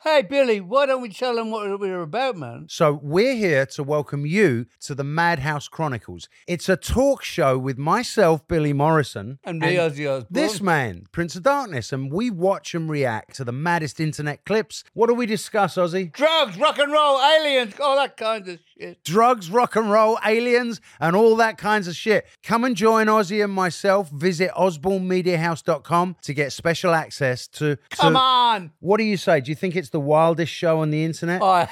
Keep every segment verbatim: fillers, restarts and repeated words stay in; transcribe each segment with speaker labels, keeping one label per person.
Speaker 1: Hey, Billy, why don't we tell them what we're about, man?
Speaker 2: So we're here to welcome you to the Madhouse Chronicles. It's a talk show with myself, Billy Morrison,
Speaker 1: And me, Ozzy Osbourne.
Speaker 2: this man, Prince of Darkness, and we watch and react to the maddest internet clips. What do we discuss, Ozzy?
Speaker 1: Drugs, rock and roll, aliens, all that kind of shit.
Speaker 2: Drugs, rock and roll, aliens, and all that kinds of shit. Come and join Ozzy and myself. Visit osborne media house dot com to get special access to... to
Speaker 1: Come on!
Speaker 2: What do you say? Do you think it's the wildest show on the internet?
Speaker 1: Oh.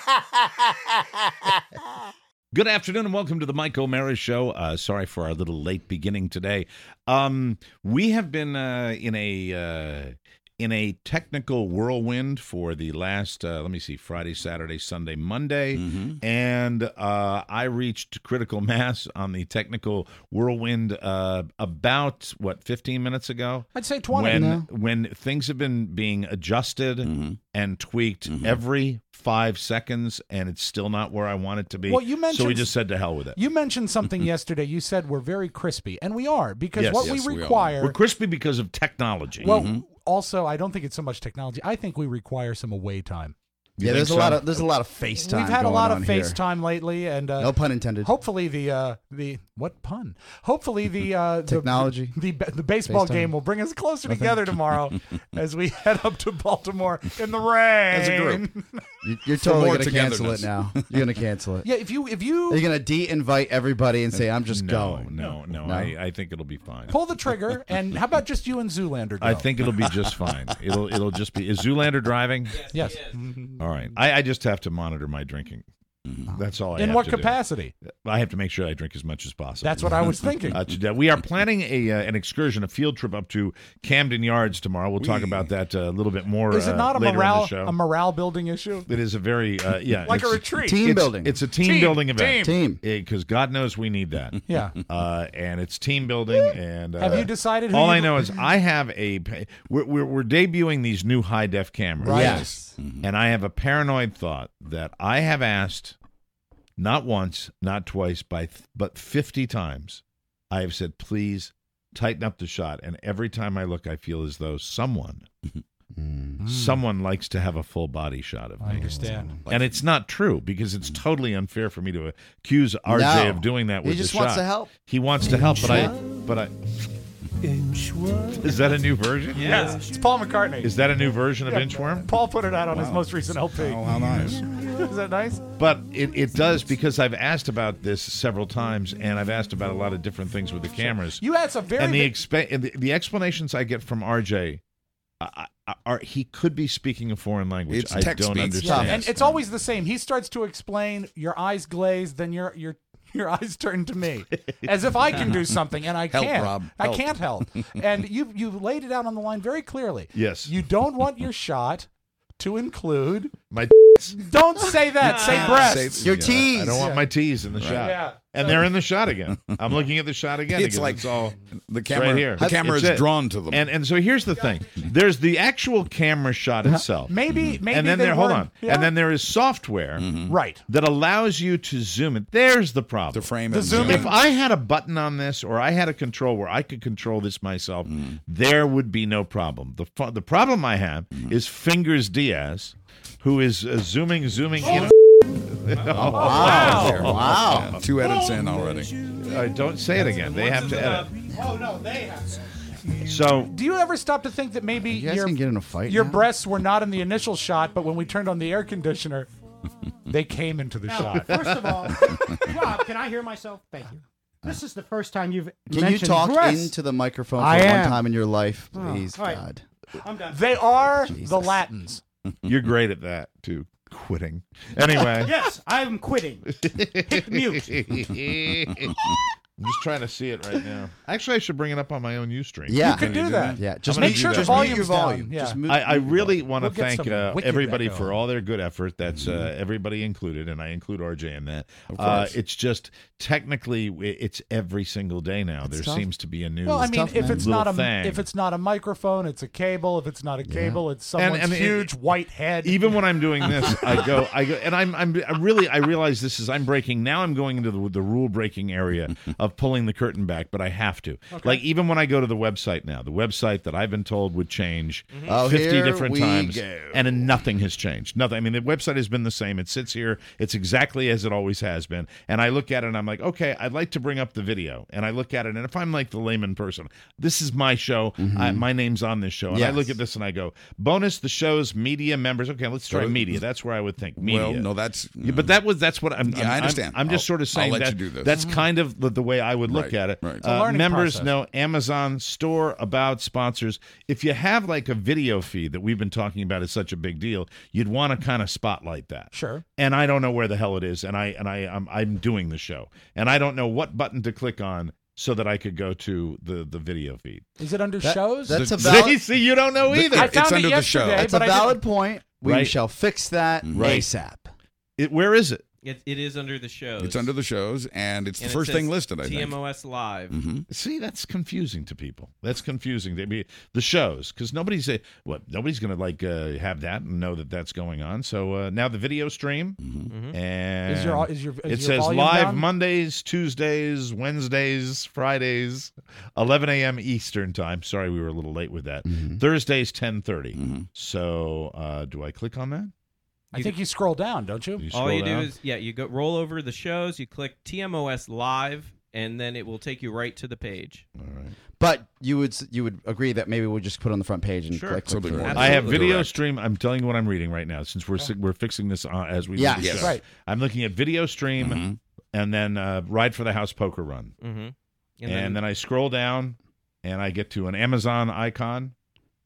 Speaker 3: Good afternoon and welcome to the Mike O'Mara Show. Uh, sorry for our little late beginning today. Um, we have been uh, in a uh, in a technical whirlwind for the last, uh, let me see, Friday, Saturday, Sunday, Monday, mm-hmm. and uh, I reached critical mass on the technical whirlwind uh, about, what, fifteen minutes ago?
Speaker 4: I'd say twenty.
Speaker 3: When,
Speaker 4: now.
Speaker 3: when things have been being adjusted mm-hmm. and tweaked mm-hmm. every five seconds, and it's still not where I want it to be.
Speaker 4: Well, you mentioned,
Speaker 3: so we just said to hell with it.
Speaker 4: You mentioned something yesterday. You said we're very crispy, and we are, because
Speaker 3: yes,
Speaker 4: what
Speaker 3: yes,
Speaker 4: we
Speaker 3: we
Speaker 4: require...
Speaker 3: We're crispy because of technology.
Speaker 4: Well,
Speaker 3: mm-hmm.
Speaker 4: also, I don't think it's so much technology. I think we require some away time.
Speaker 3: You
Speaker 5: yeah, there's
Speaker 3: so?
Speaker 5: a lot of there's a lot of FaceTime.
Speaker 4: We've had a lot of
Speaker 5: here.
Speaker 4: FaceTime lately, and uh,
Speaker 5: no pun intended.
Speaker 4: Hopefully the uh, the what pun? Hopefully the uh,
Speaker 5: technology,
Speaker 4: the, the the baseball FaceTime. game will bring us closer Nothing. together tomorrow as we head up to Baltimore in the rain.
Speaker 3: As a group,
Speaker 5: you, you're totally gonna cancel it now. You're gonna cancel it.
Speaker 4: Yeah, if you if you
Speaker 5: you're gonna de-invite everybody and say I'm just
Speaker 3: no,
Speaker 5: going.
Speaker 3: No, no, no. I, I think it'll be fine.
Speaker 4: Pull the trigger, and how about just you and Zoolander go?
Speaker 3: I think it'll be just fine. It'll it'll just be. Is Zoolander driving?
Speaker 4: Yes. yes.
Speaker 3: All right. I, I just have to monitor my drinking. That's all I
Speaker 4: In
Speaker 3: have
Speaker 4: what
Speaker 3: to
Speaker 4: capacity?
Speaker 3: do. I have to make sure I drink as much as possible.
Speaker 4: That's what I was thinking.
Speaker 3: uh, today. We are planning a uh, an excursion, a field trip up to Camden Yards tomorrow. We'll talk about that uh, a little bit more.
Speaker 4: Is it not
Speaker 3: uh,
Speaker 4: a
Speaker 3: later
Speaker 4: morale
Speaker 3: in the show.
Speaker 4: a morale building issue?
Speaker 3: It is a very uh, yeah,
Speaker 4: like a retreat,
Speaker 5: team
Speaker 3: it's,
Speaker 5: building.
Speaker 3: It's a team,
Speaker 4: team
Speaker 3: building event.
Speaker 5: Team,
Speaker 3: because God knows we need that.
Speaker 4: Yeah,
Speaker 3: uh, and it's team building. And uh,
Speaker 4: have you decided? Who
Speaker 3: all
Speaker 4: you
Speaker 3: I know is I have a. We're, we're we're debuting these new high def cameras.
Speaker 4: Right.
Speaker 5: Yes,
Speaker 3: mm-hmm. And I have a paranoid thought that I have asked. Not once, not twice, by th- but fifty times, I have said, please tighten up the shot. And every time I look, I feel as though someone, mm. someone likes to have a full body shot of me.
Speaker 4: I understand.
Speaker 3: And it's not true, because it's totally unfair for me to accuse R J
Speaker 5: no.
Speaker 3: of doing that with
Speaker 5: he just
Speaker 3: the
Speaker 5: wants
Speaker 3: shot.
Speaker 5: to help.
Speaker 3: He wants to help, but I, but I. Is that a new version?
Speaker 4: Yes, it's Paul McCartney.
Speaker 3: Is that a new version of
Speaker 4: yeah,
Speaker 3: Inchworm?
Speaker 4: Paul put it out on
Speaker 5: wow.
Speaker 4: his most recent L P.
Speaker 5: Oh, how nice.
Speaker 4: Is that nice?
Speaker 3: But it, it does, because I've asked about this several times, and I've asked about a lot of different things with the cameras.
Speaker 4: You had some very
Speaker 3: and the,
Speaker 4: big...
Speaker 3: expe- and the, the explanations I get from R J, uh, are he could be speaking a foreign language.
Speaker 5: It's
Speaker 3: I
Speaker 5: text
Speaker 3: don't
Speaker 5: speak.
Speaker 3: understand.
Speaker 4: Yeah, and it's always the same. He starts to explain, your eyes glaze, then your your your eyes turn to me, as if I can do something, and I
Speaker 5: help,
Speaker 4: can't.
Speaker 5: Rob.
Speaker 4: I
Speaker 5: Help.
Speaker 4: can't help. And you you laid it out on the line very clearly.
Speaker 3: Yes.
Speaker 4: You don't want your shot to include.
Speaker 3: My
Speaker 4: Don't say that. Say breasts.
Speaker 5: Say- Your tees.
Speaker 3: I don't want
Speaker 4: Yeah.
Speaker 3: my tees in the shot.
Speaker 4: Yeah.
Speaker 3: And they're in the shot again. I'm looking at the shot again.
Speaker 6: It's
Speaker 3: because
Speaker 6: like
Speaker 3: it's all
Speaker 6: the camera.
Speaker 3: right here.
Speaker 6: The camera
Speaker 3: It's
Speaker 6: is
Speaker 3: it.
Speaker 6: drawn to them.
Speaker 3: And and so here's the thing. There's the actual camera shot itself.
Speaker 4: Maybe maybe
Speaker 3: and then
Speaker 4: they
Speaker 3: there hold
Speaker 4: weren't-
Speaker 3: on.
Speaker 4: Yeah.
Speaker 3: And then there is software
Speaker 4: right.
Speaker 3: that allows you to zoom it. There's the problem.
Speaker 6: to frame
Speaker 4: The
Speaker 6: it.
Speaker 4: zooming-
Speaker 3: If I had a button on this, or I had a control where I could control this myself,
Speaker 6: Mm.
Speaker 3: there would be no problem. The fu- the problem I have
Speaker 6: Mm.
Speaker 3: is Fingers Diaz, who is uh, zooming, zooming in.
Speaker 5: Wow! Wow!
Speaker 6: Yeah, two edits in already.
Speaker 3: Uh, don't say it again. They have to edit.
Speaker 4: Oh no, they have.
Speaker 3: So
Speaker 4: Do you ever stop to think that maybe
Speaker 5: You guys
Speaker 4: your
Speaker 5: can get in a fight.
Speaker 4: your
Speaker 5: now?
Speaker 4: breasts were not in the initial shot, but when we turned on the air conditioner, they came into the shot?
Speaker 7: First of all, Rob, can I hear myself? Thank you. This is the first time you've
Speaker 5: Can you
Speaker 7: mentioned
Speaker 5: talk
Speaker 7: breasts.
Speaker 5: into the microphone for
Speaker 7: I
Speaker 5: one
Speaker 7: am.
Speaker 5: time in your life, please,
Speaker 7: all right.
Speaker 5: God?
Speaker 7: I'm done.
Speaker 4: They are
Speaker 5: Jesus.
Speaker 4: the Latins.
Speaker 3: you're great at that too. Quitting. Anyway.
Speaker 7: Yes, I'm quitting. Hit mute.
Speaker 3: I'm just trying to see it right now. Actually, I should bring it up on my own Ustream.
Speaker 5: Yeah,
Speaker 4: You could do that.
Speaker 5: yeah. Just
Speaker 3: gonna
Speaker 4: Make
Speaker 3: do
Speaker 4: sure
Speaker 3: that.
Speaker 4: the
Speaker 3: Just
Speaker 4: volume's
Speaker 5: mute your volume.
Speaker 4: down. Yeah.
Speaker 5: Just mute,
Speaker 3: I, I
Speaker 5: mute your
Speaker 3: really
Speaker 5: volume.
Speaker 3: want
Speaker 4: We'll
Speaker 3: to
Speaker 4: get
Speaker 3: thank
Speaker 4: some
Speaker 3: uh,
Speaker 4: wicked
Speaker 3: everybody
Speaker 4: echo.
Speaker 3: for all their good effort. That's uh, everybody included, and I include R J in that.
Speaker 5: Of
Speaker 3: Uh,
Speaker 5: course.
Speaker 3: it's just technically it's every single day now.
Speaker 5: It's
Speaker 3: there
Speaker 5: tough.
Speaker 3: seems to be a new.
Speaker 4: Well, I mean,
Speaker 5: tough,
Speaker 4: if
Speaker 5: man.
Speaker 4: it's
Speaker 3: Little
Speaker 4: not a
Speaker 3: thing.
Speaker 4: if it's not a microphone, it's a cable. If it's not a cable, it's someone's
Speaker 3: and it-
Speaker 4: huge white head.
Speaker 3: Even when I'm doing this, I go, I go, and I'm, I'm, I really, I realize this is I'm breaking now. I'm going into the, the rule breaking area of pulling the curtain back, but I have to. Okay. Like even when I go to the website now, the website that I've been told would change
Speaker 5: mm-hmm. oh,
Speaker 3: fifty different
Speaker 5: we
Speaker 3: times,
Speaker 5: go.
Speaker 3: and nothing has changed. Nothing. I mean, the website has been the same. It sits here. It's exactly as it always has been. And I look at it and I'm like, okay, I'd like to bring up the video. And I look at it, and if I'm like the layman person, this is my show. Mm-hmm. I, my name's on this show. And yes. I look at this and I go, bonus the show's media members. Okay, let's try media. That's where I would think media.
Speaker 6: Well, no, that's
Speaker 3: yeah, but that was that's what I'm.
Speaker 6: Yeah,
Speaker 3: I'm,
Speaker 6: I understand.
Speaker 3: I'm, I'm just
Speaker 6: I'll,
Speaker 3: sort of saying
Speaker 6: I'll let
Speaker 3: that
Speaker 6: you do this.
Speaker 3: that's kind of the, the way I would look
Speaker 6: right,
Speaker 3: at it.
Speaker 6: Right.
Speaker 3: Uh, members
Speaker 4: process.
Speaker 3: know Amazon store about sponsors. If you have like a video feed that we've been talking about is such a big deal, you'd want to kind of spotlight that.
Speaker 4: Sure.
Speaker 3: And I don't know where the hell it is, and I and I I'm, I'm doing the show, and I don't know what button to click on so that I could go to the, the video feed.
Speaker 4: Is it under
Speaker 5: That-
Speaker 4: shows?
Speaker 5: That's a
Speaker 3: See,
Speaker 5: valid.
Speaker 3: see, you don't know either.
Speaker 4: I
Speaker 6: It's
Speaker 4: found
Speaker 6: under
Speaker 4: it
Speaker 6: the
Speaker 4: yesterday,
Speaker 6: show.
Speaker 5: That's
Speaker 4: but
Speaker 5: a
Speaker 4: I didn't-
Speaker 5: valid point. We
Speaker 3: Right.
Speaker 5: shall fix that
Speaker 6: Right.
Speaker 5: ASAP.
Speaker 3: It, where is it?
Speaker 8: It, it is under the shows.
Speaker 6: It's under the shows, and it's
Speaker 8: And
Speaker 6: the
Speaker 8: it
Speaker 6: first
Speaker 8: says
Speaker 6: thing listed, I
Speaker 8: T
Speaker 6: think.
Speaker 8: M O S Live.
Speaker 6: Mm-hmm.
Speaker 3: See, that's confusing to people. That's confusing. They be the shows because nobody's uh, what nobody's going to like uh, have that and know that that's going on. So uh, now the video stream
Speaker 6: Mm-hmm.
Speaker 3: and
Speaker 4: Is your is your is
Speaker 3: it
Speaker 4: your
Speaker 3: says
Speaker 4: volume
Speaker 3: live
Speaker 4: down?
Speaker 3: Mondays, Tuesdays, Wednesdays, Fridays, eleven a.m. Eastern time. Sorry, we were a little late with that.
Speaker 5: Mm-hmm.
Speaker 3: Thursdays, ten thirty.
Speaker 6: Mm-hmm.
Speaker 3: So uh, do I click on that?
Speaker 4: I think you scroll down, don't you?
Speaker 3: You
Speaker 8: All
Speaker 3: scroll
Speaker 8: you
Speaker 3: down?
Speaker 8: do is yeah, you go roll over the shows, you click T M O S Live, and then it will take you right to the page.
Speaker 3: All right.
Speaker 5: But you would you would agree that maybe we'll just put it on the front page and
Speaker 8: Sure.
Speaker 5: click.
Speaker 6: So
Speaker 5: click
Speaker 6: be
Speaker 5: through
Speaker 6: more
Speaker 5: it.
Speaker 3: I have
Speaker 8: Absolutely
Speaker 3: video
Speaker 6: correct.
Speaker 3: stream. I'm telling you what I'm reading right now since we're si- we're fixing this uh, as we
Speaker 5: Yes.
Speaker 3: do the
Speaker 6: Yes.
Speaker 3: show.
Speaker 4: Right.
Speaker 3: I'm looking at video stream
Speaker 6: Mhm.
Speaker 3: and then uh, Ride for the House Poker Run.
Speaker 8: Mm-hmm.
Speaker 3: And, then, I scroll down and I get to an Amazon icon.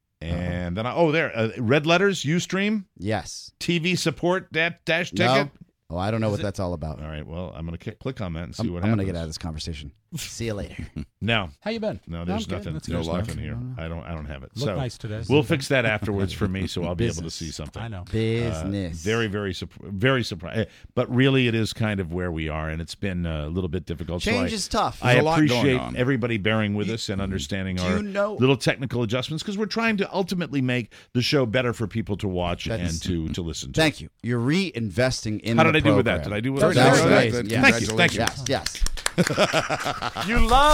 Speaker 3: And then I, oh, there, uh, red letters, Ustream,
Speaker 5: Yes.
Speaker 3: T V support, that dash
Speaker 5: No.
Speaker 3: ticket.
Speaker 5: Oh, I don't know
Speaker 8: Is
Speaker 5: what
Speaker 8: it-
Speaker 5: that's all about.
Speaker 3: All right, well, I'm going to click on that and see
Speaker 5: I'm,
Speaker 3: what
Speaker 5: I'm
Speaker 3: happens.
Speaker 5: gonna get out of this conversation. See you later.
Speaker 3: No,
Speaker 4: How you been?
Speaker 3: no,
Speaker 4: I'm
Speaker 3: there's
Speaker 4: good.
Speaker 3: nothing.
Speaker 4: That's
Speaker 3: There's
Speaker 6: good. No luck?
Speaker 3: nothing here. I don't. I don't have it.
Speaker 4: Look
Speaker 3: so
Speaker 4: nice today.
Speaker 3: we'll fix that afterwards for me, so I'll be able to
Speaker 5: Business.
Speaker 3: see something.
Speaker 4: I know.
Speaker 5: Business.
Speaker 3: Uh, very, very, surp- very surprised. But really, it is kind of where we are, and it's been uh, a little bit difficult. So
Speaker 5: Change
Speaker 3: I-
Speaker 5: is tough.
Speaker 3: I
Speaker 6: There's a lot going
Speaker 3: appreciate
Speaker 6: on.
Speaker 3: everybody bearing with us and understanding
Speaker 5: do
Speaker 3: our
Speaker 5: you know-
Speaker 3: little technical adjustments because we're trying to ultimately make the show better for people to watch
Speaker 5: That's-
Speaker 3: and to, to listen to.
Speaker 5: Thank you. You're reinvesting in
Speaker 3: How
Speaker 5: the
Speaker 3: did I do with that?
Speaker 5: program.
Speaker 3: Did I do what
Speaker 4: That's
Speaker 3: I
Speaker 5: That's
Speaker 3: was
Speaker 4: very
Speaker 5: great.
Speaker 6: good.
Speaker 5: Yes.
Speaker 3: Thank you. Thank you.
Speaker 5: Yes. Yes.
Speaker 4: You love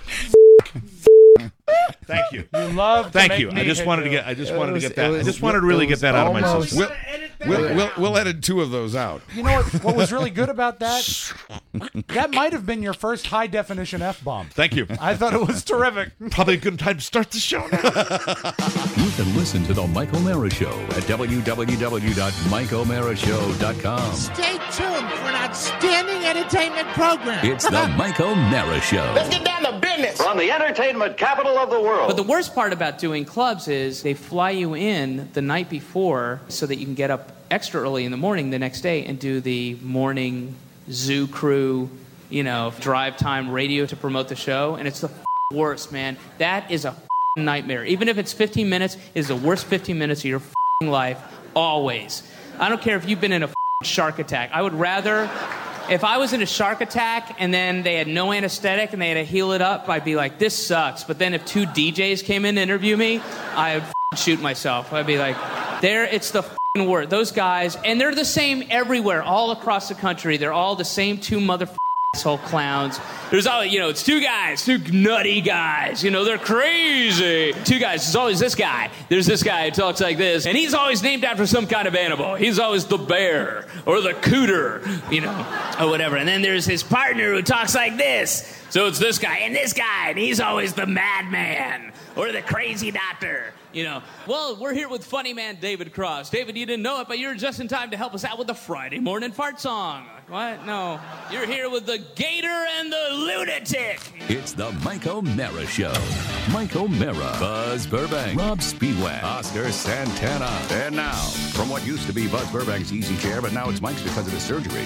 Speaker 3: Thank you.
Speaker 4: you love. to
Speaker 3: Thank
Speaker 4: make
Speaker 3: you. I
Speaker 4: me
Speaker 3: just
Speaker 4: hate
Speaker 3: wanted to
Speaker 4: you.
Speaker 3: get. I just
Speaker 5: It
Speaker 3: wanted
Speaker 5: was-
Speaker 3: to get
Speaker 5: it
Speaker 3: that. I
Speaker 5: was-
Speaker 3: just wanted to really
Speaker 5: it
Speaker 3: get
Speaker 5: was
Speaker 3: that out of my
Speaker 5: almost-
Speaker 3: system.
Speaker 6: We'll, we'll, we'll, we'll edit two of those out.
Speaker 4: You know what? What was really good about that? That might have been your first high definition f bomb.
Speaker 3: Thank you.
Speaker 4: I thought it was terrific.
Speaker 3: Probably a good time to start the show now.
Speaker 9: You can listen to The Mike O'Mara Show at w w w dot mike o'mara show dot com.
Speaker 10: Stay tuned for an outstanding entertainment program.
Speaker 9: It's The Mike O'Mara Show.
Speaker 10: Let's get down to business.
Speaker 11: From the entertainment capital of the world.
Speaker 12: But the worst part about doing clubs is they fly you in the night before so that you can get up extra early in the morning the next day and do the morning zoo crew, you know, drive time radio to promote the show. And it's the worst, man. That is a nightmare. Even if it's fifteen minutes, it is the worst fifteen minutes of your life, always. I don't care if you've been in a shark attack. I would rather... If I was in a shark attack and then they had no anesthetic and they had to heal it up, I'd be like, this sucks. But then if two D Js came in to interview me, I would shoot myself. I'd be like, there, it's the word. Those guys, and they're the same everywhere, all across the country. They're all the same two mother asshole clowns. There's always, you know, it's two guys, two nutty guys. You know, they're crazy. Two guys. There's always this guy. There's this guy who talks like this, and he's always named after some kind of animal. He's always the bear or the cooter, you know, or whatever. And then there's his partner who talks like this. So it's this guy and this guy, and he's always the madman or the crazy doctor. You know, well, we're here with funny man David Cross. David, you didn't know it, but you're just in time to help us out with the Friday morning fart song. What? No. You're here with the Gator and the Lunatic.
Speaker 9: It's The Mike O'Mara Show. Mike O'Mara, Buzz Burbank, Rob Speedwagon, Oscar Santana. And now, from what used to be Buzz Burbank's easy chair, but now it's Mike's because of his surgery,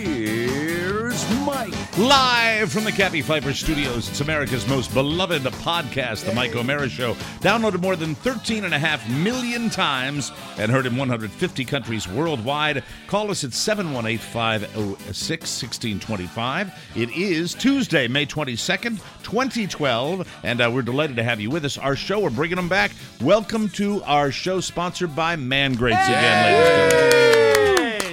Speaker 9: here's Mike.
Speaker 3: Live from the Cappy Pfeiffer Studios, it's America's most beloved podcast, The Mike O'Mara Show. Downloaded more than thirteen and a half million times and heard in one hundred fifty countries worldwide. Call us at seven one eight, five oh six, one six two five. It is Tuesday, May twenty-second, twenty twelve, and uh, we're delighted to have you with us. Our show, we're bringing them back. Welcome to our show sponsored by Man Grates again, ladies and gentlemen.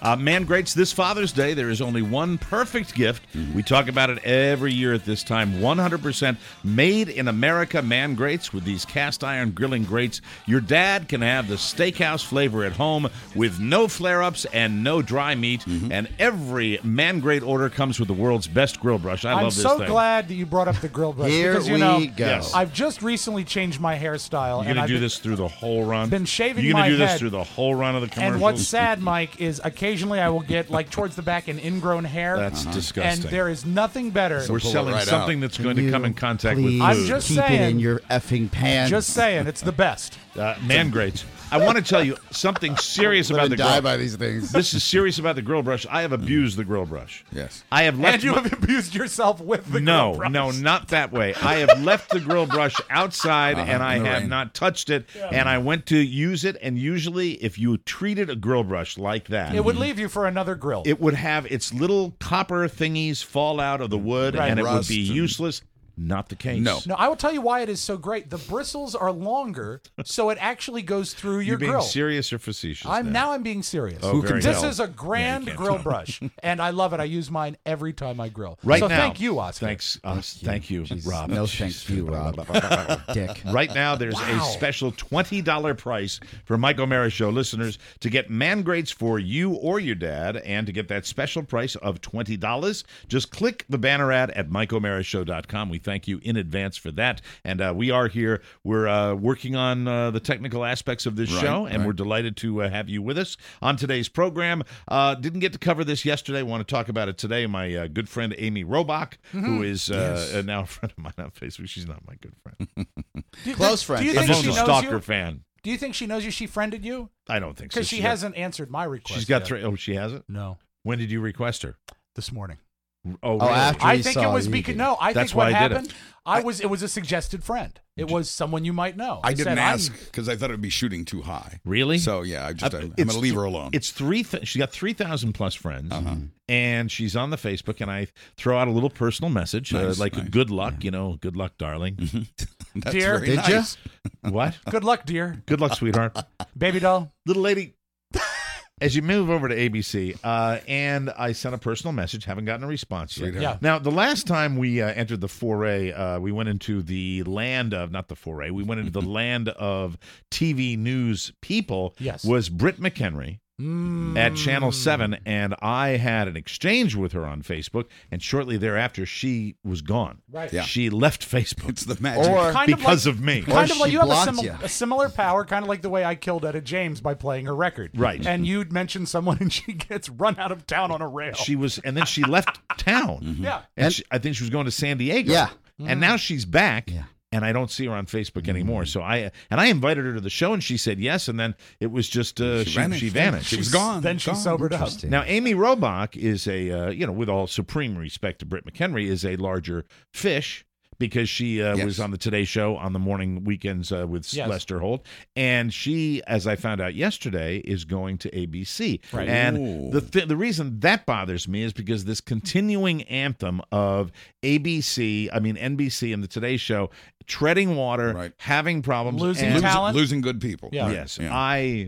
Speaker 3: Uh, Man Greats, this Father's Day, there is only one perfect gift.
Speaker 6: Mm-hmm.
Speaker 3: We talk about it every year at this time. one hundred percent made in America Man Greats with these cast iron grilling grates. Your dad can have the steakhouse flavor at home with no flare-ups and no dry meat.
Speaker 6: Mm-hmm.
Speaker 3: And every Man Grate order comes with the world's best grill brush. I
Speaker 4: I'm
Speaker 3: love this
Speaker 4: so
Speaker 3: thing.
Speaker 4: glad that you brought up the grill brush.
Speaker 5: Here
Speaker 4: because, you
Speaker 5: we
Speaker 4: know,
Speaker 5: go.
Speaker 3: Yes.
Speaker 4: I've just recently changed my hairstyle.
Speaker 3: You're
Speaker 4: and
Speaker 3: going to
Speaker 4: I've
Speaker 3: do
Speaker 4: been,
Speaker 3: this through the whole run?
Speaker 4: been shaving
Speaker 3: You're
Speaker 4: my
Speaker 3: going to do this
Speaker 4: head.
Speaker 3: through the whole run of the commercials?
Speaker 4: And what's sad, Mike, is occasionally I will get, like, towards the back an ingrown hair.
Speaker 3: That's disgusting.
Speaker 4: And there is nothing better.
Speaker 3: We're
Speaker 6: pull it
Speaker 3: selling
Speaker 6: right
Speaker 3: something
Speaker 6: out.
Speaker 3: that's
Speaker 5: Can
Speaker 3: going to
Speaker 5: you
Speaker 3: come in contact with
Speaker 5: please
Speaker 3: food.
Speaker 4: I'm just
Speaker 5: keep
Speaker 4: saying.
Speaker 5: it in your effing pants.
Speaker 4: Just saying, it's the best.
Speaker 3: Uh, Man Grates. I want to tell you something serious
Speaker 5: I'm
Speaker 3: about
Speaker 5: gonna
Speaker 3: the
Speaker 5: die
Speaker 3: grill.
Speaker 5: by these things.
Speaker 3: This is serious about the grill brush. I have abused the grill brush.
Speaker 6: Yes.
Speaker 3: I have left
Speaker 4: And you
Speaker 3: my-
Speaker 4: have abused yourself with the
Speaker 3: no,
Speaker 4: grill brush.
Speaker 3: no, not that way. I have left the grill brush outside
Speaker 6: Uh-huh,
Speaker 3: and I
Speaker 6: in the
Speaker 3: have
Speaker 6: rain.
Speaker 3: not touched it. And I went to use it, and usually, if you treated a grill brush like that,
Speaker 4: It would leave you for another grill.
Speaker 3: it would have its little copper thingies fall out of the wood,
Speaker 4: Right.
Speaker 3: and it would
Speaker 6: Rust
Speaker 3: be
Speaker 6: and-
Speaker 3: useless. Not the case.
Speaker 6: No.
Speaker 4: No, I will tell you why it is so great. The bristles are longer, so it actually goes through your
Speaker 3: You're being
Speaker 4: grill.
Speaker 3: serious or facetious?
Speaker 4: I'm
Speaker 3: now?
Speaker 4: now I'm being serious.
Speaker 3: Oh, Who can
Speaker 4: this
Speaker 3: tell?
Speaker 4: is a grand
Speaker 3: Yeah, you can't
Speaker 4: grill
Speaker 3: tell.
Speaker 4: brush, and I love it. I use mine every time I grill.
Speaker 3: Right
Speaker 4: so
Speaker 3: now.
Speaker 4: thank you, Oscar.
Speaker 3: Thanks, us. Thank you, Rob.
Speaker 5: No thanks to you, Rob. Dick.
Speaker 3: Right now, there's a
Speaker 4: Wow.
Speaker 3: special twenty dollars price for Mike O'Mara Show listeners to get Man Grates for you or your dad, and to get that special price of twenty dollars, just click the banner ad at mike o'mara show dot com. We thank you in advance for that. And uh, we are here. We're uh, working on uh, the technical aspects of this
Speaker 6: Right,
Speaker 3: show, and
Speaker 6: right.
Speaker 3: we're delighted to uh, have you with us on today's program. Uh, didn't get to cover this yesterday. Want to talk about it today. My uh, good friend Amy Robach, who is uh, uh, now a friend of mine on Facebook. She's not my good friend.
Speaker 4: Do you
Speaker 5: Close
Speaker 4: think-
Speaker 5: friend.
Speaker 4: Do you
Speaker 3: I'm
Speaker 4: think
Speaker 3: just
Speaker 4: she
Speaker 3: a
Speaker 4: knows
Speaker 3: stalker
Speaker 4: you?
Speaker 3: fan.
Speaker 4: Do you think she knows you? She friended you?
Speaker 3: I don't think so.
Speaker 4: Because she
Speaker 3: got-
Speaker 4: hasn't answered my request.
Speaker 3: She's got
Speaker 4: yet.
Speaker 3: three. Oh, she hasn't?
Speaker 4: No,
Speaker 3: When did you request her?
Speaker 4: this morning.
Speaker 3: Oh,
Speaker 5: Oh,
Speaker 3: really?
Speaker 5: after
Speaker 4: I
Speaker 5: he
Speaker 4: think
Speaker 5: saw
Speaker 4: it was
Speaker 5: you
Speaker 4: because
Speaker 5: did.
Speaker 4: no. I
Speaker 3: That's
Speaker 4: think what
Speaker 3: why I did it.
Speaker 4: happened. I was. It was a suggested friend. It was someone you might know.
Speaker 6: I didn't
Speaker 4: said, I'm-
Speaker 6: ask because I thought it would be shooting too high.
Speaker 3: Really?
Speaker 6: So yeah, I just
Speaker 3: Uh,
Speaker 6: I'm, I'm
Speaker 3: it's
Speaker 6: gonna leave
Speaker 3: th-
Speaker 6: her alone.
Speaker 3: It's three. Th- she got three thousand plus friends,
Speaker 6: Uh-huh.
Speaker 3: and she's on the Facebook. And I throw out a little personal message, uh,
Speaker 6: Nice,
Speaker 3: like
Speaker 6: nice.
Speaker 3: "Good luck," you know, "Good luck, darling."
Speaker 6: That's
Speaker 4: Dear,
Speaker 6: very
Speaker 5: did ya?
Speaker 6: nice.
Speaker 3: What?
Speaker 4: Good luck, dear.
Speaker 3: Good luck, sweetheart.
Speaker 4: Baby doll.
Speaker 3: Little lady. As you move over to A B C, uh, and I sent a personal message, haven't gotten a response yet.
Speaker 6: Sweetheart.
Speaker 4: Yeah.
Speaker 3: Now, the last time we uh, entered the foray, uh, we went into the land of, not the foray, we went into the land of T V news people,
Speaker 4: Yes.
Speaker 3: was Britt McHenry
Speaker 4: Mm.
Speaker 3: at Channel seven, and I had an exchange with her on Facebook, and shortly thereafter, she was gone.
Speaker 4: Right.
Speaker 6: Yeah.
Speaker 3: She left Facebook
Speaker 6: It's the magic.
Speaker 5: Or
Speaker 4: Kind of
Speaker 3: because
Speaker 4: like-
Speaker 3: of me.
Speaker 4: Kind
Speaker 5: Or
Speaker 4: of like
Speaker 5: she
Speaker 4: you have a,
Speaker 5: blocked
Speaker 4: simil-
Speaker 5: ya.
Speaker 4: a similar power, kind of like the way I killed Etta James by playing her record.
Speaker 3: Right.
Speaker 4: And you'd mention someone and she gets run out of town on a rail.
Speaker 3: She was, and then she left town.
Speaker 4: yeah.
Speaker 3: And,
Speaker 5: And-
Speaker 3: she, I think she was going to San Diego.
Speaker 5: Yeah.
Speaker 3: And now she's back.
Speaker 5: Yeah.
Speaker 3: And I don't see her on Facebook anymore. So I and I invited her to the show, and she said yes. And then it was just uh, she,
Speaker 6: She vanished.
Speaker 3: she vanished.
Speaker 6: She was gone.
Speaker 4: Then she
Speaker 6: Gone.
Speaker 4: sobered up.
Speaker 5: Interesting.
Speaker 3: Now Amy Robach is a uh, you know, with all supreme respect to Britt McHenry, is a larger fish because she uh,
Speaker 6: Yes.
Speaker 3: was on the Today Show on the morning weekends uh, with
Speaker 4: Yes.
Speaker 3: Lester Holt, and she, as I found out yesterday, is going to A B C.
Speaker 4: Right.
Speaker 3: And
Speaker 6: Ooh.
Speaker 3: the th- the reason that bothers me is because this continuing anthem of A B C, I mean N B C, and the Today Show treading water,
Speaker 6: Right.
Speaker 3: having problems,
Speaker 4: Losing
Speaker 3: and-
Speaker 6: losing,
Speaker 4: talent?
Speaker 6: losing good people.
Speaker 4: Yeah.
Speaker 6: Right.
Speaker 3: Yes,
Speaker 6: Yeah.
Speaker 3: I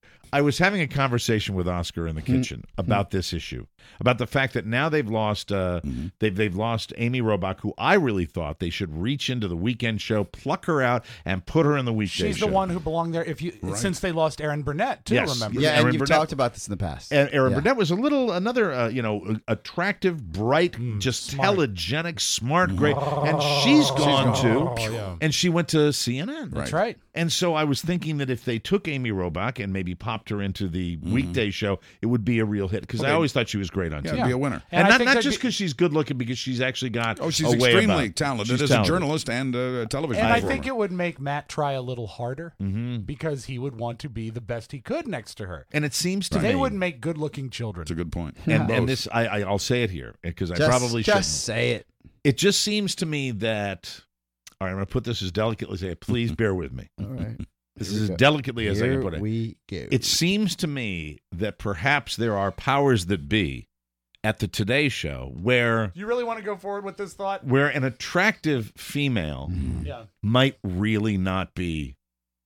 Speaker 3: I was having a conversation with Oscar in the kitchen about this issue, about the fact that now they've lost uh, they've they've lost Amy Robach, who I really thought they should reach into the weekend show, pluck her out, and put her in the weekday
Speaker 4: She's
Speaker 3: show.
Speaker 4: the one who belonged there. If you since they lost Aaron Burnett too,
Speaker 3: Yes.
Speaker 4: remember?
Speaker 5: Yeah,
Speaker 3: Aaron
Speaker 5: and you've
Speaker 3: Burnett-
Speaker 5: talked about this in the past.
Speaker 3: And Aaron
Speaker 5: Yeah.
Speaker 3: Burnett was a little another uh, you know attractive, bright, just
Speaker 4: smart.
Speaker 3: telegenic, smart, great, and she's gone too.
Speaker 4: Oh, yeah.
Speaker 3: And she went to C N N.
Speaker 4: That's right.
Speaker 3: And so I was thinking that if they took Amy Robach and maybe popped her into the weekday show, it would be a real hit because
Speaker 6: Well,
Speaker 3: I
Speaker 6: they-
Speaker 3: always thought she was great on
Speaker 6: Yeah,
Speaker 3: T V.
Speaker 6: it'd be a winner.
Speaker 3: And,
Speaker 4: And I
Speaker 3: not,
Speaker 4: think
Speaker 3: not
Speaker 4: that'd
Speaker 3: just
Speaker 4: be-
Speaker 3: because she's good looking, because she's actually got
Speaker 6: Oh, she's
Speaker 3: a way
Speaker 6: extremely
Speaker 3: about-
Speaker 6: talented
Speaker 3: She's
Speaker 6: as
Speaker 3: talented.
Speaker 6: a journalist and a television
Speaker 4: And I
Speaker 6: performer.
Speaker 4: think it would make Matt try a little harder
Speaker 3: Mm-hmm.
Speaker 4: because he would want to be the best he could next to her.
Speaker 3: And it seems to
Speaker 4: They
Speaker 3: me,
Speaker 4: wouldn't make good-looking children.
Speaker 6: That's a good point.
Speaker 3: and,
Speaker 6: Both.
Speaker 3: and this, I, I, I'll say it here because I
Speaker 5: Just,
Speaker 3: probably
Speaker 5: just
Speaker 3: should.
Speaker 5: say it.
Speaker 3: It just seems to me that. All right, I'm going to put this as delicately as I please bear with me.
Speaker 5: All right.
Speaker 3: This
Speaker 5: Here
Speaker 3: is
Speaker 5: we
Speaker 3: as
Speaker 5: go.
Speaker 3: delicately as I
Speaker 5: Here
Speaker 3: can put it.
Speaker 5: we go.
Speaker 3: It seems to me that perhaps there are powers that be at the Today Show where
Speaker 4: You really want to go forward with this thought?
Speaker 3: where an attractive female
Speaker 4: Yeah.
Speaker 3: might really not be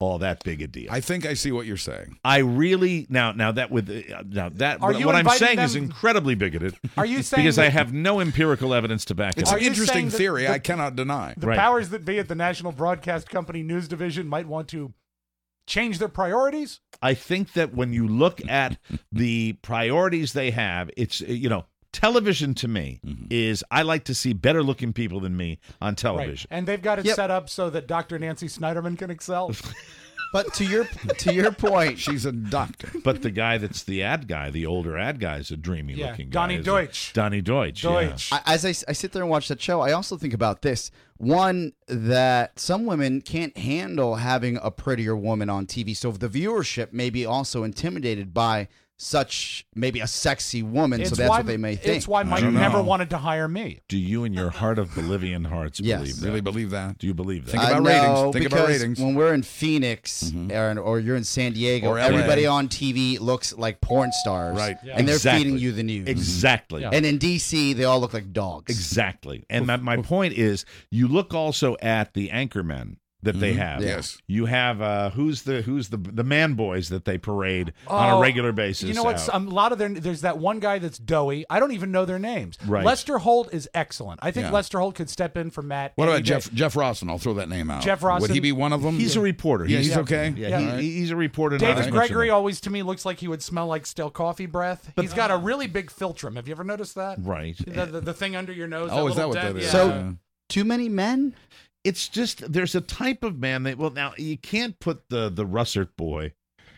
Speaker 3: all that big a deal.
Speaker 6: I think I see what you're saying.
Speaker 3: I really now now that with uh, now that
Speaker 4: Are
Speaker 3: what,
Speaker 4: you
Speaker 3: what I'm
Speaker 4: inviting
Speaker 3: saying
Speaker 4: them-
Speaker 3: is incredibly bigoted.
Speaker 4: Are you saying
Speaker 3: because I
Speaker 4: that-
Speaker 3: have no empirical evidence to back it
Speaker 6: It's
Speaker 3: up.
Speaker 6: an
Speaker 4: you
Speaker 6: interesting
Speaker 4: saying that
Speaker 6: theory.
Speaker 4: the-
Speaker 6: I cannot deny.
Speaker 4: The
Speaker 3: Right.
Speaker 4: powers that be at the National Broadcast Company News Division might want to change their priorities?
Speaker 3: I think that when you look at the priorities they have, it's you know. Television to me
Speaker 6: Mm-hmm.
Speaker 3: is I like to see better looking people than me on television.
Speaker 4: Right. And they've got it
Speaker 5: Yep.
Speaker 4: set up so that Doctor Nancy Snyderman can excel.
Speaker 5: But to your to your point,
Speaker 6: She's a doctor.
Speaker 3: But the guy that's the ad guy, the older ad guy, is a dreamy
Speaker 4: Yeah,
Speaker 3: looking guy.
Speaker 4: Donnie
Speaker 3: isn't
Speaker 4: Deutsch.
Speaker 3: he? Donnie Deutsch. yeah.
Speaker 4: Deutsch.
Speaker 5: I, as I, I sit there and watch that show, I also think about this. One, that some women can't handle having a prettier woman on T V. So the viewership may be also intimidated by such maybe a sexy woman. so that's
Speaker 4: why,
Speaker 5: what they may think.
Speaker 4: It's why Mike
Speaker 6: don't
Speaker 4: never
Speaker 6: know.
Speaker 4: wanted to hire me.
Speaker 3: Do you in your heart of Bolivian hearts
Speaker 5: Yes.
Speaker 3: believe that?
Speaker 6: Really believe that?
Speaker 3: Do you believe that?
Speaker 6: Think
Speaker 5: Uh,
Speaker 6: about
Speaker 5: no,
Speaker 6: ratings. Think
Speaker 5: because
Speaker 6: about ratings.
Speaker 5: when we're in Phoenix or, or you're in San Diego,
Speaker 6: Or L A.
Speaker 5: everybody on T V looks like porn stars.
Speaker 3: Right.
Speaker 5: And they're
Speaker 3: Exactly.
Speaker 5: feeding you the news.
Speaker 3: Exactly.
Speaker 4: Yeah.
Speaker 5: And in D C, they all look like dogs.
Speaker 3: Exactly. And my, my point is, you look also at the anchormen that they have.
Speaker 6: Yes.
Speaker 3: You have uh, who's the who's the the man boys that they parade on a
Speaker 4: Oh,
Speaker 3: regular basis.
Speaker 4: You know what?
Speaker 3: out.
Speaker 4: A lot of their there's that one guy that's doughy. I don't even know their names.
Speaker 3: Right.
Speaker 4: Lester Holt is excellent. I think
Speaker 6: Yeah.
Speaker 4: Lester Holt could step in for Matt.
Speaker 6: What
Speaker 4: any
Speaker 6: about
Speaker 4: day.
Speaker 6: Jeff Jeff Rawson? I'll throw that name out.
Speaker 4: Jeff
Speaker 6: Would
Speaker 4: Rawson-
Speaker 6: he be one of them?
Speaker 3: He's a reporter.
Speaker 6: Yeah, he's okay.
Speaker 3: Yeah,
Speaker 4: Yeah.
Speaker 3: he-
Speaker 6: All right.
Speaker 3: he's a reporter. not
Speaker 4: David
Speaker 3: as much
Speaker 4: Gregory
Speaker 3: of a-
Speaker 4: always to me looks like he would smell like stale coffee breath. He's got a really big filtrum. Have you ever noticed that?
Speaker 3: Right.
Speaker 4: The, the, the thing under your nose.
Speaker 6: Oh, is that
Speaker 4: little
Speaker 6: what
Speaker 4: dent?
Speaker 6: that is?
Speaker 4: Yeah.
Speaker 5: So,
Speaker 6: Yeah.
Speaker 5: too many men?
Speaker 3: It's just there's a type of man that well now you can't put the the Russert boy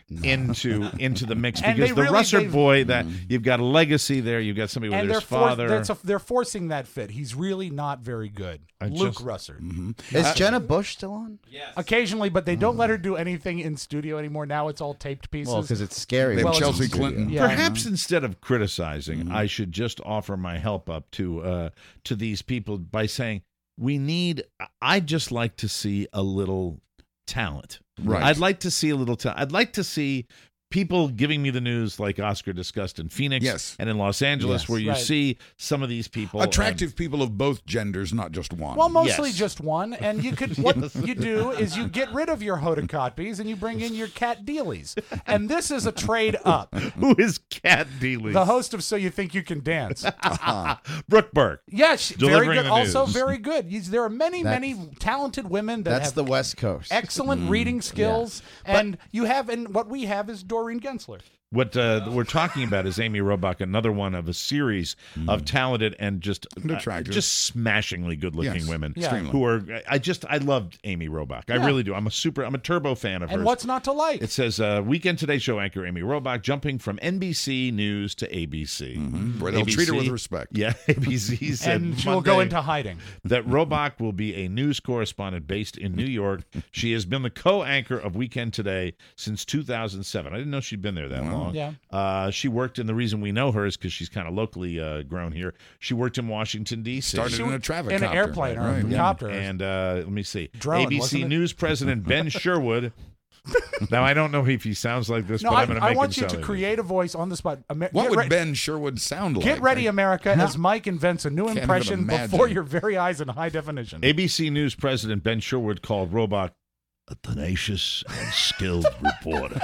Speaker 3: into into the mix
Speaker 4: And
Speaker 3: because
Speaker 4: they
Speaker 3: the
Speaker 4: really-
Speaker 3: Russert
Speaker 4: they've-
Speaker 3: boy that you've got a legacy there. You've got somebody with
Speaker 4: and
Speaker 3: his
Speaker 4: they're, for,
Speaker 3: father.
Speaker 4: that's a, they're forcing that fit. He's really not very good.
Speaker 3: I
Speaker 4: Luke
Speaker 3: just-
Speaker 4: Russert.
Speaker 6: Mm-hmm.
Speaker 5: Is
Speaker 6: Uh,
Speaker 5: Jenna Bush still on?
Speaker 4: Occasionally, but they don't let her do anything in studio anymore. Now it's all taped pieces.
Speaker 5: Well, because it's scary.
Speaker 6: They have
Speaker 4: Well, it's-
Speaker 6: Chelsea Clinton.
Speaker 4: Yeah.
Speaker 3: Perhaps instead of criticizing,
Speaker 6: Mm-hmm.
Speaker 3: I should just offer my help up to uh, to these people by saying we need. I'd just like to see a little talent.
Speaker 6: Right.
Speaker 3: I'd like to see a little talent. I'd like to see people giving me the news like Oscar discussed in Phoenix
Speaker 6: Yes.
Speaker 3: and in Los Angeles,
Speaker 5: Yes.
Speaker 3: where you
Speaker 4: Right.
Speaker 3: see some of these people
Speaker 6: Attractive people of both genders, not just one.
Speaker 4: Well, mostly
Speaker 3: Yes.
Speaker 4: just one. And you could what you do is you get rid of your Hoda Kotbs and you bring in your Cat Dealies. And this is a trade up.
Speaker 3: And who is Cat Dealey?
Speaker 4: The host of So You Think You Can Dance.
Speaker 3: Brooke Burke.
Speaker 4: Yes, very
Speaker 3: Delivering
Speaker 4: good.
Speaker 3: the
Speaker 4: Also
Speaker 3: news.
Speaker 4: very good. He's- There are many,
Speaker 5: That's-
Speaker 4: many talented women that
Speaker 5: That's
Speaker 4: have
Speaker 5: the West Coast.
Speaker 4: excellent reading skills. And you have, and what we have is Doreen Gensler.
Speaker 3: What uh, we're talking about is Amy Robach, another one of a series of talented and just
Speaker 6: And
Speaker 3: uh,
Speaker 6: attractive.
Speaker 3: just smashingly good-looking
Speaker 6: Yes,
Speaker 3: women
Speaker 4: Yeah. extremely.
Speaker 3: who are. I just I loved Amy Robach. I
Speaker 4: Yeah.
Speaker 3: really do. I'm a super. I'm a turbo fan of
Speaker 4: And
Speaker 3: hers.
Speaker 4: what's not to like?
Speaker 3: It says uh, Weekend Today Show anchor Amy Robach jumping from N B C News to A B C.
Speaker 6: Where they'll treat her
Speaker 3: A B C
Speaker 6: with respect.
Speaker 3: Yeah, A B C said
Speaker 4: and she will go
Speaker 3: Monday
Speaker 4: into hiding.
Speaker 3: that Robach will be a news correspondent based in New York. She has been the co-anchor of Weekend Today since two thousand seven. I didn't know she'd been there that long.
Speaker 4: Yeah.
Speaker 3: Uh, she worked, and the reason we know her is because she's kind of locally uh, grown here. She worked in Washington, D C
Speaker 6: Started in a traffic
Speaker 4: In an
Speaker 6: copter.
Speaker 4: airplane or a
Speaker 6: Right.
Speaker 4: copter.
Speaker 3: And uh, let me see.
Speaker 4: Drone,
Speaker 3: A B C
Speaker 4: wasn't it?
Speaker 3: News president Ben Sherwood. Now, I don't know if he sounds like this,
Speaker 4: No,
Speaker 3: but
Speaker 4: I,
Speaker 3: I'm going to
Speaker 4: I
Speaker 3: make
Speaker 4: want
Speaker 3: him
Speaker 4: you to
Speaker 3: sound like
Speaker 4: create a voice on the spot. Amer-
Speaker 6: What
Speaker 4: get
Speaker 6: would
Speaker 4: re-
Speaker 6: Ben Sherwood sound like?
Speaker 4: Get ready, America, as Mike invents a new
Speaker 6: Can't even
Speaker 4: impression
Speaker 6: imagine.
Speaker 4: before your very eyes in high definition.
Speaker 3: A B C News president Ben Sherwood called Robach a tenacious and skilled reporter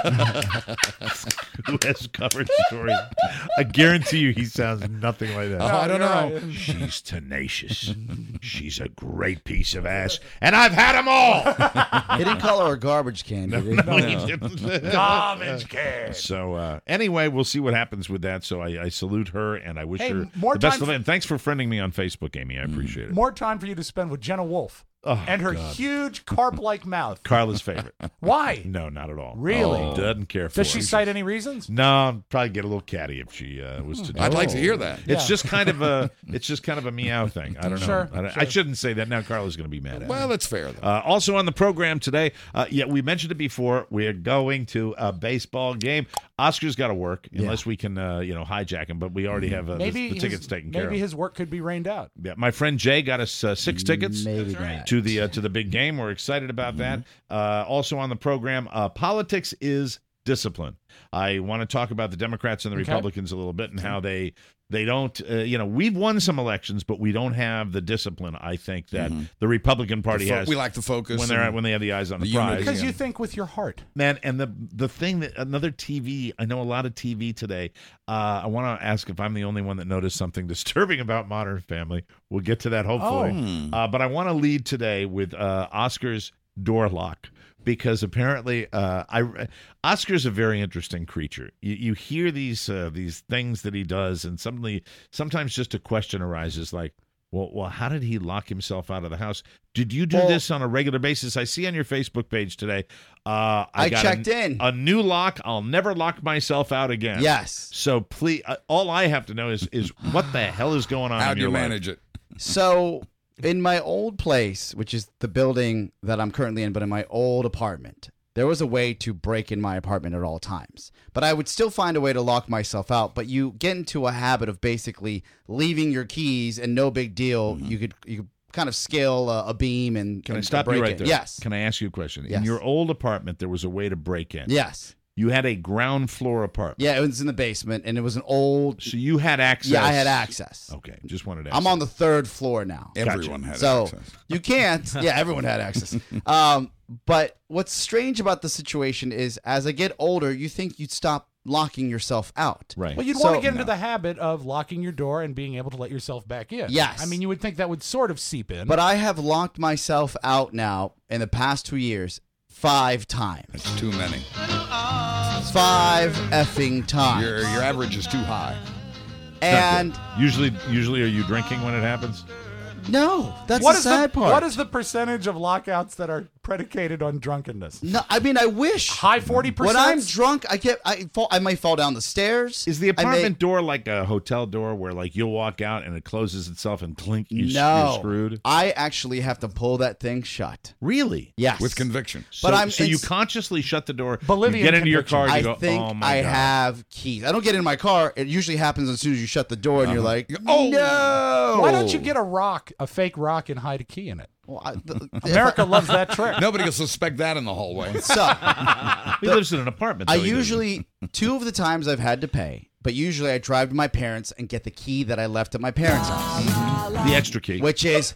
Speaker 3: who has covered stories. I guarantee you he sounds nothing like that.
Speaker 6: Oh, I don't
Speaker 4: you're
Speaker 6: know.
Speaker 4: right.
Speaker 3: She's tenacious. She's a great piece of ass. And I've had them all.
Speaker 5: He didn't call her a garbage can, did he?
Speaker 3: No, he didn't.
Speaker 4: Garbage can.
Speaker 3: So uh, anyway, we'll see what happens with that. So I, I salute her and I wish
Speaker 4: Hey,
Speaker 3: her
Speaker 4: more
Speaker 3: the best
Speaker 4: time
Speaker 3: of
Speaker 4: for-
Speaker 3: it. And thanks for friending me on Facebook, Amy. I appreciate it.
Speaker 4: More time for you to spend with Jenna Wolf
Speaker 3: Oh,
Speaker 4: and her
Speaker 3: God.
Speaker 4: huge carp-like mouth.
Speaker 3: Carla's favorite.
Speaker 4: Why?
Speaker 3: No, not at all.
Speaker 4: Really?
Speaker 3: Oh, doesn't care for
Speaker 4: Does she
Speaker 3: it.
Speaker 4: cite any reasons?
Speaker 3: No, I'd probably get a little catty if she uh, was to do
Speaker 6: I'd
Speaker 3: it.
Speaker 6: like to hear that.
Speaker 3: It's
Speaker 4: Yeah.
Speaker 3: just kind of a it's just kind of a meow thing. I don't know.
Speaker 4: Sure,
Speaker 3: I, don't-
Speaker 4: sure.
Speaker 3: I shouldn't say that. Now Carla's going to be mad at me.
Speaker 6: Well, that's fair, though.
Speaker 3: Uh, also on the program today, uh, yeah, we mentioned it before. We're going to a baseball game. Oscar's got to work unless we can, uh, you know, hijack him. But we already have uh,
Speaker 4: Maybe
Speaker 3: the, the tickets
Speaker 4: his,
Speaker 3: taken care
Speaker 4: maybe
Speaker 3: of.
Speaker 4: his work could be rained out.
Speaker 3: Yeah, my friend Jay got us uh, six tickets
Speaker 5: Maybe not.
Speaker 3: to the uh, to the big game. We're excited about that. Uh, also on the program, uh, politics is discipline. I want to talk about the Democrats and the
Speaker 4: Okay.
Speaker 3: Republicans a little bit and how they they don't, uh, you know, we've won some elections, but we don't have the discipline, I think, that the Republican Party
Speaker 6: The fo-
Speaker 3: has.
Speaker 6: we lack the focus
Speaker 3: when they're
Speaker 6: and
Speaker 3: when they have the eyes on the,
Speaker 6: the
Speaker 3: prize.
Speaker 6: unity.
Speaker 4: Because you think with your heart.
Speaker 3: Man, and the the thing that another T V, I know a lot of T V today. Uh, I want to ask if I'm the only one that noticed something disturbing about Modern Family. We'll get to that hopefully.
Speaker 6: Oh.
Speaker 3: Uh, but I want to lead today with uh, Oscar's door lock. Because apparently, uh, I Oscar's a very interesting creature. You, you hear these uh, these things that he does, and suddenly, sometimes just a question arises, like, "Well, well, how did he lock himself out of the house? Did you do
Speaker 5: Well-
Speaker 3: this on a regular basis?" I see on your Facebook page today. Uh, I,
Speaker 5: I
Speaker 3: got
Speaker 5: checked
Speaker 3: a,
Speaker 5: in.
Speaker 3: a new lock. I'll never lock myself out again.
Speaker 5: Yes.
Speaker 3: So please, uh, all I have to know is is what the hell is going on.
Speaker 6: How
Speaker 3: in
Speaker 6: do you
Speaker 3: your life?
Speaker 6: manage it?
Speaker 5: So, in my old place, which is the building that I'm currently in, but in my old apartment, there was a way to break in my apartment at all times. But I would still find a way to lock myself out. But you get into a habit of basically leaving your keys, and no big deal. You could you could kind of scale a, a beam and
Speaker 3: Can I
Speaker 5: and
Speaker 3: stop
Speaker 5: break
Speaker 3: you right
Speaker 5: in.
Speaker 3: there?
Speaker 5: Yes.
Speaker 3: Can I ask you a question? In
Speaker 5: Yes.
Speaker 3: your old apartment, there was a way to break in.
Speaker 5: Yes.
Speaker 3: You had a ground floor apartment.
Speaker 5: Yeah, it was in the basement, and it was an old.
Speaker 3: So you had access.
Speaker 5: Yeah, I had access.
Speaker 3: Okay, just wanted to ask.
Speaker 5: I'm on the third floor now.
Speaker 6: Everyone had
Speaker 5: so
Speaker 6: access.
Speaker 5: you can't. Yeah, everyone had access. Um, but what's strange about the situation is, as I get older, you think you'd stop locking yourself out.
Speaker 3: Right.
Speaker 4: Well, you'd
Speaker 5: So-
Speaker 4: want to get into
Speaker 5: No.
Speaker 4: the habit of locking your door and being able to let yourself back in.
Speaker 5: Yes.
Speaker 4: I mean, you would think that would sort of seep in.
Speaker 5: But I have locked myself out now in the past two years five times.
Speaker 6: That's too many.
Speaker 5: Five effing times.
Speaker 6: Your your average is too high.
Speaker 5: and
Speaker 3: usually, usually, are you drinking when it happens?
Speaker 5: no, that's
Speaker 4: what
Speaker 5: the
Speaker 4: is
Speaker 5: sad
Speaker 4: the,
Speaker 5: part.
Speaker 4: What is the percentage of lockouts that are predicated on drunkenness?
Speaker 5: No, I mean, I wish.
Speaker 4: High forty percent?
Speaker 5: When I'm drunk, I get I fall, I might fall down the stairs.
Speaker 3: Is the
Speaker 5: I may-
Speaker 3: apartment door like a hotel door where like you'll walk out and it closes itself and clink, you,
Speaker 5: no,
Speaker 3: you're screwed?
Speaker 5: I actually have to pull that thing shut.
Speaker 3: Really?
Speaker 5: Yes.
Speaker 6: With conviction.
Speaker 3: So,
Speaker 5: But I'm-
Speaker 3: so you
Speaker 5: it's-
Speaker 3: consciously shut the door,
Speaker 4: Bolivian
Speaker 3: you get into your
Speaker 4: conviction.
Speaker 3: car, and
Speaker 5: I
Speaker 3: you go,
Speaker 5: think
Speaker 3: oh my
Speaker 5: I
Speaker 3: God.
Speaker 5: have keys. I don't get in my car. It usually happens as soon as you shut the door and you're like,
Speaker 6: Oh.
Speaker 5: no.
Speaker 4: Why don't you get a rock, a fake rock, and hide a key in it?
Speaker 5: Well, I, the,
Speaker 4: America loves that trick.
Speaker 6: Nobody will suspect that in the hallway.
Speaker 5: So
Speaker 3: He lives in an apartment.
Speaker 5: I
Speaker 3: though, he doesn't.
Speaker 5: usually, two of the times I've had to pay, but usually I drive to my parents and get the key that I left at my parents' house,
Speaker 3: the extra key.
Speaker 5: which is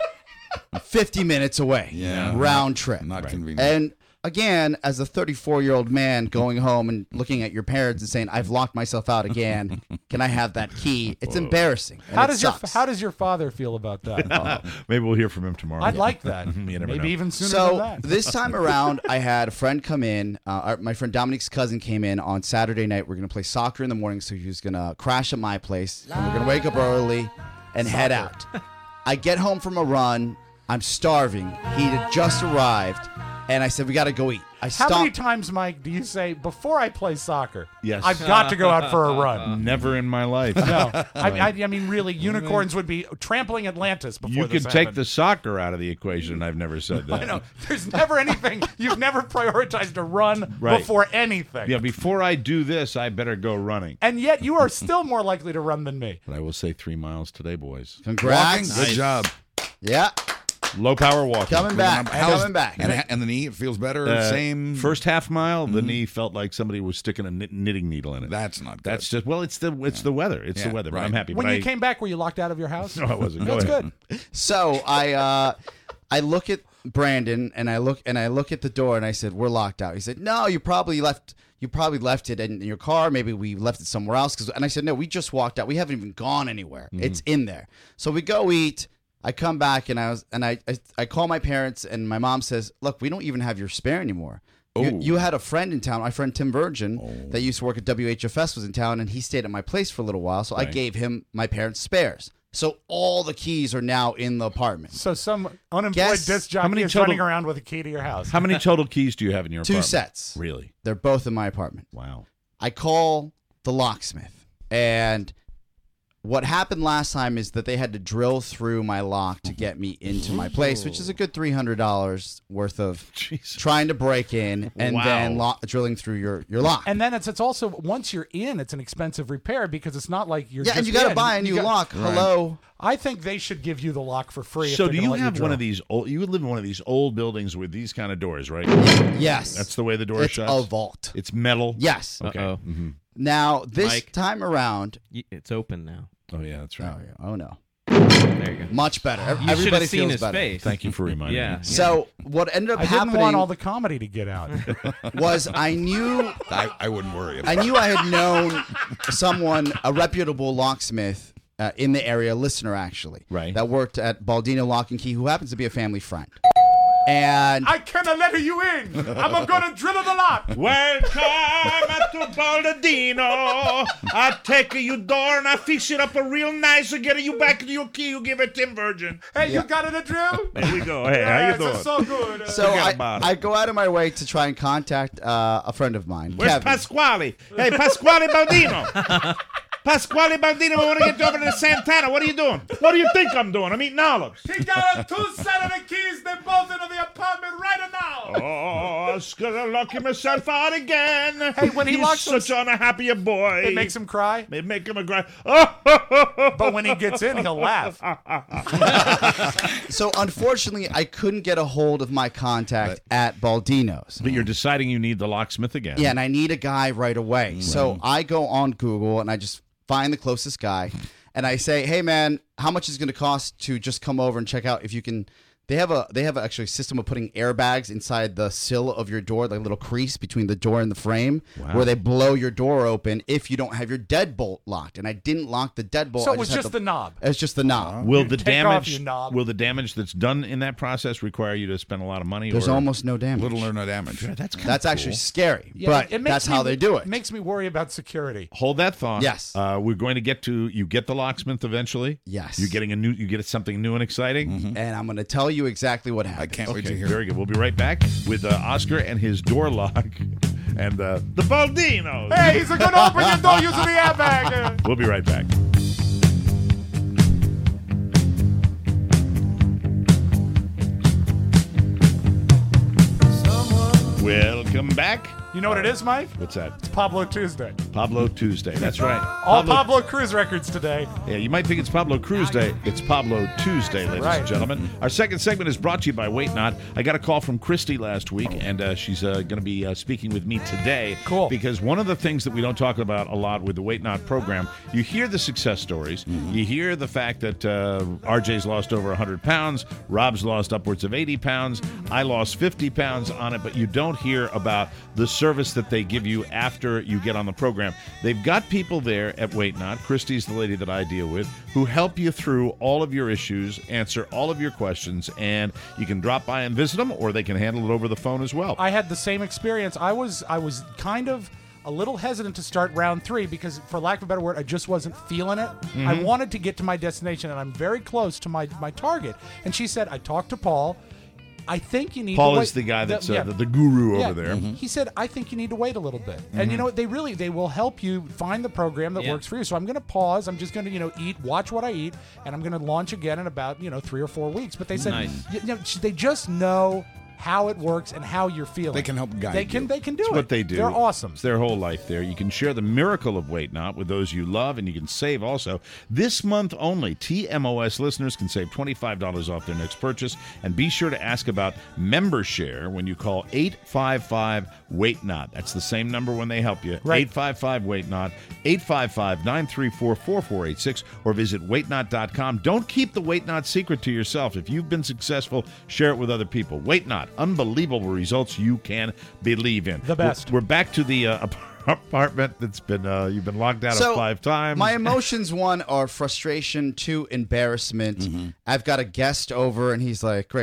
Speaker 5: fifty minutes away.
Speaker 6: Yeah.
Speaker 5: Round trip.
Speaker 6: Not convenient.
Speaker 5: And again, as a thirty-four-year-old man going home and looking at your parents and saying, "I've locked myself out again. Can I have that key?" It's embarrassing. and
Speaker 4: How
Speaker 5: it
Speaker 4: does your
Speaker 5: sucks.
Speaker 4: How does your father feel about that?
Speaker 3: Maybe we'll hear from him tomorrow.
Speaker 4: I'd like that.
Speaker 3: You never
Speaker 4: Maybe
Speaker 3: know.
Speaker 4: even sooner
Speaker 5: So
Speaker 4: than that.
Speaker 5: this time around, I had a friend come in. Uh, our, my friend Dominic's cousin came in on Saturday night. We're gonna play soccer in the morning, so he was gonna crash at my place, and we're gonna wake up early and head out. I get home from a run. I'm starving. He had just arrived, and I said, "We got to go eat." I
Speaker 4: How
Speaker 5: stopped.
Speaker 4: many times, Mike, do you say, before I play soccer,
Speaker 3: Yes.
Speaker 4: I've got to go out for a run?
Speaker 3: Never in my life.
Speaker 4: No. I, I, I mean, really, unicorns would be trampling Atlantis before
Speaker 3: You
Speaker 4: this
Speaker 3: could take
Speaker 4: happened.
Speaker 3: the soccer out of the equation, and I've never said that.
Speaker 4: I know. There's never anything. You've never prioritized a run
Speaker 3: Right.
Speaker 4: before anything.
Speaker 3: Yeah, before I do this, I better go running.
Speaker 4: And yet you are still more likely to run than me.
Speaker 3: But I will say three miles today, boys.
Speaker 6: Walking,
Speaker 5: Congrats.
Speaker 6: good job.
Speaker 5: Yeah,
Speaker 3: Low power walking.
Speaker 5: coming back.
Speaker 6: How's-
Speaker 5: Coming back.
Speaker 6: And, and the knee, it feels better.
Speaker 3: Uh,
Speaker 6: Same.
Speaker 3: First half mile, the knee felt like somebody was sticking a knit- knitting needle in it.
Speaker 6: That's not good.
Speaker 3: That's just well, it's the it's the weather. It's
Speaker 6: Yeah,
Speaker 3: the weather. But
Speaker 6: right.
Speaker 3: I'm happy.
Speaker 4: When
Speaker 3: but
Speaker 4: you
Speaker 3: I,
Speaker 4: came back, were you locked out of your house?
Speaker 3: no, I wasn't. Go
Speaker 4: That's
Speaker 3: ahead.
Speaker 4: good.
Speaker 5: So I uh, I look at Brandon and I look and I look at the door and I said, "We're locked out." He said, "No, you probably left. You probably left it in your car. Maybe we left it somewhere else." Cause, and I said, "No, we just walked out. We haven't even gone anywhere. It's in there." So we go eat. I come back and I was and I, I I call my parents and my mom says, "Look, we don't even have your spare anymore. You,
Speaker 6: Oh.
Speaker 5: you had a friend in town. My friend Tim Virgin that used to work at W H F S was in town, and he stayed at my place for a little while. So I
Speaker 3: Right.
Speaker 5: gave him my parents' spares. So all the keys are now in the apartment.
Speaker 4: So some unemployed
Speaker 5: Guess-
Speaker 4: disc
Speaker 3: How
Speaker 4: jockey
Speaker 3: many
Speaker 4: is
Speaker 3: total-
Speaker 4: running around with a key to your house.
Speaker 3: How many total keys do you have in your
Speaker 5: Two
Speaker 3: apartment?
Speaker 5: sets.
Speaker 3: Really?
Speaker 5: They're both in my apartment.
Speaker 3: Wow.
Speaker 5: I call the locksmith, and what happened last time is that they had to drill through my lock to get me into my place, which is a good three hundred dollars worth of
Speaker 3: Jesus.
Speaker 5: trying to break in and
Speaker 3: Wow.
Speaker 5: then lo- drilling through your, your lock.
Speaker 4: And then it's it's also once you're in, it's an expensive repair because it's not like you're
Speaker 5: Yeah,
Speaker 4: just
Speaker 5: and you gotta
Speaker 4: in.
Speaker 5: buy a
Speaker 4: You
Speaker 5: new
Speaker 4: got-
Speaker 5: lock. Hello.
Speaker 4: I think they should give you the lock for free. if
Speaker 3: So
Speaker 4: they're
Speaker 3: do
Speaker 4: gonna
Speaker 3: you
Speaker 4: let
Speaker 3: have one
Speaker 4: drill.
Speaker 3: of these old? You live in one of these old buildings with these kind of doors, right?
Speaker 5: Yes.
Speaker 3: That's the way the door
Speaker 5: It's
Speaker 3: shuts.
Speaker 5: a vault.
Speaker 3: It's metal.
Speaker 5: Yes.
Speaker 3: Okay.
Speaker 8: Uh-oh.
Speaker 3: hmm
Speaker 5: Now, this
Speaker 8: Mike.
Speaker 5: time around.
Speaker 8: Y- It's open now.
Speaker 3: Oh yeah, that's right.
Speaker 5: Oh, yeah. Oh no.
Speaker 8: There you go.
Speaker 5: Much better. Ev-
Speaker 8: You should
Speaker 5: Everybody
Speaker 8: have seen
Speaker 5: feels
Speaker 8: his
Speaker 5: better.
Speaker 8: face.
Speaker 3: Thank you for reminding
Speaker 8: Yeah.
Speaker 3: me.
Speaker 5: So what ended up
Speaker 4: I didn't
Speaker 5: happening
Speaker 4: want all the comedy to get out.
Speaker 5: was I knew
Speaker 6: I, I wouldn't worry about
Speaker 5: I knew I had known someone, a reputable locksmith uh, in the area, a listener actually,
Speaker 3: Right.
Speaker 5: that worked at Baldino Lock and Key, who happens to be a family friend. And
Speaker 4: I cannot let you in. I'm gonna drill the lock.
Speaker 3: Welcome to Baldino. I take your door and I fix it up a real nice and get you back to your key. You give it Tim Virgin.
Speaker 4: Hey, you got it a drill?
Speaker 3: There we go. Hey, how you doing?
Speaker 4: so good. Uh,
Speaker 5: so
Speaker 3: Forget
Speaker 5: I,
Speaker 3: about it.
Speaker 5: I go out of my way to try and contact uh, a friend of mine,
Speaker 3: Where's
Speaker 5: Kevin.
Speaker 3: Pasquale? Hey, Pasquale Baldino. Pasquale Baldino, we want to get you over to Santana. What are you doing? What do you think I'm doing? I'm eating olives.
Speaker 4: he got a two set of the keys. They're both in the apartment right now.
Speaker 3: Oh, I was gonna lock myself out again.
Speaker 4: Hey, when he
Speaker 3: He's
Speaker 4: locks
Speaker 3: such an unhappy boy.
Speaker 4: It makes him cry.
Speaker 3: It make him a cry. Oh,
Speaker 4: But when he gets in, he'll laugh.
Speaker 5: So unfortunately, I couldn't get a hold of my contact at Baldino's.
Speaker 3: But you're deciding you need the locksmith again.
Speaker 5: Yeah, and I need a guy right away. So I go on Google and I just find the closest guy, and I say, "Hey, man, how much is it going to cost to just come over and check out if you can?" They have a they have actually a system of putting airbags inside the sill of your door, like a little crease between the door and the frame,
Speaker 3: Wow.
Speaker 5: where they blow your door open if you don't have your deadbolt locked. And I didn't lock the deadbolt.
Speaker 4: So
Speaker 5: I
Speaker 4: it was
Speaker 5: had
Speaker 4: just the knob.
Speaker 5: It's just the knob.
Speaker 3: Will the
Speaker 4: Take off
Speaker 3: damage
Speaker 4: your knob.
Speaker 3: will the damage that's done in that process require you to spend a lot of money?
Speaker 5: There's
Speaker 3: or
Speaker 5: almost no damage.
Speaker 6: little or no damage.
Speaker 3: Yeah, that's kinda
Speaker 5: That's actually
Speaker 3: cool.
Speaker 5: scary,
Speaker 4: Yeah,
Speaker 5: but
Speaker 4: it makes
Speaker 5: that's
Speaker 4: me-
Speaker 5: how they do it.
Speaker 4: Makes me worry about security.
Speaker 3: Hold that thought.
Speaker 5: Yes.
Speaker 3: Uh, we're going to get to you. Get the locksmith eventually.
Speaker 5: Yes.
Speaker 3: You're getting a new. You get something new and exciting.
Speaker 5: And I'm going to tell you exactly what happened.
Speaker 6: I can't wait to
Speaker 3: Okay,
Speaker 6: hear.
Speaker 3: very good. We'll be right back with uh, Oscar and his door lock and uh, the Baldino.
Speaker 4: Hey, he's going to open your door using the airbag.
Speaker 3: We'll be right back. Welcome back.
Speaker 4: You know what it is, Mike?
Speaker 3: What's that?
Speaker 4: It's Pablo Tuesday.
Speaker 3: Pablo Tuesday. That's right.
Speaker 4: All Pablo Cruz records today.
Speaker 3: Yeah, you might think it's Pablo Cruz Day. It's Pablo Tuesday, ladies
Speaker 4: Right.
Speaker 3: and gentlemen. Our second segment is brought to you by Wait Not. I got a call from Christy last week, and uh, she's uh, going to be uh, speaking with me today.
Speaker 4: Cool.
Speaker 3: Because one of the things that we don't talk about a lot with the Wait Not program, you hear the success stories. You hear the fact that uh, R J's lost over one hundred pounds. Rob's lost upwards of eighty pounds. I lost fifty pounds on it, but you don't hear about the service that they give you after you get on the program. They've got people there at Wait Not. Christy's the lady that I deal with, who help you through all of your issues, answer all of your questions, and you can drop by and visit them, or they can handle it over the phone as well.
Speaker 4: I had the same experience. I was I was kind of a little hesitant to start round three because, for lack of a better word, I just wasn't feeling it. I wanted to get to my destination, and I'm very close to my, my target. And she said, I talked to Paul. I think you need
Speaker 3: Paul
Speaker 4: to wait.
Speaker 3: is the guy that's
Speaker 4: yeah.
Speaker 3: uh, the, the guru
Speaker 4: Yeah.
Speaker 3: over there.
Speaker 4: He said, I think you need to wait a little bit. And you know what? They really, they will help you find the program that
Speaker 8: Yeah.
Speaker 4: works for you. So I'm going to pause. I'm just going to, you know, eat, watch what I eat, and I'm going to launch again in about, you know, three or four weeks. But they said,
Speaker 8: Nice.
Speaker 4: you know, they just know how it works and how you're feeling.
Speaker 6: They can help guide
Speaker 4: They can,
Speaker 6: you.
Speaker 4: they can do
Speaker 3: It's
Speaker 4: it.
Speaker 3: what they do.
Speaker 4: They're awesome.
Speaker 3: It's their whole life there. You can share the miracle of Wait Not with those you love, and you can save also. This month only, T M O S listeners can save twenty-five dollars off their next purchase. And be sure to ask about MemberShare when you call eight five five wait not. That's the same number when they help you.
Speaker 4: Right.
Speaker 3: eight five five wait not, eight five five, nine three four, four four eight six, or visit wait not dot com. Don't keep the Wait Not secret to yourself. If you've been successful, share it with other people. Wait Not, unbelievable results you can believe in.
Speaker 4: The best.
Speaker 3: We're, we're back to the uh, apartment that's been uh, you've been locked out
Speaker 5: So,
Speaker 3: of five times.
Speaker 5: My emotions, one, are frustration, two, embarrassment. I've got a guest over, and he's like, great,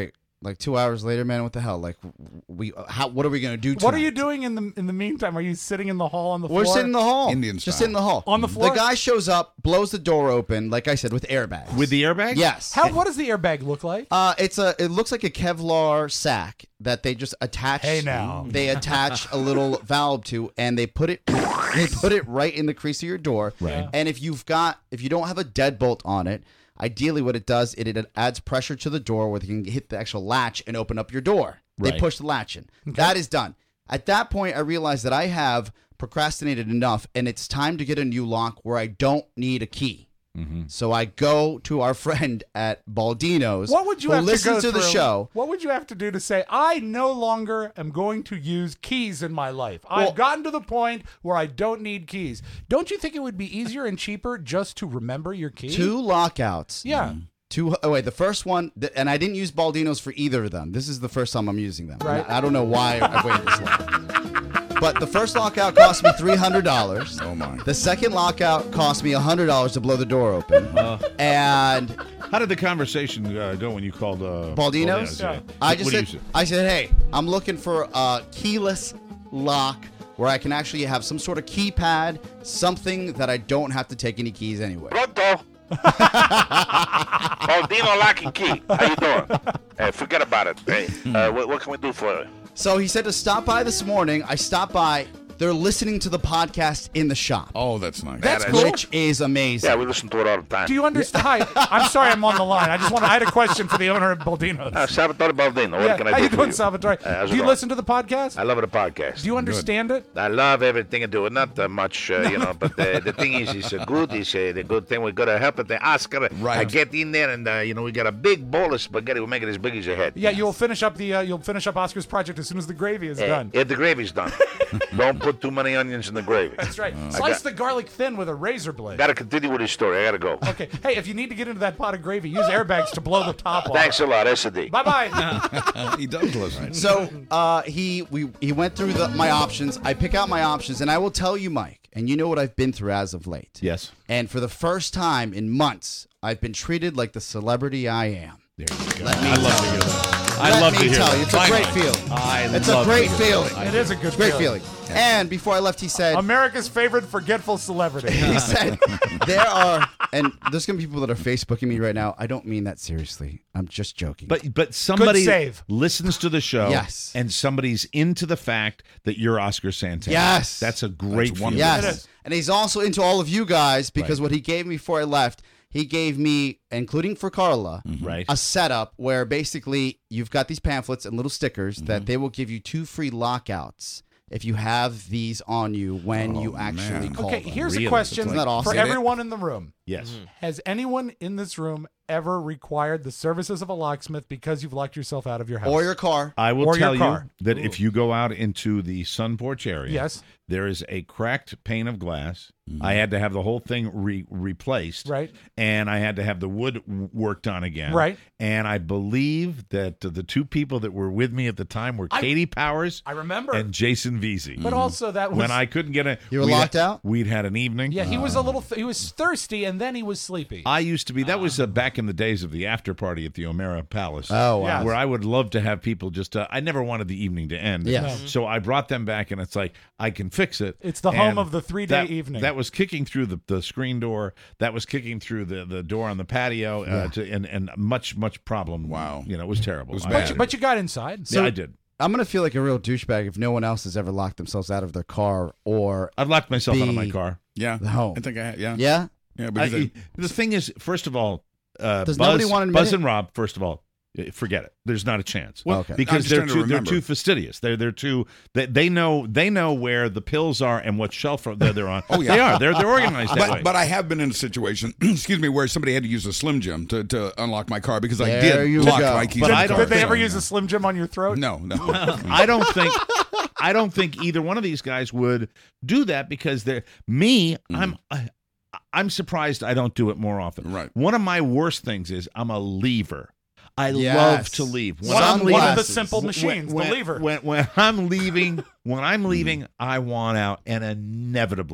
Speaker 5: Like two hours later, man, what the hell? Like, we how? What are we gonna do? Tonight?
Speaker 4: What are you doing in the in the meantime? Are you sitting in the hall on the
Speaker 5: We're
Speaker 4: floor?
Speaker 5: sitting in the hall.
Speaker 6: Indian
Speaker 5: Just
Speaker 6: style.
Speaker 5: in the hall.
Speaker 4: On the floor?
Speaker 5: The guy shows up, blows the door open, like I said, with airbags.
Speaker 3: With the airbag?
Speaker 5: Yes.
Speaker 4: How? What does the airbag look like?
Speaker 5: Uh, it's a. It looks like a Kevlar sack that they just attach.
Speaker 4: Hey, now.
Speaker 5: They attach a little valve to, and they put it. They put it right in the crease of your door.
Speaker 3: Right.
Speaker 5: And if you've got, if you don't have a deadbolt on it, ideally what it does, it, it adds pressure to the door where they can hit the actual latch and open up your door. They
Speaker 3: Right.
Speaker 5: push the latch in. That is done. At that point, I realized that I have procrastinated enough, and it's time to get a new lock where I don't need a key.
Speaker 3: Mm-hmm.
Speaker 5: So I go to our friend at Baldino's.
Speaker 4: What would you
Speaker 5: who
Speaker 4: have
Speaker 5: listens
Speaker 4: to go
Speaker 5: to the
Speaker 4: through?
Speaker 5: show.
Speaker 4: What would you have to do to say, I no longer am going to use keys in my life?
Speaker 5: Well-
Speaker 4: I've gotten to the point where I don't need keys. Don't you think it would be easier and cheaper just to remember your key?
Speaker 5: Two lockouts.
Speaker 4: Yeah.
Speaker 5: Two. Oh wait, the first one, th- and I didn't use Baldino's for either of them. This is the first time I'm using them.
Speaker 4: Right.
Speaker 5: I, I don't know why I waited this long. But the first lockout cost me three hundred dollars.
Speaker 6: Oh my.
Speaker 5: The second lockout cost me one hundred dollars to blow the door open.
Speaker 3: Uh,
Speaker 5: and
Speaker 3: How did the conversation uh, go when you called uh,
Speaker 5: Baldino's?
Speaker 3: yeah.
Speaker 5: I
Speaker 3: What
Speaker 5: just
Speaker 3: do you
Speaker 5: said,
Speaker 3: say?
Speaker 5: I said, hey, I'm looking for a keyless lock where I can actually have some sort of keypad, something that I don't have to take any keys anyway.
Speaker 11: Pronto. Baldino Lock and Key. How you doing? Hey, forget about it. Hey, uh, what, what can we do for you?
Speaker 5: So he said to stop by this morning. I stopped by. They're listening to the podcast in the shop.
Speaker 6: Oh, that's nice.
Speaker 4: That's
Speaker 11: Yeah,
Speaker 4: cool.
Speaker 5: Which is amazing.
Speaker 11: Yeah, we listen to it all the time.
Speaker 4: Do you understand? Hi, I'm sorry I'm on the line. I just want to, I had a question for the owner of Baldino's.
Speaker 11: Uh, Salvatore Baldino. What
Speaker 4: Yeah,
Speaker 11: can I
Speaker 4: how
Speaker 11: do
Speaker 4: you
Speaker 11: for
Speaker 4: doing,
Speaker 11: you?
Speaker 4: Salvatore?
Speaker 11: Uh, how's it
Speaker 4: Do you
Speaker 11: going?
Speaker 4: listen to the podcast?
Speaker 11: I love the podcast.
Speaker 4: Do you understand it?
Speaker 11: I love everything I do. Not uh, much, uh, you know, but uh, the thing is, it's uh, good. It's uh, the good thing. We got to help it. The Oscar.
Speaker 6: Right.
Speaker 11: I get in there, and uh, you know, we got a big bowl of spaghetti. We make it as big as your head.
Speaker 4: Yeah, you'll finish up the uh, you'll finish up Oscar's project as soon as the gravy is
Speaker 11: Uh,
Speaker 4: done.
Speaker 11: If the gravy's done, don't put too many onions in the gravy.
Speaker 4: That's right.
Speaker 11: I
Speaker 4: Slice
Speaker 11: got-
Speaker 4: the garlic thin with a razor blade.
Speaker 11: Got to continue with his story. I got to go.
Speaker 4: Okay. Hey, if you need to get into that pot of gravy, use airbags to blow the top off.
Speaker 11: Thanks a lot, S D.
Speaker 4: Bye bye.
Speaker 6: He does listen.
Speaker 5: So uh, he we he went through the my options. I pick out my options, and I will tell you, Mike, and you know what I've been through as of late.
Speaker 3: Yes.
Speaker 5: And for the first time in months, I've been treated like the celebrity I am.
Speaker 3: There you go.
Speaker 5: Let me
Speaker 3: I love
Speaker 5: tell
Speaker 3: to hear
Speaker 5: you.
Speaker 3: that. I
Speaker 5: Let
Speaker 3: love
Speaker 5: me
Speaker 3: to hear
Speaker 5: tell
Speaker 3: that.
Speaker 5: you, it's a great feeling.
Speaker 3: I
Speaker 5: It's
Speaker 3: love
Speaker 5: a great
Speaker 3: to hear
Speaker 5: feeling.
Speaker 4: It is a good
Speaker 5: It's a great
Speaker 4: feeling.
Speaker 5: feeling. And before I left, he said,
Speaker 4: America's favorite forgetful celebrity.
Speaker 5: he said, there are, and there's going to be people that are Facebooking me right now. I don't mean that seriously. I'm just joking.
Speaker 3: But but somebody
Speaker 4: save.
Speaker 3: listens to the show,
Speaker 5: Yes.
Speaker 3: and somebody's into the fact that you're Oscar Santana.
Speaker 5: Yes.
Speaker 3: That's a great
Speaker 6: That's
Speaker 3: feeling.
Speaker 6: wonderful.
Speaker 5: yes.
Speaker 4: It is.
Speaker 5: And he's also into all of you guys because what he gave me before I left, he gave me, including for Carla,
Speaker 3: Right.
Speaker 5: a setup where basically you've got these pamphlets and little stickers
Speaker 3: Mm-hmm.
Speaker 5: that they will give you two free lockouts if you have these on you when you actually
Speaker 6: man.
Speaker 5: call
Speaker 4: Okay,
Speaker 5: them.
Speaker 4: here's
Speaker 3: Really?
Speaker 4: a question
Speaker 5: Isn't that awesome?
Speaker 4: for
Speaker 6: Get it?
Speaker 4: everyone in the room.
Speaker 3: Yes.
Speaker 4: Has anyone in this room ever required the services of a locksmith because you've locked yourself out of your house?
Speaker 5: Or your car.
Speaker 3: I will
Speaker 4: Or your
Speaker 3: tell you
Speaker 4: car.
Speaker 3: that if you go out into the sun porch area,
Speaker 4: Yes.
Speaker 3: there is a cracked pane of glass. I had to have the whole thing re- replaced,
Speaker 4: Right.
Speaker 3: And I had to have the wood w- worked on again,
Speaker 4: Right.
Speaker 3: And I believe that uh, the two people that were with me at the time were
Speaker 4: I-
Speaker 3: Katie Powers
Speaker 4: I remember.
Speaker 3: and Jason Veazey.
Speaker 4: But also that was
Speaker 3: when I couldn't get a,
Speaker 5: You were
Speaker 3: we'd
Speaker 5: locked
Speaker 3: had-
Speaker 5: out?
Speaker 3: We'd had an evening.
Speaker 4: Yeah, he was a little th- he was thirsty and then he was sleepy.
Speaker 3: I used to be. That was uh, back in the days of the after party at the O'Mara Palace.
Speaker 5: Oh, wow.
Speaker 4: Yeah.
Speaker 3: Where I would love to have people just. Uh, I never wanted the evening to end.
Speaker 5: Yes.
Speaker 4: No.
Speaker 3: So I brought them back, and it's like I can fix it.
Speaker 4: It's the home
Speaker 3: And
Speaker 4: of the three-day
Speaker 3: that-
Speaker 4: evening.
Speaker 3: That was kicking through the, the screen door. That was kicking through the, the door on the patio. Uh, to, and and much much problem.
Speaker 6: Wow.
Speaker 3: You know, it was terrible.
Speaker 6: It was
Speaker 3: I-
Speaker 6: bad.
Speaker 4: but, you, but you got inside.
Speaker 3: yeah, I did.
Speaker 5: I'm going to feel like a real douchebag if no one else has ever locked themselves out of their car or.
Speaker 3: I've locked myself out of my
Speaker 5: Be-
Speaker 3: car.
Speaker 6: Yeah.
Speaker 5: The home.
Speaker 6: I think I had, yeah.
Speaker 5: Yeah?
Speaker 6: Yeah,
Speaker 3: I,
Speaker 6: because I-
Speaker 3: the thing is, first of all, uh,
Speaker 5: Does
Speaker 3: Buzz,
Speaker 5: nobody want to admit
Speaker 3: Buzz
Speaker 5: it?
Speaker 3: and Rob. First of all, eh, forget it. There's not a chance.
Speaker 5: Well, okay.
Speaker 6: I'm
Speaker 3: Because
Speaker 6: just
Speaker 3: they're
Speaker 6: trying to
Speaker 3: too they're
Speaker 6: remember.
Speaker 3: too fastidious. They're they're too they, they know they know where the pills are and what shelf they're, they're on.
Speaker 6: Oh, yeah.
Speaker 3: They are. They're they're organized that way.
Speaker 6: But, but I have been in a situation, excuse me, where somebody had to use a Slim Jim to, to unlock my car because I
Speaker 5: There
Speaker 6: did
Speaker 5: you
Speaker 6: lock
Speaker 5: go.
Speaker 6: my keys.
Speaker 3: But
Speaker 6: in
Speaker 3: I
Speaker 6: the
Speaker 3: don't
Speaker 6: car.
Speaker 4: Did they ever
Speaker 6: So,
Speaker 4: use a Slim Jim on your throat?
Speaker 6: No, no.
Speaker 3: I don't think I don't think either one of these guys would do that because they're me. I'm I, I'm surprised I don't do it more often.
Speaker 6: Right.
Speaker 3: One of my worst things is I'm a lever. I
Speaker 5: Yes.
Speaker 3: love to leave. When
Speaker 4: One,
Speaker 3: I'm
Speaker 4: of,
Speaker 3: leaving,
Speaker 4: one of the
Speaker 5: Sunglasses.
Speaker 4: simple
Speaker 3: when-
Speaker 4: machines,
Speaker 3: when,
Speaker 4: the lever.
Speaker 3: When, when I'm leaving, when I'm leaving, I want out, and inevitably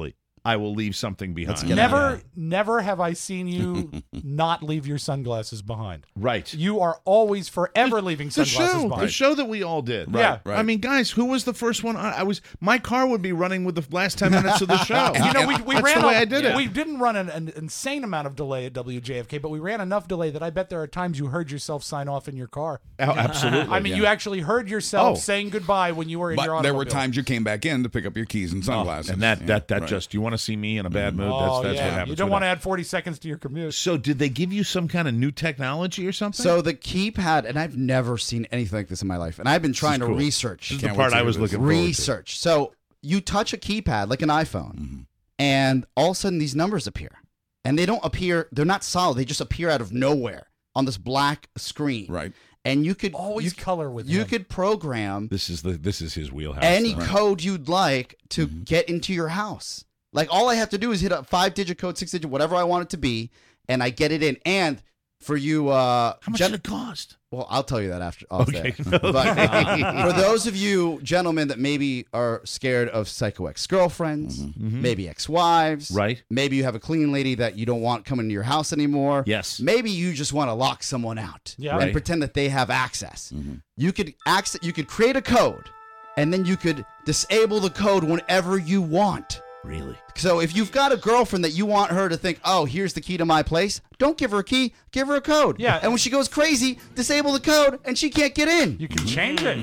Speaker 3: I will leave something behind.
Speaker 4: Never, never have I seen you not leave your sunglasses behind.
Speaker 3: Right.
Speaker 4: You are always forever leaving
Speaker 3: The
Speaker 4: sunglasses
Speaker 3: show,
Speaker 4: behind.
Speaker 3: the show that we all did.
Speaker 4: Yeah.
Speaker 3: I mean, guys, who was the first one? I, I was. My car would be running with the last ten minutes of the show.
Speaker 4: You know, we, we
Speaker 3: That's
Speaker 4: ran
Speaker 3: the way
Speaker 4: a-
Speaker 3: I did it.
Speaker 4: We didn't run an, an insane amount of delay at W J F K, but we ran enough delay that I bet there are times you heard yourself sign off in your car.
Speaker 3: Oh, absolutely.
Speaker 4: I mean,
Speaker 6: Yeah.
Speaker 4: you actually heard yourself
Speaker 6: Oh.
Speaker 4: saying goodbye when you were in
Speaker 6: But
Speaker 4: your
Speaker 6: there
Speaker 4: automobile.
Speaker 6: were times you came back in to pick up your keys and sunglasses.
Speaker 3: Oh, and that
Speaker 6: Yeah,
Speaker 3: that that
Speaker 6: right.
Speaker 3: just you want to see me in a bad mood.
Speaker 4: Oh,
Speaker 3: that's that's
Speaker 4: yeah.
Speaker 3: what happens.
Speaker 4: You don't
Speaker 3: with
Speaker 4: want to
Speaker 3: that.
Speaker 4: add forty seconds to your commute.
Speaker 3: So, did they give you some kind of new technology or something?
Speaker 5: So the keypad, and I've never seen anything like this in my life, and I've been trying to
Speaker 3: cool.
Speaker 5: research.
Speaker 3: This is the
Speaker 6: Can't
Speaker 3: part
Speaker 6: wait to
Speaker 3: I
Speaker 6: do
Speaker 3: was
Speaker 6: this.
Speaker 3: looking forward to.
Speaker 5: Research. So you touch a keypad like an iPhone,
Speaker 6: Mm-hmm.
Speaker 5: and all of a sudden these numbers appear, and they don't appear. They're not solid. They just appear out of nowhere on this black screen.
Speaker 6: Right.
Speaker 5: And you could
Speaker 4: Always
Speaker 5: you,
Speaker 4: color with
Speaker 5: you
Speaker 4: him.
Speaker 5: could program
Speaker 3: This is the this is his wheelhouse.
Speaker 5: any
Speaker 3: though.
Speaker 5: code you'd like to
Speaker 6: Mm-hmm.
Speaker 5: get into your house. Like all I have to do is hit a five digit code, six digit, whatever I want it to be, and I get it in. And for you, uh,
Speaker 3: How much
Speaker 5: gen-
Speaker 3: did it cost?
Speaker 5: well, I'll tell you that after. Off
Speaker 3: Okay.
Speaker 5: there. But uh, for those of you gentlemen that maybe are scared of psycho ex girlfriends, maybe ex wives,
Speaker 3: Right.
Speaker 5: Maybe you have a clean lady that you don't want coming to your house anymore.
Speaker 3: Yes.
Speaker 5: Maybe you just want to lock someone out
Speaker 4: Yeah.
Speaker 5: and
Speaker 3: Right.
Speaker 5: pretend that they have access. You could access. You could create a code, and then you could disable the code whenever you want.
Speaker 3: Really?
Speaker 5: So if you've got a girlfriend that you want her to think, oh, here's the key to my place, don't give her a key, give her a code.
Speaker 4: Yeah.
Speaker 5: And when she goes crazy, disable the code and she can't get in.
Speaker 4: You can change it.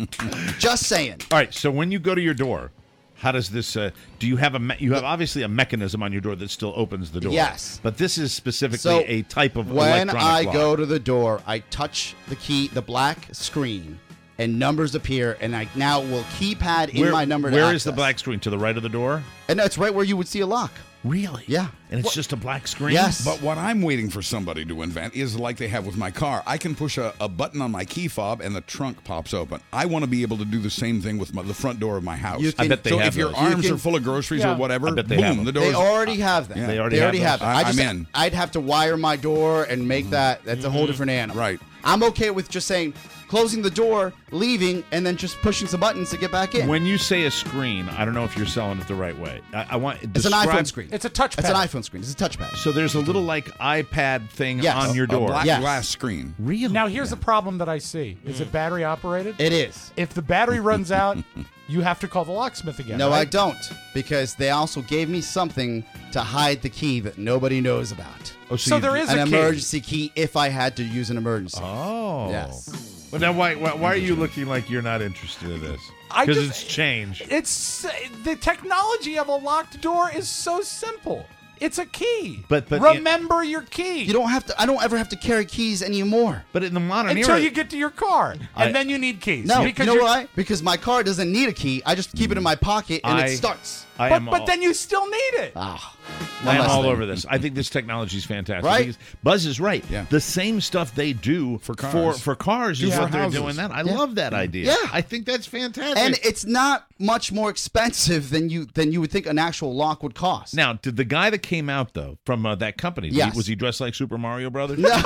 Speaker 5: Just saying.
Speaker 3: All right. So when you go to your door, how does this? Uh, do you have a? Me- you have obviously a mechanism on your door that still opens the door.
Speaker 5: Yes.
Speaker 3: But this is specifically
Speaker 5: So
Speaker 3: a type of
Speaker 5: when
Speaker 3: electronic
Speaker 5: I
Speaker 3: lock.
Speaker 5: go to the door, I touch the key, the black screen, and numbers appear, and I now will keypad in
Speaker 3: Where-
Speaker 5: my number to
Speaker 3: Where is the
Speaker 5: access.
Speaker 3: black screen? To the right of the door?
Speaker 5: And that's right where you would see a lock.
Speaker 3: Really?
Speaker 5: Yeah.
Speaker 3: And it's just a black screen?
Speaker 5: Yes.
Speaker 6: But what I'm waiting for somebody to invent is like they have with my car. I can push a, a button on my key fob and the trunk pops open. I want to be able to do the same thing with my, the front door of my house.
Speaker 5: You can- I bet
Speaker 3: they
Speaker 6: so
Speaker 3: have
Speaker 6: if your
Speaker 3: those.
Speaker 6: arms
Speaker 5: You can-
Speaker 6: are full of grogroceries
Speaker 4: Yeah.
Speaker 6: or whatever,
Speaker 3: I bet they
Speaker 6: boom,
Speaker 3: have them.
Speaker 6: the doors.
Speaker 5: They already have them.
Speaker 6: Yeah.
Speaker 3: They already
Speaker 5: They
Speaker 3: have
Speaker 5: already
Speaker 3: those.
Speaker 5: have them.
Speaker 6: I-
Speaker 5: I just,
Speaker 6: I'm in.
Speaker 5: I'd have to wire my door and make that. That's a whole different animal.
Speaker 6: Right.
Speaker 5: I'm okay with just saying, closing the door, leaving, and then just pushing some buttons to get back in.
Speaker 3: When you say a screen, I don't know if you're selling it the right way. I, I want
Speaker 5: it's an
Speaker 3: describe-
Speaker 5: iPhone screen.
Speaker 4: It's a touchpad.
Speaker 5: It's an iPhone screen. It's a touchpad.
Speaker 3: So there's a little like iPad thing
Speaker 5: Yes.
Speaker 3: on your
Speaker 6: A
Speaker 3: door.
Speaker 6: black
Speaker 5: Yes.
Speaker 6: glass screen.
Speaker 3: Really?
Speaker 4: Now, here's the problem that I see. Is it battery operated?
Speaker 5: It is.
Speaker 4: If the battery runs out, you have to call the locksmith again.
Speaker 5: No, I
Speaker 4: right?
Speaker 5: don't, because they also gave me something to hide the key that nobody knows about.
Speaker 3: Oh,
Speaker 4: So
Speaker 3: you
Speaker 4: there
Speaker 3: do-
Speaker 4: is
Speaker 5: An
Speaker 4: a key.
Speaker 5: emergency key if I had to use an emergency.
Speaker 3: Oh.
Speaker 5: Yes.
Speaker 3: Well, now why, why why are you looking like you're not interested in this?
Speaker 4: I
Speaker 3: Because
Speaker 4: just-
Speaker 3: it's changed.
Speaker 4: It's the technology of a locked door is so simple. It's a key.
Speaker 3: But- but-
Speaker 4: remember your key.
Speaker 5: You don't have to. I don't ever have to carry keys anymore.
Speaker 3: But in the modern
Speaker 4: until
Speaker 3: era,
Speaker 4: you get to your car, and
Speaker 3: I-
Speaker 4: then you need keys.
Speaker 5: No,
Speaker 4: because
Speaker 5: you know
Speaker 4: you're-
Speaker 5: why? Because my car doesn't need a key. I just keep it in my pocket and
Speaker 3: I-
Speaker 5: it starts.
Speaker 3: I
Speaker 4: But,
Speaker 3: am
Speaker 4: but
Speaker 3: all,
Speaker 4: then you still need it.
Speaker 5: Ah,
Speaker 3: I am
Speaker 5: less
Speaker 3: all
Speaker 5: than.
Speaker 3: over this. I think this technology is fantastic.
Speaker 5: Right?
Speaker 3: Because Buzz is right.
Speaker 6: Yeah.
Speaker 3: The same stuff they do
Speaker 6: For cars.
Speaker 3: for, for cars is
Speaker 6: Yeah.
Speaker 3: what
Speaker 6: For
Speaker 3: they're
Speaker 6: houses.
Speaker 3: doing. That I
Speaker 5: Yeah.
Speaker 3: love that idea.
Speaker 5: Yeah.
Speaker 3: I think that's fantastic.
Speaker 5: And it's not much more expensive than you than you would think an actual lock would cost.
Speaker 3: Now, did the guy that came out though from uh, that company? did
Speaker 5: Yes.
Speaker 3: he- was he dressed like Super Mario Brothers?
Speaker 5: no,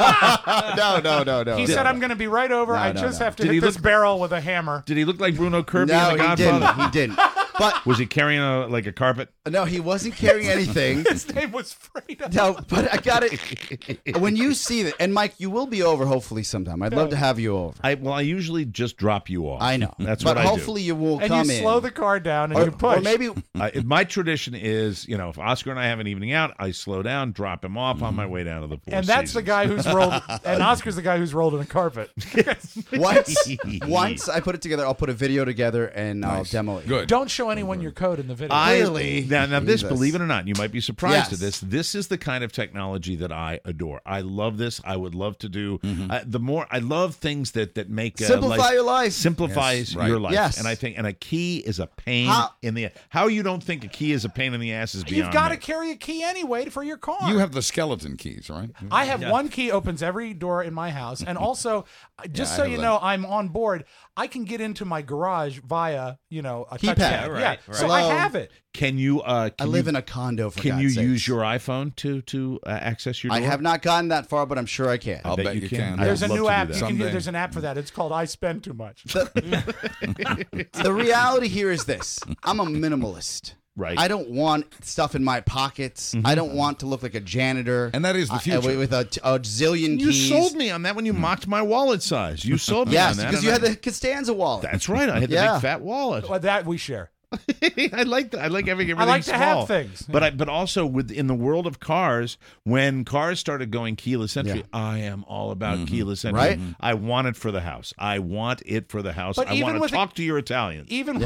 Speaker 5: no, no, no.
Speaker 4: He
Speaker 5: no,
Speaker 4: said,
Speaker 5: no.
Speaker 4: "I'm going to be right over.
Speaker 5: No,
Speaker 4: I
Speaker 5: no,
Speaker 4: just
Speaker 5: no.
Speaker 4: have to
Speaker 3: Did he
Speaker 4: hit this
Speaker 3: look-
Speaker 4: barrel with a hammer."
Speaker 3: Did he look like Bruno Kirby
Speaker 5: No,
Speaker 3: in The
Speaker 5: he
Speaker 3: Godfather?
Speaker 5: didn't. He didn't. But
Speaker 3: Was he carrying a like a carpet?
Speaker 5: no, he wasn't carrying anything.
Speaker 4: His name was Fredo.
Speaker 5: No, but I got it. When you see that, and Mike, you will be over hopefully sometime. I'd love to have you over.
Speaker 3: I well, I usually just drop you off.
Speaker 5: I know.
Speaker 3: That's
Speaker 5: but
Speaker 3: what I
Speaker 5: hopefully you will
Speaker 4: And
Speaker 5: come
Speaker 4: you
Speaker 5: in.
Speaker 4: slow the car down and
Speaker 5: or,
Speaker 4: you push.
Speaker 5: or maybe
Speaker 3: do. Uh, my tradition is, you know, if Oscar and I have an evening out, I slow down, drop him off on my way down to the Four
Speaker 4: and that's the
Speaker 3: Seasons.
Speaker 4: guy who's rolled. And Oscar's the guy who's rolled in a carpet.
Speaker 5: once once I put it together, I'll put a video together and I'll
Speaker 6: Nice.
Speaker 5: demo it.
Speaker 6: Good.
Speaker 4: Don't show anyone your code in the video.
Speaker 3: I,
Speaker 5: Clearly.
Speaker 3: now, now this,
Speaker 5: Jesus.
Speaker 3: believe it or not, you might be surprised
Speaker 5: Yes.
Speaker 3: at this. This is the kind of technology that I adore. I love this. I would love to do. Uh, the more I love things that that make uh,
Speaker 5: Simplify
Speaker 3: life-
Speaker 5: your life.
Speaker 3: simplifies
Speaker 6: Yes, right.
Speaker 3: your life.
Speaker 5: Yes.
Speaker 3: And I think, and a key is a pain
Speaker 5: How-
Speaker 3: in the. How you don't think a key is a pain in the ass is beyond
Speaker 4: You've got to
Speaker 3: me.
Speaker 4: carry a key anyway for your car.
Speaker 6: You have the skeleton keys, right?
Speaker 4: I have one key opens every door in my house, and also, uh, just
Speaker 6: Yeah, I
Speaker 4: so
Speaker 6: have
Speaker 4: you
Speaker 6: that.
Speaker 4: know, I'm on board. I can get into my garage via, you know, a
Speaker 5: Keypad.
Speaker 4: touchpad.
Speaker 5: Yeah,
Speaker 8: right,
Speaker 4: yeah,
Speaker 8: right.
Speaker 4: so I
Speaker 5: Hello.
Speaker 4: have it.
Speaker 3: Can you? Uh,
Speaker 5: I
Speaker 3: can
Speaker 5: live
Speaker 3: you,
Speaker 5: in a condo. For
Speaker 3: Can
Speaker 5: God's
Speaker 3: you
Speaker 5: sakes.
Speaker 3: use your iPhone to to uh, access your?
Speaker 5: I
Speaker 3: door?
Speaker 5: have not gotten that far, but I'm sure I can.
Speaker 6: I'll
Speaker 3: bet
Speaker 6: bet
Speaker 3: you
Speaker 6: you
Speaker 3: can.
Speaker 6: can.
Speaker 3: I
Speaker 4: There's
Speaker 3: would
Speaker 4: a
Speaker 3: love
Speaker 4: new
Speaker 3: to do
Speaker 4: app.
Speaker 3: that.
Speaker 4: You can
Speaker 6: Someday.
Speaker 4: use, there's an app for that. It's called I Spend Too Much.
Speaker 5: The reality here is this: I'm a minimalist.
Speaker 3: Right.
Speaker 5: I don't want stuff in my pockets. I don't want to look like a janitor.
Speaker 6: And that is the
Speaker 5: uh,
Speaker 6: future.
Speaker 5: with a, a zillion
Speaker 3: You
Speaker 5: keys.
Speaker 3: sold me on that when you mocked my wallet size. You sold me
Speaker 5: Yes,
Speaker 3: on that.
Speaker 5: because
Speaker 3: and
Speaker 5: you
Speaker 3: I-
Speaker 5: had the Costanza wallet.
Speaker 3: That's right. I had the
Speaker 5: Yeah.
Speaker 3: big fat wallet.
Speaker 4: Well, that we share.
Speaker 3: I like that. I like having everything
Speaker 4: I like to
Speaker 3: small.
Speaker 4: have things.
Speaker 3: But I, but also with in the world of cars, when cars started going keyless entry,
Speaker 5: Yeah.
Speaker 3: I am all about keyless entry.
Speaker 5: Right?
Speaker 3: I want it for the house. I want it for the house.
Speaker 4: But
Speaker 3: I
Speaker 4: even
Speaker 3: want to
Speaker 4: with
Speaker 3: talk to your Italians.
Speaker 4: Even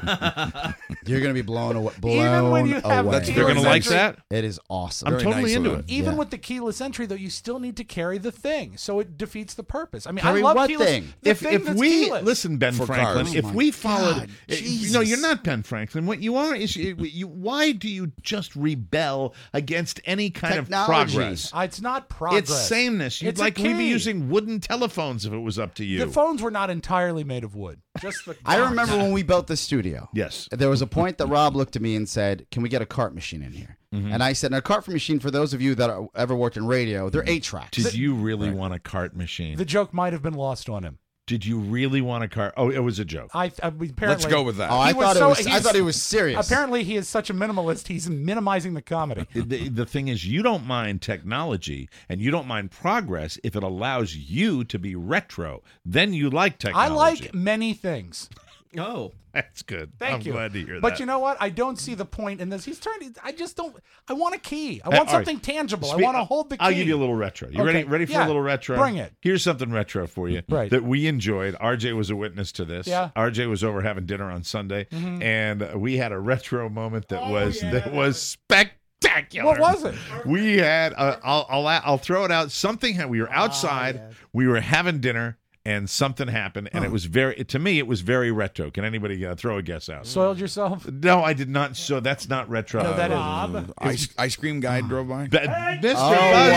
Speaker 5: You're going to be blown away. Blown
Speaker 4: Even when you have
Speaker 5: away.
Speaker 4: the
Speaker 3: They're going to like that.
Speaker 5: It is awesome.
Speaker 3: I'm
Speaker 6: Very
Speaker 3: totally
Speaker 6: nice of
Speaker 3: into
Speaker 6: them.
Speaker 3: it.
Speaker 4: even
Speaker 5: Yeah.
Speaker 4: with the keyless entry, though, you still need to carry the thing, so it defeats the purpose. I mean,
Speaker 5: Carry
Speaker 4: I love
Speaker 5: what
Speaker 4: keyless.
Speaker 5: thing?
Speaker 4: The
Speaker 3: If
Speaker 4: thing
Speaker 3: if
Speaker 4: that's
Speaker 3: we
Speaker 4: keyless.
Speaker 3: listen, Ben
Speaker 6: For
Speaker 3: Franklin,
Speaker 6: cars.
Speaker 3: if
Speaker 5: Oh my
Speaker 3: we followed,
Speaker 5: God,
Speaker 3: eh, you know, you're
Speaker 5: Jesus.
Speaker 3: not Ben Franklin. What you are is you, you. Why do you just rebel against any kind
Speaker 5: Technology.
Speaker 3: of progress?
Speaker 4: Uh, it's not progress.
Speaker 3: It's sameness. You'd
Speaker 4: It's a
Speaker 3: like we'd be
Speaker 4: key.
Speaker 3: using wooden telephones if it was up to you.
Speaker 4: The phones were not entirely made of wood. Just the.
Speaker 5: I remember when we built the studio.
Speaker 3: Yes.
Speaker 5: There was a point that Rob looked at me and said, "Can we get a cart machine in here?"
Speaker 3: Mm-hmm.
Speaker 5: And I said, "A cart machine, for those of you that are, ever worked in radio, they're eight tracks."
Speaker 3: Did you really want a cart machine?
Speaker 4: The joke might have been lost on him.
Speaker 3: Did you really want a cart? Oh, it was a joke.
Speaker 4: I, I mean, apparently,
Speaker 6: Let's go with that.
Speaker 5: Oh, I
Speaker 4: he was
Speaker 5: thought it
Speaker 4: so-
Speaker 5: was. I
Speaker 4: he's-
Speaker 5: thought it was serious.
Speaker 4: Apparently, he is such a minimalist. He's minimizing the comedy.
Speaker 3: The, the thing is, you don't mind technology and you don't mind progress if it allows you to be retro. Then you like
Speaker 4: I
Speaker 3: technology.
Speaker 4: like many things.
Speaker 8: Oh,
Speaker 3: That's good.
Speaker 4: Thank
Speaker 3: I'm
Speaker 4: you.
Speaker 3: glad to hear
Speaker 4: but
Speaker 3: that.
Speaker 4: you know what? I don't see the point in this. He's trying to. I just don't. I want a key. I
Speaker 3: Uh,
Speaker 4: want
Speaker 3: all right.
Speaker 4: something tangible.
Speaker 3: Spe-
Speaker 4: I want to hold the key.
Speaker 3: I'll give you a little retro. You
Speaker 4: Okay.
Speaker 3: ready? Ready for
Speaker 4: Yeah.
Speaker 3: a little retro?
Speaker 4: Bring it.
Speaker 3: Here's something retro for you
Speaker 4: Right.
Speaker 3: that we enjoyed. R J was a witness to this.
Speaker 4: Yeah.
Speaker 3: R J was over having dinner on Sunday,
Speaker 4: Mhm.
Speaker 3: and we had a retro moment that
Speaker 4: Oh,
Speaker 3: was
Speaker 4: yeah.
Speaker 3: that was spectacular.
Speaker 4: What was it?
Speaker 3: We had. Uh, I'll, I'll I'll throw it out. Something. ha- We were outside. We were having dinner. And something happened, and it was very, to me, it was very retro. Can anybody uh, throw a guess out?
Speaker 4: Soiled yourself?
Speaker 3: No, I did not. So that's not retro.
Speaker 4: No, that is-
Speaker 6: Uh, ice, ice cream guy drove by.
Speaker 3: Ba- Mister
Speaker 5: Oh,
Speaker 3: Buzz.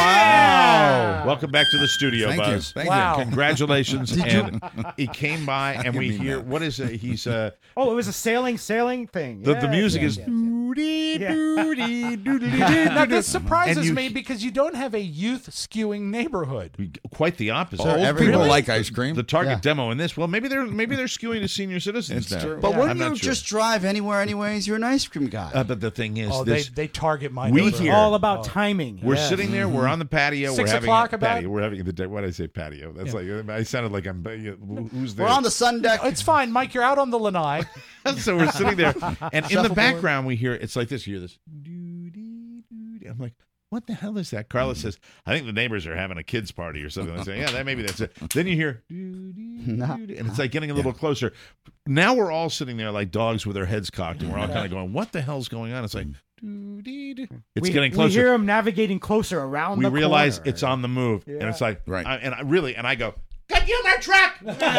Speaker 5: wow.
Speaker 3: Welcome back to the studio,
Speaker 6: Thank you.
Speaker 3: Buzz.
Speaker 6: Thank
Speaker 4: Wow.
Speaker 6: you.
Speaker 3: Congratulations. and he came by, and we
Speaker 6: Give me
Speaker 3: hear,
Speaker 6: that.
Speaker 3: what is it? He's, uh,
Speaker 7: Oh, it was a sailing, sailing thing.
Speaker 3: the, the
Speaker 7: Yes,
Speaker 3: music
Speaker 7: yes,
Speaker 3: is.
Speaker 7: yes, yes.
Speaker 3: doody,
Speaker 7: Yeah.
Speaker 3: doody, doodly,
Speaker 4: Now
Speaker 3: doodly.
Speaker 4: this surprises
Speaker 3: And you-
Speaker 4: me because you don't have a youth skewing neighborhood.
Speaker 3: Quite the opposite.
Speaker 6: Old
Speaker 5: every-
Speaker 6: people
Speaker 5: Really?
Speaker 6: like ice cream.
Speaker 3: The target
Speaker 5: Yeah.
Speaker 3: demo in this, well, maybe they're maybe they're skewing to senior citizens
Speaker 6: It's
Speaker 3: now.
Speaker 6: true.
Speaker 5: But
Speaker 4: Yeah.
Speaker 5: wouldn't
Speaker 3: I'm
Speaker 5: you
Speaker 3: not sure.
Speaker 5: just drive anywhere, anyways? You're an ice cream guy.
Speaker 3: Uh, but the thing is,
Speaker 4: Oh,
Speaker 3: this,
Speaker 4: they they target my
Speaker 3: we
Speaker 4: neighborhood.
Speaker 3: hear-
Speaker 7: All about timing.
Speaker 3: We're
Speaker 7: Yes.
Speaker 3: sitting there. We're on the patio.
Speaker 4: Six
Speaker 3: we're having
Speaker 4: o'clock
Speaker 3: a
Speaker 4: about?
Speaker 3: patio. We're having the what did I say patio? That's like I sounded like I'm. Who's there?
Speaker 5: We're on the sun deck.
Speaker 4: It's fine, Mike. You're out on the lanai.
Speaker 3: So we're sitting there, and in the
Speaker 5: Shuffleboard.
Speaker 3: background we hear it's like this. You hear this. Doo-dee, doo-dee. I'm like, what the hell is that? Carla says, I think the neighbors are having a kids party or something. I say, yeah, that maybe that's it. Then you hear, doo-dee,
Speaker 5: No.
Speaker 3: doo-dee, and it's like getting a little closer. Now we're all sitting there like dogs with their heads cocked, and we're all kind of going, what the hell's going on? It's like, doo-dee, doo. It's
Speaker 7: we,
Speaker 3: getting
Speaker 7: We
Speaker 3: closer.
Speaker 7: hear him navigating closer around
Speaker 3: We
Speaker 7: the
Speaker 3: realize
Speaker 7: corner.
Speaker 3: it's on the move, and
Speaker 7: Yeah.
Speaker 3: it's like,
Speaker 6: Right.
Speaker 3: I, and I really, and I go, get you my truck.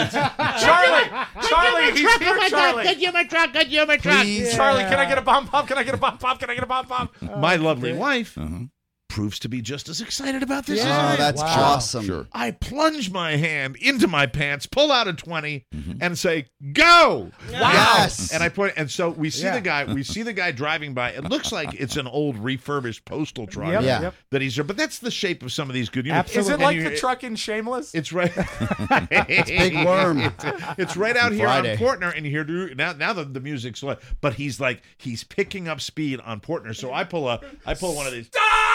Speaker 4: Charlie, Charlie, he's here, Charlie.
Speaker 11: Get you my truck, get you my truck.
Speaker 5: Please.
Speaker 4: Charlie, can I get a bomb pop? Can I get a bomb pop? Can I get a bomb pop?
Speaker 3: My lovely wife
Speaker 6: Uh-huh.
Speaker 3: proves to be just as excited about this
Speaker 5: Oh,
Speaker 3: as I am.
Speaker 5: that's
Speaker 4: Wow.
Speaker 5: awesome.
Speaker 6: Sure.
Speaker 3: I plunge my hand into my pants, pull out a twenty, and say, "Go!"
Speaker 5: Yes.
Speaker 3: And I point, and so we see
Speaker 7: Yeah.
Speaker 3: the guy. We see the guy driving by. It looks like it's an old refurbished postal truck
Speaker 7: Yep,
Speaker 5: Yeah.
Speaker 7: yep.
Speaker 3: that he's. But that's the shape of some of these good units.
Speaker 4: Is it
Speaker 3: And
Speaker 4: like
Speaker 3: you-
Speaker 4: the truck in Shameless?
Speaker 3: It's right.
Speaker 5: It's Big Worm.
Speaker 3: It's, it's right out here
Speaker 5: Friday.
Speaker 3: on Portner, and you hear "Doo-" now. Now the, the music's slow, but he's like he's picking up speed on Portner. So I pull a, I pull one of these.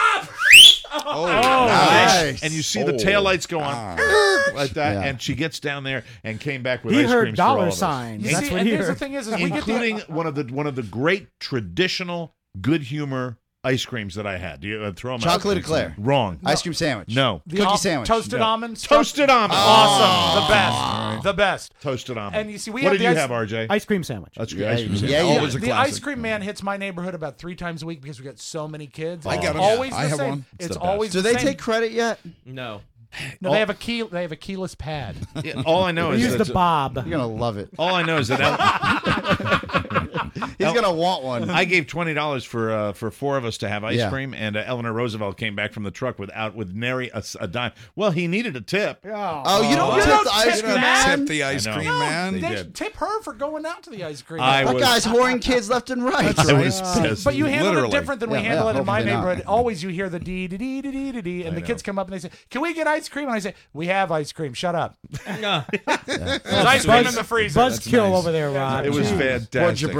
Speaker 6: Oh,
Speaker 5: nice.
Speaker 3: And you see the
Speaker 6: Oh.
Speaker 3: taillights go on
Speaker 6: Ah.
Speaker 3: like that,
Speaker 5: Yeah.
Speaker 3: and she gets down there and came back with
Speaker 7: He
Speaker 3: ice
Speaker 7: heard
Speaker 3: creams for all
Speaker 7: dollar
Speaker 3: of us.
Speaker 7: signs.
Speaker 4: You
Speaker 7: That's
Speaker 4: see,
Speaker 7: what
Speaker 4: and
Speaker 7: he
Speaker 4: here's the
Speaker 7: heard.
Speaker 4: thing is, is we get
Speaker 3: including
Speaker 4: to,
Speaker 3: one of the one of the great traditional good humor ice creams that I had. Do you uh, throw them
Speaker 5: Chocolate
Speaker 3: out?
Speaker 5: eclair.
Speaker 3: Wrong.
Speaker 5: Ice cream sandwich.
Speaker 3: No.
Speaker 4: the
Speaker 5: Cookie
Speaker 4: al-
Speaker 5: sandwich.
Speaker 4: toasted
Speaker 3: No.
Speaker 4: almonds,
Speaker 3: Toasted almonds.
Speaker 4: awesome, the best, the best.
Speaker 3: Toasted almond.
Speaker 4: And you see, we
Speaker 3: what
Speaker 4: have
Speaker 3: did
Speaker 4: the
Speaker 3: you
Speaker 4: ice-
Speaker 3: have, R J?
Speaker 7: Ice cream sandwich.
Speaker 3: That's good.
Speaker 5: Yeah,
Speaker 3: Ice cream
Speaker 5: yeah,
Speaker 3: sandwich.
Speaker 5: yeah.
Speaker 6: Always a
Speaker 4: The
Speaker 6: classic.
Speaker 4: ice cream man hits my neighborhood about three times a week because we got so many kids.
Speaker 6: I
Speaker 4: It's
Speaker 6: got 'em.
Speaker 4: always
Speaker 6: I
Speaker 4: the
Speaker 6: have
Speaker 4: same.
Speaker 6: one.
Speaker 3: It's
Speaker 4: It's
Speaker 3: the best.
Speaker 4: always
Speaker 5: Do
Speaker 4: the
Speaker 5: they
Speaker 4: same.
Speaker 5: take credit yet?
Speaker 8: no.
Speaker 4: No, they have a key. They have a keyless pad.
Speaker 3: Yeah, all I know is
Speaker 7: Use
Speaker 3: that
Speaker 7: the bob.
Speaker 5: You're gonna love it.
Speaker 3: all I know is that
Speaker 5: He's gonna want one.
Speaker 3: I gave twenty dollars for uh, for four of us to have ice
Speaker 5: Yeah.
Speaker 3: cream, and uh, Eleanor Roosevelt came back from the truck without with nary a, a dime. Well, he needed a tip.
Speaker 5: Oh, you don't
Speaker 4: You
Speaker 5: tip
Speaker 4: don't
Speaker 5: the ice
Speaker 4: tip
Speaker 5: cream
Speaker 4: that.
Speaker 5: man.
Speaker 6: Tip the ice
Speaker 3: I know.
Speaker 6: cream
Speaker 3: No,
Speaker 6: man.
Speaker 3: they
Speaker 4: They
Speaker 3: did.
Speaker 4: tip her for going out to the ice cream.
Speaker 3: I
Speaker 5: That
Speaker 3: was.
Speaker 5: guy's whoring kids left and right.
Speaker 3: I was pissed.
Speaker 4: But you handle
Speaker 6: Literally.
Speaker 4: it different than we
Speaker 5: Yeah,
Speaker 4: handle
Speaker 5: yeah,
Speaker 4: it in my
Speaker 5: hopefully not.
Speaker 4: neighborhood. Always you hear the dee dee dee dee dee dee dee, and
Speaker 3: I
Speaker 4: the
Speaker 3: know.
Speaker 4: kids come up and they say, "Can we get ice cream?" And I say, "We have ice cream. Shut up.
Speaker 8: No.
Speaker 4: There's ice cream in the freezer."
Speaker 7: Buzzkill over there, Rob.
Speaker 3: It was
Speaker 7: Jeez.
Speaker 3: fantastic.
Speaker 5: Poor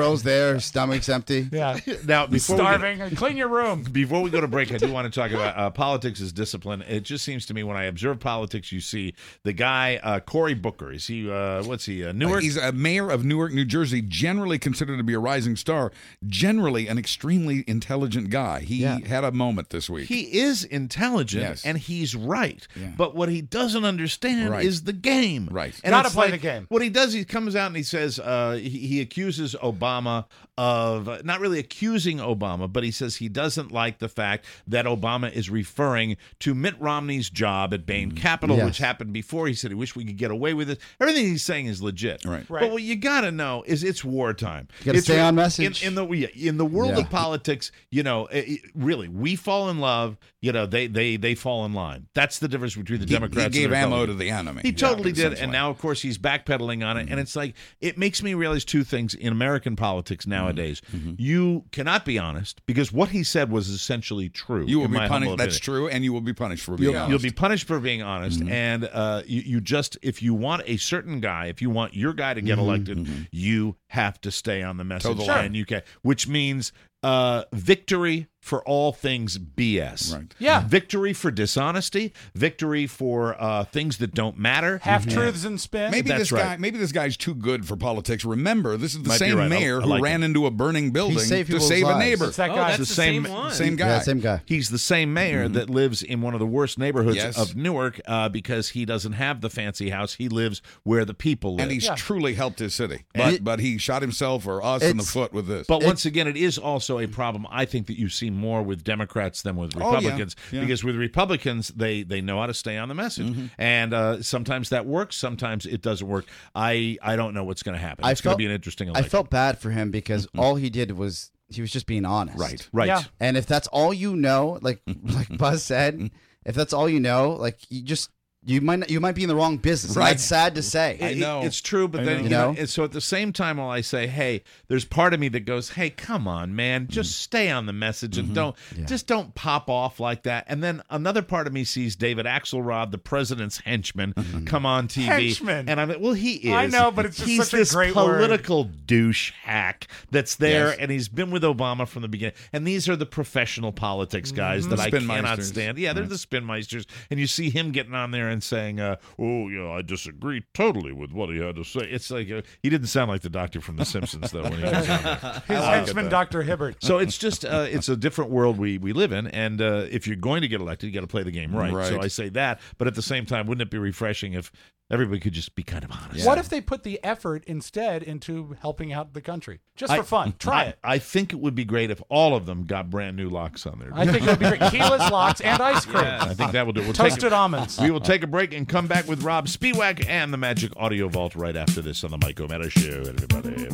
Speaker 5: girl's there, stomach's empty.
Speaker 4: Yeah.
Speaker 3: Now, before we get-
Speaker 4: Starving. Clean your room.
Speaker 3: Before we go to break, I do want to talk about uh, politics as discipline. It just seems to me when I observe politics, you see the guy, uh, Cory Booker. Is he, uh, what's he, uh, Newark?
Speaker 6: He's a mayor of Newark, New Jersey, generally considered to be a rising star, generally an extremely intelligent guy. He
Speaker 5: Yeah.
Speaker 6: had a moment this week.
Speaker 3: He is intelligent,
Speaker 6: Yes.
Speaker 3: and he's right.
Speaker 6: Yeah.
Speaker 3: But what he doesn't understand
Speaker 6: Right.
Speaker 3: is the game.
Speaker 6: Right.
Speaker 3: And
Speaker 4: Gotta
Speaker 3: it's
Speaker 4: play
Speaker 3: like,
Speaker 4: the game.
Speaker 3: What he does, he comes out and he says, uh, he, he accuses Obama of, uh, not really accusing Obama, but he says he doesn't like the fact that Obama is referring to Mitt Romney's job at Bain Capital,
Speaker 5: Yes.
Speaker 3: which happened before. He said he wished we could get away with it. Everything he's saying is legit.
Speaker 6: Right.
Speaker 4: Right.
Speaker 3: But what you got to know is it's wartime.
Speaker 5: You gotta
Speaker 3: It's
Speaker 5: stay
Speaker 3: re-
Speaker 5: on message.
Speaker 3: In, in the in the world
Speaker 5: Yeah.
Speaker 3: of politics, you know, it- it- really, we fall in love. You know, they they they fall in line. That's the difference between the
Speaker 6: He-
Speaker 3: Democrats.
Speaker 6: he gave
Speaker 3: and the
Speaker 6: ammo
Speaker 3: Republicans.
Speaker 6: to the enemy.
Speaker 3: He
Speaker 6: Yeah,
Speaker 3: totally did,
Speaker 6: essentially.
Speaker 3: and now of course he's backpedaling on it. And it's like it makes me realize two things in American politics nowadays.
Speaker 6: Mm-hmm.
Speaker 3: You cannot be honest because what he said was essentially true.
Speaker 6: You will
Speaker 3: in
Speaker 6: be
Speaker 3: my
Speaker 6: punished.
Speaker 3: humble
Speaker 6: That's
Speaker 3: opinion.
Speaker 6: true, and you will be punished for being
Speaker 3: You'll,
Speaker 6: honest.
Speaker 3: you'll be punished for being honest, and uh, you, you just if you want a certain guy, if you want your guy to get elected, you have to stay on the message,
Speaker 6: the line.
Speaker 3: and you can, which means uh, victory for all things B S.
Speaker 6: Right.
Speaker 4: Yeah.
Speaker 3: Victory for dishonesty, victory for uh, things that don't matter.
Speaker 4: Half truths and spin.
Speaker 6: Maybe
Speaker 3: That's
Speaker 6: this
Speaker 3: right.
Speaker 6: guy, maybe this guy's too good for politics. Remember, this is the
Speaker 3: Might be
Speaker 6: same
Speaker 3: right. I-
Speaker 6: mayor
Speaker 3: I
Speaker 6: who
Speaker 3: like
Speaker 6: ran
Speaker 3: him.
Speaker 6: into a burning building
Speaker 5: saved
Speaker 6: to
Speaker 5: people's
Speaker 6: save a
Speaker 5: lives.
Speaker 6: neighbor.
Speaker 4: It's that
Speaker 8: Oh,
Speaker 4: guy.
Speaker 8: that's
Speaker 3: the
Speaker 8: the
Speaker 3: same-
Speaker 8: same one.
Speaker 6: Same guy.
Speaker 5: Yeah, same guy.
Speaker 3: He's the same mayor that lives in one of the worst neighborhoods
Speaker 6: Yes.
Speaker 3: of Newark uh, because he doesn't have the fancy house. He lives where the people live.
Speaker 6: And he's
Speaker 4: Yeah.
Speaker 6: truly helped his city. But
Speaker 5: It-
Speaker 6: but he shot himself or us in the
Speaker 5: It's-
Speaker 6: foot with this.
Speaker 3: But once again, it is also a problem. I think that you see more with Democrats than with
Speaker 6: Oh, yeah.
Speaker 3: Republicans
Speaker 6: Yeah.
Speaker 3: because with Republicans, they they know how to stay on the message,
Speaker 6: Mm-hmm.
Speaker 3: and uh, sometimes that works, sometimes it doesn't work. I I don't know what's going to happen.
Speaker 5: I
Speaker 3: It's going
Speaker 5: felt-
Speaker 3: to be an interesting
Speaker 5: I
Speaker 3: election.
Speaker 5: felt bad for him because all he did was he was just being honest.
Speaker 6: Right.
Speaker 3: right.
Speaker 4: Yeah.
Speaker 5: And if that's all you know, like like Buzz said, if that's all you know, like you just you might not, you might be in the wrong business. And
Speaker 6: Right.
Speaker 5: that's sad to say.
Speaker 6: I
Speaker 3: It-
Speaker 6: know.
Speaker 3: it's true, but
Speaker 6: I
Speaker 3: then
Speaker 6: know.
Speaker 3: you know,
Speaker 5: You know?
Speaker 3: and so at the same time, while I say, "Hey," there's part of me that goes, "Hey, come on, man, just stay on the message and don't just don't pop off like that." And then another part of me sees David Axelrod, the president's henchman, come on T V,
Speaker 4: Henchman.
Speaker 3: and I'm like, "Well, he is."
Speaker 4: I know, but it's just
Speaker 3: he's
Speaker 4: such a
Speaker 3: this
Speaker 4: great word.
Speaker 3: political douche hack that's there,
Speaker 6: Yes.
Speaker 3: and he's been with Obama from the beginning. And these are the professional politics guys that
Speaker 6: The
Speaker 3: I
Speaker 6: spin
Speaker 3: cannot
Speaker 6: meisters.
Speaker 3: stand. Yeah, they're the spin meisters, and you see him getting on there and saying, uh, "Oh, you know, I disagree totally with what he had to say." It's like uh, he didn't sound like the doctor from The Simpsons though when he was on there.
Speaker 4: His henchman, Doctor Hibbert.
Speaker 3: So it's just uh, it's a different world we we live in, and uh, if you're going to get elected, you got to play the game right.
Speaker 6: Right.
Speaker 3: So I say that, but at the same time, wouldn't it be refreshing if everybody could just be kind of honest?
Speaker 4: What if they put the effort instead into helping out the country? Just for
Speaker 3: I-
Speaker 4: fun. Try
Speaker 3: I,
Speaker 4: it.
Speaker 3: I think it would be great if all of them got brand new locks on there.
Speaker 4: I think it would be great. Keyless locks and ice cream.
Speaker 3: I think that will do it. We'll
Speaker 4: Toasted
Speaker 3: take,
Speaker 4: almonds.
Speaker 3: We will take a break and come back with Rob Spiewak and the Magic Audio Vault right after this on the Mike O'Mara Show. Everybody.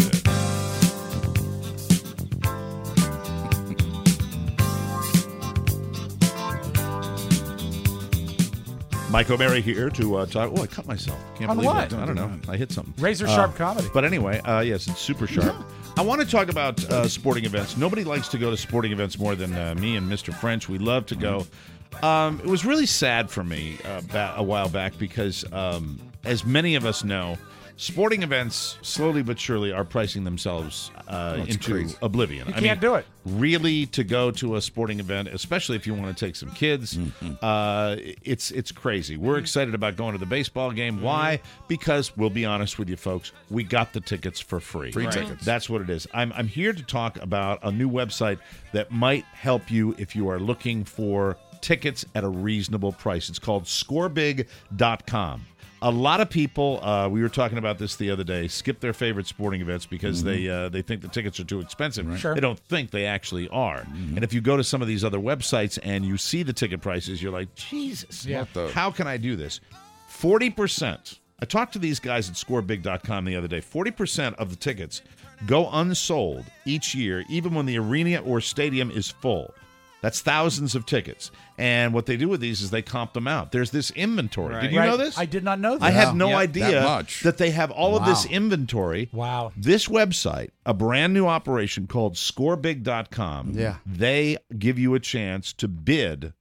Speaker 3: Mike O'Mara here to uh, talk. Oh, I cut myself. Can't
Speaker 4: On
Speaker 3: believe
Speaker 4: what?
Speaker 3: it. I don't know. I hit something.
Speaker 4: Razor
Speaker 3: Uh,
Speaker 4: sharp comedy.
Speaker 3: But anyway, uh, yes, it's super sharp. I want to talk about uh, sporting events. Nobody likes to go to sporting events more than uh, me and Mister French. We love to go. Um, it was really sad for me uh, ba- a while back because, um, as many of us know, sporting events slowly but surely are pricing themselves uh,
Speaker 6: Oh, it's
Speaker 3: into
Speaker 6: crazy.
Speaker 3: oblivion.
Speaker 4: You
Speaker 3: I
Speaker 4: can't
Speaker 3: mean,
Speaker 4: do it.
Speaker 3: Really, to go to a sporting event, especially if you want to take some kids, uh, it's it's crazy. We're excited about going to the baseball game. Why? Because we'll be honest with you, folks, we got the tickets for free.
Speaker 6: Free tickets.
Speaker 3: That's what it is. I'm I'm here to talk about a new website that might help you if you are looking for tickets at a reasonable price. It's called score big dot com. A lot of people, uh, we were talking about this the other day, skip their favorite sporting events because they uh, they think the tickets are too expensive.
Speaker 4: Sure.
Speaker 3: They don't think they actually are. And if you go to some of these other websites and you see the ticket prices, you're like, Jesus,
Speaker 4: Yeah.
Speaker 6: What the-
Speaker 3: how can I do this? forty percent. I talked to these guys at score big dot com the other day. forty percent of the tickets go unsold each year, even when the arena or stadium is full. That's thousands of tickets. And what they do with these is they comp them out. There's this inventory.
Speaker 8: Right.
Speaker 3: Did you
Speaker 4: Right.
Speaker 3: know this?
Speaker 4: I did not know that.
Speaker 3: I had no
Speaker 8: Yeah.
Speaker 3: idea
Speaker 6: That much.
Speaker 3: that they have all of this
Speaker 5: Wow.
Speaker 3: inventory.
Speaker 4: Wow.
Speaker 3: This website, a brand new operation called score big dot com,
Speaker 5: Yeah.
Speaker 3: they give you a chance to bid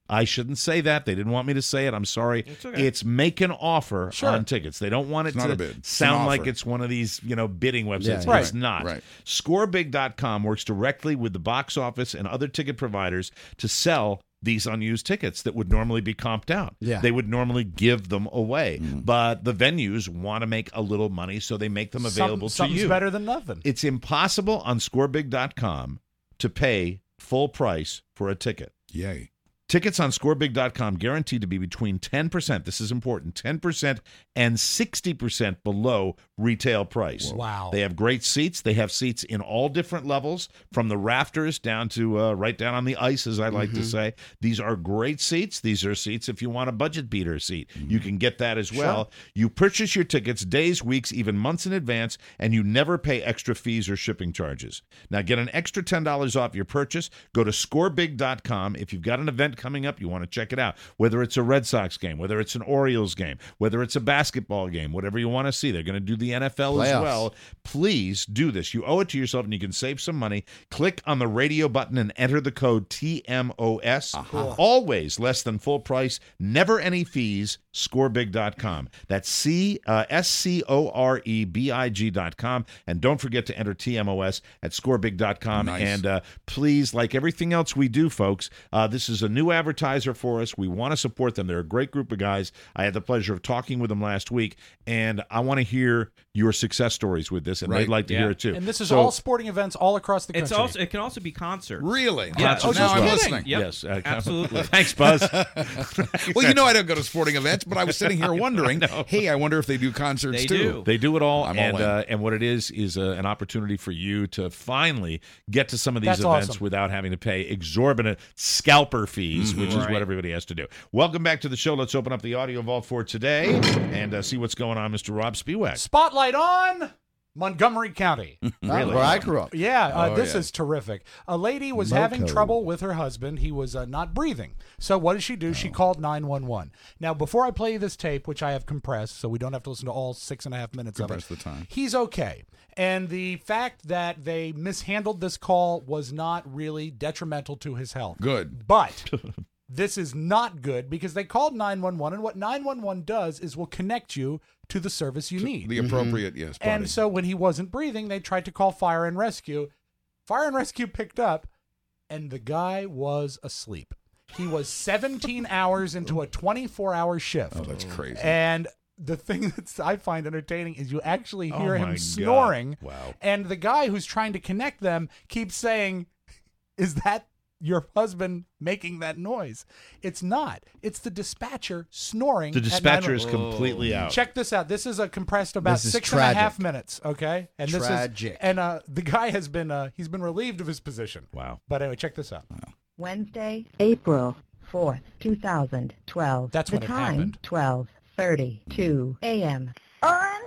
Speaker 3: I shouldn't say that. They didn't want me to say it. I'm sorry.
Speaker 8: It's okay.
Speaker 3: It's make an offer
Speaker 4: Sure.
Speaker 3: on tickets. They don't want it
Speaker 6: It's not
Speaker 3: to
Speaker 6: a bid. It's
Speaker 3: sound
Speaker 6: an
Speaker 3: like
Speaker 6: offer.
Speaker 3: it's one of these, you know, bidding websites.
Speaker 5: Yeah,
Speaker 3: It's
Speaker 4: right.
Speaker 3: not.
Speaker 6: Right.
Speaker 3: score big dot com works directly with the box office and other ticket providers to sell these unused tickets that would normally be comped out.
Speaker 5: Yeah.
Speaker 3: They would normally give them away. But the venues want to make a little money, so they make them available
Speaker 4: Some,
Speaker 3: to
Speaker 4: something's
Speaker 3: you.
Speaker 4: better than nothing.
Speaker 3: It's impossible on score big dot com to pay full price for a ticket.
Speaker 6: Yay.
Speaker 3: Tickets on score big dot com guaranteed to be between ten percent, this is important, ten percent and sixty percent below retail price.
Speaker 4: Wow.
Speaker 3: They have great seats. They have seats in all different levels, from the rafters down to uh, right down on the ice, as I like to say. These are great seats. These are seats if you want a budget beater seat. You can get that as well. You purchase your tickets days, weeks, even months in advance, and you never pay extra fees or shipping charges. Now, get an extra ten dollars off your purchase. Go to score big dot com. If you've got an event coming up, you want to check it out, whether it's a Red Sox game, whether it's an Orioles game, whether it's a basketball game, whatever you want to see. They're going to do the N F L as
Speaker 5: Playoffs.
Speaker 3: well. Please do this. You owe it to yourself, and you can save some money. Click on the radio button and enter the code T M O S. Always less than full price, never any fees. score big dot com. That's C uh, S C O R E B I G dot com. And don't forget to enter T M O S at score big dot com.
Speaker 6: Nice.
Speaker 3: And uh, please, like everything else we do, folks, uh, this is a new advertiser for us. We want to support them. They're a great group of guys. I had the pleasure of talking with them last week, and I want to hear your success stories with this, and
Speaker 6: Right.
Speaker 3: they'd like to
Speaker 8: Yeah.
Speaker 3: hear it too.
Speaker 4: And this is
Speaker 3: So-
Speaker 4: all sporting events all across the country.
Speaker 8: It's also it can also be concerts.
Speaker 6: Really?
Speaker 8: Yeah.
Speaker 3: Oh,
Speaker 6: now
Speaker 3: just
Speaker 6: I'm
Speaker 3: kidding.
Speaker 6: listening.
Speaker 8: Yep.
Speaker 3: Yes, uh,
Speaker 8: Absolutely.
Speaker 3: Thanks, Buzz.
Speaker 6: Well, you know I don't go to sporting events, but I was sitting here wondering, hey, I wonder if they do concerts
Speaker 8: They
Speaker 6: too.
Speaker 8: do.
Speaker 3: They do it all,
Speaker 6: I'm all
Speaker 3: and
Speaker 6: in.
Speaker 3: uh, and what it is is uh, an opportunity for you to finally get to some of these
Speaker 4: That's
Speaker 3: events
Speaker 4: awesome.
Speaker 3: without having to pay exorbitant scalper fees,
Speaker 6: Mm-hmm.
Speaker 3: which is
Speaker 8: Right.
Speaker 3: what everybody has to do. Welcome back to the show. Let's open up the audio vault for today and uh, see what's going on, Mister Rob Spiewak.
Speaker 4: Spotlight on Montgomery County.
Speaker 5: Not where I grew up.
Speaker 4: Yeah, uh,
Speaker 6: Oh,
Speaker 4: this
Speaker 6: yeah.
Speaker 4: is terrific. A lady was
Speaker 5: Moco.
Speaker 4: having trouble with her husband. He was uh, not breathing. So what did she do? She called nine one one. Now, before I play you this tape, which I have compressed, so we don't have to listen to all six and a half minutes
Speaker 6: Compress
Speaker 4: of it.
Speaker 6: the time.
Speaker 4: He's okay. And the fact that they mishandled this call was not really detrimental to his health.
Speaker 6: Good.
Speaker 4: But this is not good because they called nine one one, and what nine one one does is will connect you to the service you need.
Speaker 6: The appropriate, yes. Party.
Speaker 4: And so when he wasn't breathing, they tried to call fire and rescue. Fire and rescue picked up, and the guy was asleep. He was seventeen hours into a twenty-four hour shift.
Speaker 6: Oh, that's crazy.
Speaker 4: And the thing that I find entertaining is you actually
Speaker 3: Oh
Speaker 4: hear
Speaker 3: my
Speaker 4: him
Speaker 3: God.
Speaker 4: snoring.
Speaker 3: Wow.
Speaker 4: And the guy who's trying to connect them keeps saying, "Is that your husband making that noise?" It's not. It's the dispatcher snoring.
Speaker 3: The
Speaker 4: at
Speaker 3: dispatcher
Speaker 4: nine
Speaker 3: is
Speaker 4: one-
Speaker 3: completely out.
Speaker 4: Check this out. This is a compressed about
Speaker 5: This is
Speaker 4: six and a half
Speaker 5: tragic.
Speaker 4: minutes. Okay, and this
Speaker 5: Tragic.
Speaker 4: is and uh, the guy has been uh, he's been relieved of his position.
Speaker 3: Wow.
Speaker 4: But anyway, check this out.
Speaker 13: Wednesday, April fourth, two thousand twelve.
Speaker 4: That's
Speaker 13: the
Speaker 4: when it
Speaker 13: time,
Speaker 4: happened.
Speaker 13: twelve thirty-two a.m.
Speaker 14: On.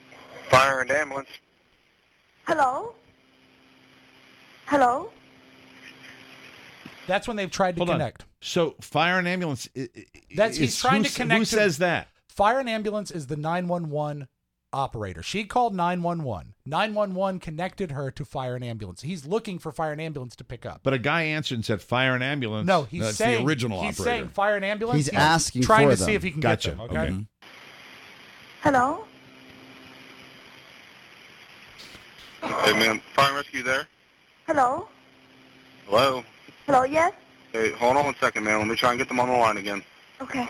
Speaker 11: Fire and ambulance.
Speaker 14: Hello? Hello?
Speaker 4: That's when they've tried to
Speaker 3: Hold on.
Speaker 4: connect.
Speaker 3: So fire and ambulance. i- i-
Speaker 4: That's he's
Speaker 3: is-
Speaker 4: trying
Speaker 3: who
Speaker 4: to
Speaker 3: s-
Speaker 4: connect.
Speaker 3: Who
Speaker 4: to-
Speaker 3: says that?
Speaker 4: Fire and ambulance is the nine one one operator. She called nine one one. nine one one connected her to fire and ambulance. He's looking for fire and ambulance to pick up.
Speaker 3: But a guy answered and said fire and ambulance.
Speaker 4: No, he's
Speaker 6: That's the
Speaker 4: saying
Speaker 6: original
Speaker 4: he's
Speaker 6: operator.
Speaker 4: saying fire and ambulance.
Speaker 5: He's asking
Speaker 4: trying
Speaker 5: for
Speaker 4: to see
Speaker 5: them.
Speaker 4: if he can
Speaker 3: Gotcha.
Speaker 4: get them. Okay.
Speaker 3: Okay.
Speaker 14: Hello?
Speaker 11: Hey, man, fire and rescue there?
Speaker 14: Hello?
Speaker 11: Hello?
Speaker 14: Hello, yes?
Speaker 11: Hey, hold on one second, man. Let me try and get them on the line again.
Speaker 14: Okay.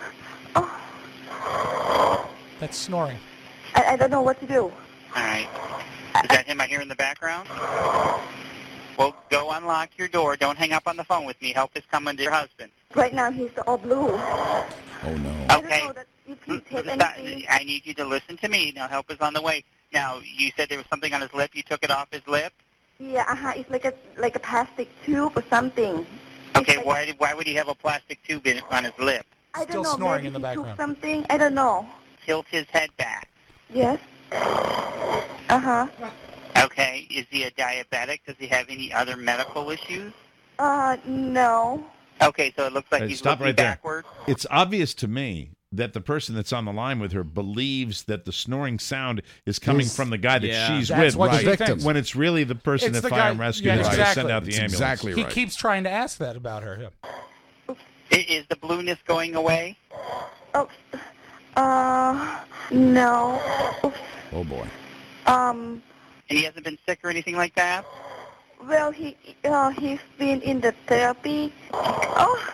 Speaker 4: That's snoring.
Speaker 14: I, I don't know what to do.
Speaker 15: All right. Is that him I hear in the background? Well, go unlock your door. Don't hang up on the phone with me. Help is coming to your husband.
Speaker 14: Right now he's all blue.
Speaker 6: Oh, no.
Speaker 14: I
Speaker 15: Okay.
Speaker 14: don't know that if he take
Speaker 15: Stop.
Speaker 14: anything.
Speaker 15: I need you to listen to me. Now, help is on the way. Now, you said there was something on his lip. You took it off his lip?
Speaker 14: Yeah, uh-huh. It's like a like a plastic tube or something.
Speaker 15: Okay, why, did, why would he have a plastic tube in, on his lip?
Speaker 14: I don't
Speaker 4: Still
Speaker 14: know.
Speaker 4: snoring
Speaker 14: Maybe
Speaker 4: in the
Speaker 14: he
Speaker 4: background.
Speaker 14: took something. I don't know.
Speaker 15: Tilt his head back.
Speaker 14: Yes? Uh-huh.
Speaker 15: Okay. Is he a diabetic? Does he have any other medical issues?
Speaker 14: Uh, no.
Speaker 15: Okay, so it looks like
Speaker 3: Hey,
Speaker 15: he's
Speaker 3: stop
Speaker 15: looking
Speaker 3: right there.
Speaker 15: backward.
Speaker 3: It's obvious to me that the person that's on the line with her believes that the snoring sound is coming
Speaker 5: Is-
Speaker 3: from the guy that
Speaker 8: Yeah.
Speaker 3: she's
Speaker 4: That's
Speaker 3: with,
Speaker 4: what
Speaker 3: right?
Speaker 4: she thinks.
Speaker 3: when it's really the person
Speaker 4: It's
Speaker 3: at
Speaker 4: the
Speaker 3: Fire
Speaker 4: guy-
Speaker 3: and Rescue
Speaker 4: yeah,
Speaker 3: that's going to
Speaker 4: exactly.
Speaker 3: send out the
Speaker 6: It's
Speaker 3: ambulance.
Speaker 6: exactly
Speaker 4: He
Speaker 6: right.
Speaker 4: keeps trying to ask that about her. Yeah.
Speaker 15: Is I- Is the blueness going away?
Speaker 14: Oh, uh, no.
Speaker 6: Oh boy.
Speaker 14: Um,
Speaker 15: And he hasn't been sick or anything like that?
Speaker 14: well, he, uh, he's been in the therapy. Oh,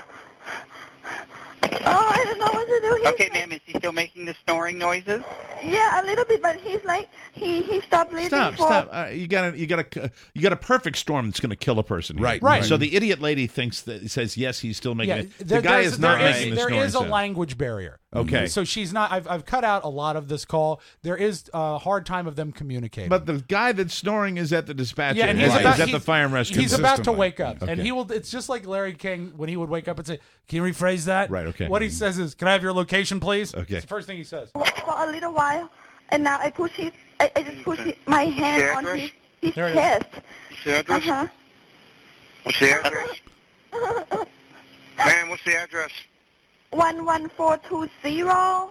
Speaker 14: oh, I don't know what to do. He's
Speaker 15: Okay, ma'am, is he still making the snoring noises?
Speaker 14: Yeah, a little bit, but he's like, he, he stopped breathing
Speaker 3: Stop!
Speaker 14: for...
Speaker 3: Stop! Uh, you got a, you got a, you got a perfect storm that's going to kill a person. here.
Speaker 6: Right,
Speaker 4: Right.
Speaker 3: So the idiot lady thinks that says yes, he's still making
Speaker 4: Yeah,
Speaker 3: it. The
Speaker 4: there-
Speaker 3: guy
Speaker 4: there's-
Speaker 3: is not
Speaker 4: there is-
Speaker 3: making the
Speaker 4: There
Speaker 3: snoring
Speaker 4: is a
Speaker 3: sound.
Speaker 4: language barrier.
Speaker 3: Okay.
Speaker 4: So she's not. I've I've cut out a lot of this call. There is a hard time of them communicating.
Speaker 3: But the guy that's snoring is at the dispatcher.
Speaker 4: yeah, and he's
Speaker 3: Right.
Speaker 4: about
Speaker 3: He's at the
Speaker 4: he's-
Speaker 3: fire and rescue.
Speaker 4: He's about to
Speaker 3: consistently.
Speaker 4: wake up, and
Speaker 3: Okay.
Speaker 4: he will. It's just like Larry King when he would wake up and say, "Can you rephrase that?"
Speaker 3: Right, okay.
Speaker 4: What he says is, "Can I have your location, please?"
Speaker 3: Okay.
Speaker 4: It's the first thing he says.
Speaker 14: for a little while, and now I push his, I, I just push his, my hand
Speaker 15: Your
Speaker 14: on
Speaker 15: address?
Speaker 14: his, his
Speaker 4: There it is.
Speaker 14: chest.
Speaker 15: What's the address?
Speaker 14: Uh-huh.
Speaker 15: What's the address? Ma'am, what's the address?
Speaker 14: one one four two zero.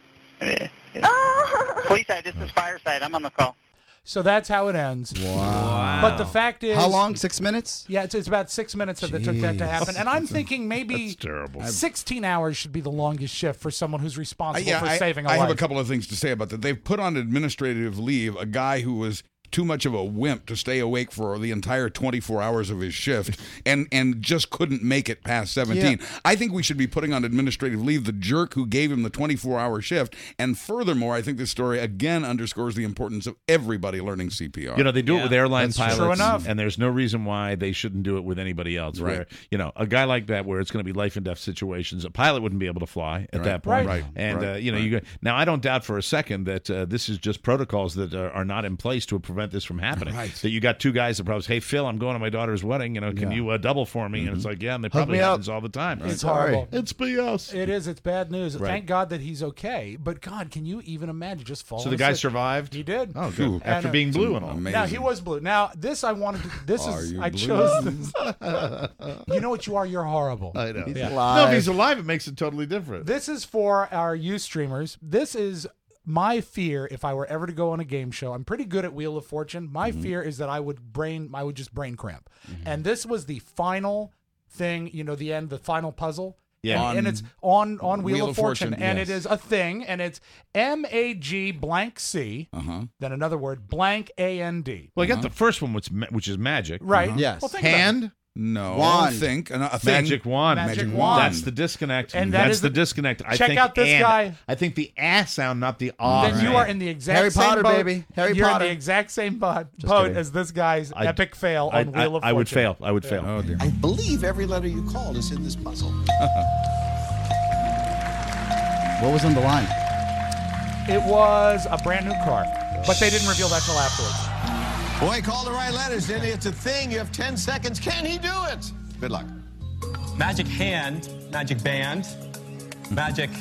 Speaker 14: Oh.
Speaker 15: Police side, this is Fireside. I'm on the call.
Speaker 4: So that's how it ends.
Speaker 5: Wow.
Speaker 4: But the fact is,
Speaker 5: How long? Six minutes?
Speaker 4: Yeah, it's, it's about six minutes that it took that to happen, and I'm thinking maybe
Speaker 3: That's terrible.
Speaker 4: sixteen hours should be the longest shift for someone who's
Speaker 6: Uh,
Speaker 4: responsible
Speaker 6: yeah,
Speaker 4: for
Speaker 6: I,
Speaker 4: saving a
Speaker 6: I
Speaker 4: life.
Speaker 6: have a couple of things to say about that. They've put on administrative leave a guy who was too much of a wimp to stay awake for the entire twenty-four hours of his shift and and just couldn't make it past seventeen.
Speaker 5: Yeah.
Speaker 6: I think we should be putting on administrative leave the jerk who gave him the twenty-four hour shift. And furthermore, I think this story again underscores the importance of everybody learning C P R.
Speaker 3: You know, they do it with airline
Speaker 4: That's
Speaker 3: pilots,
Speaker 4: true enough.
Speaker 3: and there's no reason why they shouldn't do it with anybody else.
Speaker 6: Right.
Speaker 3: Where, you know, a guy like that, where it's going to be life and death situations, a pilot wouldn't be able to fly at that point.
Speaker 6: Right.
Speaker 3: And
Speaker 6: Right.
Speaker 3: uh, you know,
Speaker 6: Right.
Speaker 3: you go, now I don't doubt for a second that uh, this is just protocols that are, are not in place to prevent this from happening.
Speaker 6: Right.
Speaker 3: That you got two guys that probably say, "Hey, Phil, I'm going to my daughter's wedding. You know, can
Speaker 5: Yeah.
Speaker 3: you uh, double for me?" And it's like, yeah, and it
Speaker 5: Hook
Speaker 3: probably
Speaker 5: me up.
Speaker 3: happens all the time.
Speaker 4: It's
Speaker 5: Sorry.
Speaker 4: horrible.
Speaker 3: It's B S.
Speaker 4: It is. It's bad news.
Speaker 3: Right.
Speaker 4: Thank God that he's okay. But God, can you even imagine just falling?
Speaker 3: So the guy
Speaker 4: asleep?
Speaker 3: survived.
Speaker 4: He did.
Speaker 3: Oh,
Speaker 6: Phew.
Speaker 3: good. After
Speaker 4: And, uh,
Speaker 3: being blue and all.
Speaker 6: Amazing.
Speaker 4: Now he was blue. Now this I wanted to. This
Speaker 6: Are
Speaker 4: is
Speaker 6: you
Speaker 4: I
Speaker 6: blue?
Speaker 4: chose this. You know what you are? You're horrible.
Speaker 3: I know.
Speaker 5: He's
Speaker 4: Yeah.
Speaker 3: No, if
Speaker 5: alive.
Speaker 3: he's alive, it makes it totally different.
Speaker 4: This is for our you streamers. This is my fear if I were ever to go on a game show. I'm pretty good at Wheel of Fortune. My
Speaker 3: Mm-hmm.
Speaker 4: fear is that I would brain I would just brain cramp. And this was the final thing, you know, the end, the final puzzle.
Speaker 3: Yeah.
Speaker 4: And, and it's on on Wheel,
Speaker 6: Wheel
Speaker 4: of
Speaker 6: of
Speaker 4: Fortune,
Speaker 6: Fortune,
Speaker 4: and
Speaker 6: yes.
Speaker 4: it is a thing, and it's M A G blank C,
Speaker 6: Uh-huh.
Speaker 4: then another word blank A N D.
Speaker 3: Well, I got the first one, which ma- which is magic.
Speaker 4: Right.
Speaker 5: Yes.
Speaker 4: Well, think about it.
Speaker 3: Hand.
Speaker 6: No.
Speaker 5: Wand.
Speaker 6: Think. A, a thing.
Speaker 3: Magic wand.
Speaker 4: Magic
Speaker 6: wand.
Speaker 3: That's the disconnect.
Speaker 4: And that
Speaker 3: That's
Speaker 4: is
Speaker 3: the,
Speaker 4: the-
Speaker 3: disconnect. I
Speaker 4: check
Speaker 3: think
Speaker 4: out this
Speaker 3: and.
Speaker 4: guy.
Speaker 3: I think the ass sound, not the ah.
Speaker 4: Then you are in the exact
Speaker 5: Harry
Speaker 4: same
Speaker 5: Potter,
Speaker 4: boat.
Speaker 5: baby. Harry
Speaker 4: You're
Speaker 5: Potter.
Speaker 4: in the exact same boat, boat
Speaker 5: kidding.
Speaker 4: as this guy's
Speaker 3: I-
Speaker 4: epic fail
Speaker 3: I,
Speaker 4: on Wheel
Speaker 3: I,
Speaker 4: of Fortune.
Speaker 3: I would fail. I would fail.
Speaker 6: Oh dear.
Speaker 10: I believe every letter you called is in this puzzle.
Speaker 5: What was on the line?
Speaker 4: It was a brand new car, but they didn't reveal that till afterwards.
Speaker 10: Boy, call the right letters, didn't he? It's a thing. You have ten seconds. Can he do it? Good luck.
Speaker 16: Magic hand, magic band, magic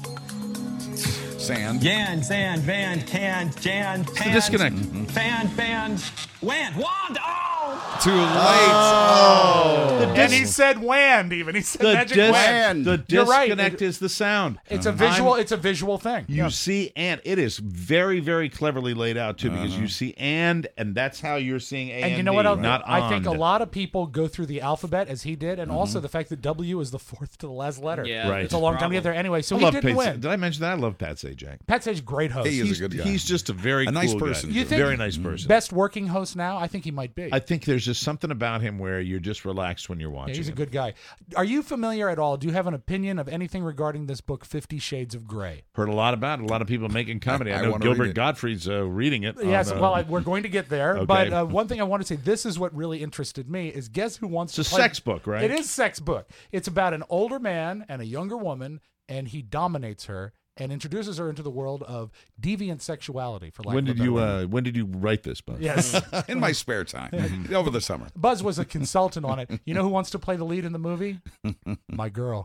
Speaker 6: Sand.
Speaker 16: yan, sand, van, can, jan,
Speaker 3: It's the
Speaker 16: pan,
Speaker 3: disconnect.
Speaker 16: fan, band, wand, wand. Oh!
Speaker 6: Too late. Oh.
Speaker 4: And he said wand even. He said
Speaker 3: The,
Speaker 4: magic
Speaker 3: dis-
Speaker 4: wand.
Speaker 3: the
Speaker 4: You're right.
Speaker 3: disconnect
Speaker 4: It-
Speaker 3: is the sound.
Speaker 4: It's a
Speaker 3: I'm-
Speaker 4: visual. It's a visual thing.
Speaker 3: You
Speaker 4: Yeah.
Speaker 3: see, and it is very, very cleverly laid out too, because you see and, and that's how you're seeing A
Speaker 4: And you know what? else?
Speaker 3: Not
Speaker 4: I think a
Speaker 3: ond.
Speaker 4: lot of people go through the alphabet as he did, and also the fact that W is the fourth to the last letter.
Speaker 8: Yeah,
Speaker 3: Right.
Speaker 4: It's a long time to
Speaker 8: problem.
Speaker 4: get there anyway. So
Speaker 3: I
Speaker 4: he
Speaker 3: love
Speaker 4: didn't
Speaker 3: Pat,
Speaker 4: win.
Speaker 3: Did I mention that? I love Pat Sajak.
Speaker 4: Pat Sage's great host.
Speaker 6: He is
Speaker 3: He's,
Speaker 6: a good guy.
Speaker 3: he's just a very
Speaker 6: A nice
Speaker 3: cool guy.
Speaker 6: person.
Speaker 4: You think
Speaker 3: very nice person.
Speaker 4: Best working host now? I think he might be.
Speaker 3: I think there's just something about him where you're just relaxed when you're
Speaker 4: Yeah,
Speaker 3: watching.
Speaker 4: he's a
Speaker 3: him.
Speaker 4: good guy. Are you familiar at all? Do you have an opinion of anything regarding this book, Fifty Shades of Grey?
Speaker 3: Heard a lot about it. A lot of people making comedy. I,
Speaker 6: I
Speaker 3: know
Speaker 6: wanna read
Speaker 3: Gilbert
Speaker 6: it.
Speaker 3: Gottfried's uh, reading it.
Speaker 4: Yes,
Speaker 3: on, uh,
Speaker 4: well, I, we're going to get there.
Speaker 3: Okay.
Speaker 4: But uh, one thing I want to say, this is what really interested me, is guess who wants
Speaker 3: It's
Speaker 4: to
Speaker 3: a
Speaker 4: play-
Speaker 3: sex book, right?
Speaker 4: It is a sex book. It's about an older man and a younger woman, and he dominates her and introduces her into the world of deviant sexuality. For lack
Speaker 3: when
Speaker 4: of a
Speaker 3: did
Speaker 4: better
Speaker 3: you
Speaker 4: word.
Speaker 3: uh, when did you write this, Buzz?
Speaker 4: Yes.
Speaker 6: In my spare time. Over the summer.
Speaker 4: Buzz was a consultant on it. You know who wants to play the lead in the movie? My girl.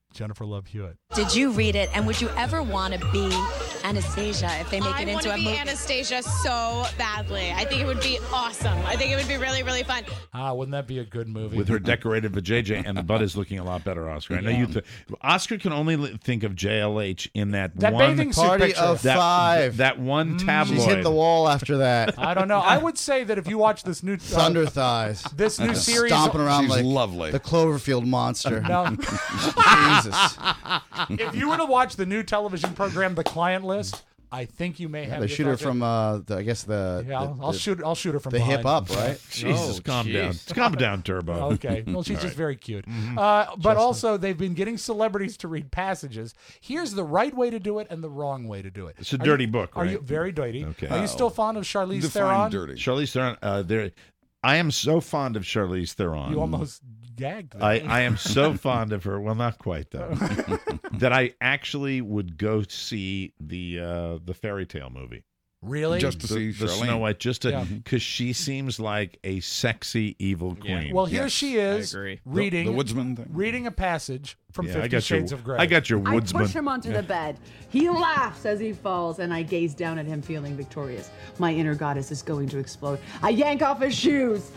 Speaker 4: Jennifer Love Hewitt.
Speaker 17: Did you read it? And would you ever want to be Anastasia if they make
Speaker 18: I
Speaker 17: it
Speaker 18: want
Speaker 17: into
Speaker 18: to
Speaker 17: a
Speaker 18: be
Speaker 17: movie?
Speaker 18: Anastasia so badly. I think it would be awesome. I think it would be really, really fun.
Speaker 4: Ah, wouldn't that be a good movie?
Speaker 3: With her decorated vajayjay, and the butt is looking a lot better, Oscar. I know you. Th- Oscar can only li- think of J L H in that,
Speaker 4: That
Speaker 3: one
Speaker 4: bathing suit
Speaker 5: Party
Speaker 4: picture.
Speaker 5: of
Speaker 3: that,
Speaker 5: five.
Speaker 3: That one tabloid.
Speaker 5: She's hit the wall after that.
Speaker 4: I don't know. I would say that if you watch this new uh,
Speaker 5: Thunder thighs.
Speaker 4: this new series,
Speaker 5: Stomping around
Speaker 6: She's
Speaker 5: like
Speaker 6: lovely.
Speaker 5: the Cloverfield monster.
Speaker 4: No.
Speaker 5: Jesus.
Speaker 4: If you were to watch the new television program, The Client List, I think you may have.
Speaker 5: They
Speaker 4: your
Speaker 5: shoot her
Speaker 4: thoughts in.
Speaker 5: from, uh, the, I guess the.
Speaker 4: Yeah, I'll,
Speaker 5: the-
Speaker 4: I'll
Speaker 5: the-
Speaker 4: shoot. I'll shoot her from
Speaker 5: the
Speaker 4: behind.
Speaker 5: hip up, right?
Speaker 3: Jesus,
Speaker 8: Oh,
Speaker 3: calm
Speaker 8: jeez.
Speaker 3: down. Calm down, Turbo.
Speaker 4: Okay. Well, she's
Speaker 3: All
Speaker 4: just
Speaker 3: right.
Speaker 4: very cute.
Speaker 5: Mm-hmm.
Speaker 4: Uh, but also, they've been getting celebrities to read passages. Here's the right way to do it and the wrong way to do it.
Speaker 3: It's a
Speaker 4: Are
Speaker 3: dirty
Speaker 4: you-
Speaker 3: book,
Speaker 4: Are
Speaker 3: right?
Speaker 4: you very dirty?
Speaker 3: Okay.
Speaker 4: Are you still fond of Charlize
Speaker 6: Define
Speaker 4: Theron?
Speaker 6: dirty.
Speaker 3: Charlize Theron. Uh, there, I am so fond of Charlize Theron.
Speaker 4: You almost gagged. there.
Speaker 3: I, I am so fond of her. Well, not quite though. That I actually would go see the uh, the fairy tale movie.
Speaker 4: Really?
Speaker 6: Just to
Speaker 3: The,
Speaker 6: see
Speaker 3: the
Speaker 6: Charlene.
Speaker 3: Snow White, just
Speaker 4: Yeah.
Speaker 3: because she seems like a sexy evil
Speaker 8: Yeah.
Speaker 3: queen.
Speaker 4: Well, here
Speaker 6: Yes,
Speaker 4: she is
Speaker 8: I agree.
Speaker 4: reading
Speaker 6: The, the woodsman thing.
Speaker 4: reading a passage from
Speaker 3: Yeah, I
Speaker 4: Fifty
Speaker 3: got
Speaker 4: Shades
Speaker 3: your,
Speaker 4: of Grey.
Speaker 3: I got your
Speaker 19: I
Speaker 3: woodsman.
Speaker 19: push him onto the bed. He laughs as he falls, and I gaze down at him feeling victorious. My inner goddess is going to explode. I yank off his shoes.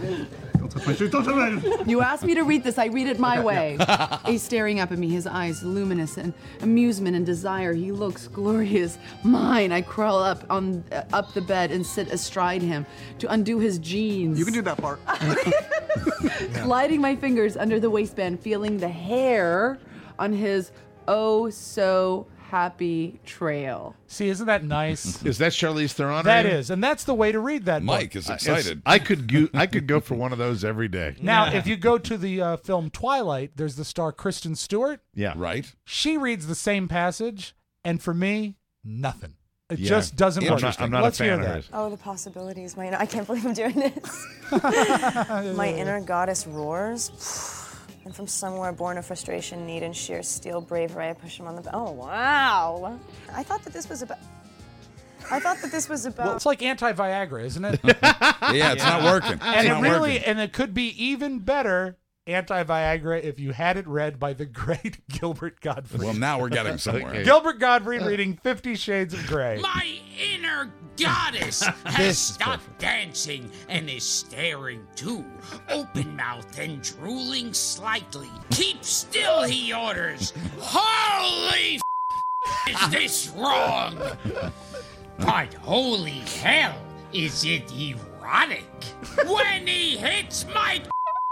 Speaker 19: You asked me to read this. I read it my way. He's staring up at me, his eyes luminous in amusement and desire. He looks glorious. Mine. I crawl up on uh, up the bed and sit astride him to undo his jeans.
Speaker 20: You can do that part.
Speaker 19: Sliding my fingers under the waistband, feeling the hair on his oh so happy trail.
Speaker 4: See, isn't that nice?
Speaker 3: Is that Charlize Theron?
Speaker 4: That
Speaker 3: reading?
Speaker 4: is, and that's the way to read that
Speaker 6: Mike
Speaker 4: book.
Speaker 6: is
Speaker 3: Uh, it's-
Speaker 6: excited.
Speaker 3: I could go, I could go for one of those every day.
Speaker 4: Now, if you go to the uh, film Twilight, there's the star Kristen Stewart.
Speaker 3: Yeah.
Speaker 6: Right?
Speaker 4: She reads the same passage, and for me, nothing. It
Speaker 3: Yeah.
Speaker 4: just doesn't work.
Speaker 3: I'm not, I'm not
Speaker 4: Let's
Speaker 3: a fan
Speaker 4: hear
Speaker 3: of
Speaker 4: that.
Speaker 3: hers.
Speaker 21: Oh, the possibilities. My, I can't believe I'm doing this. My inner goddess roars. And from somewhere born of frustration, need, and sheer steel bravery, I push him on the... Oh, wow. I thought that this was about... I thought that this was about...
Speaker 4: Well, it's like anti-Viagra, isn't it?
Speaker 6: Yeah, it's not working.
Speaker 4: And
Speaker 6: It's
Speaker 4: it
Speaker 6: not
Speaker 4: really,
Speaker 6: working.
Speaker 4: and it could be even better anti-Viagra if you had it read by the great Gilbert Gottfried.
Speaker 6: Well, now we're getting somewhere.
Speaker 4: Gilbert Gottfried reading Fifty Shades of Grey.
Speaker 22: My inner goddess has
Speaker 4: This is
Speaker 22: stopped dancing and is staring too, open-mouthed and drooling slightly. Keep still, he orders. Holy f- is this wrong? But holy hell, is it erotic? When he hits my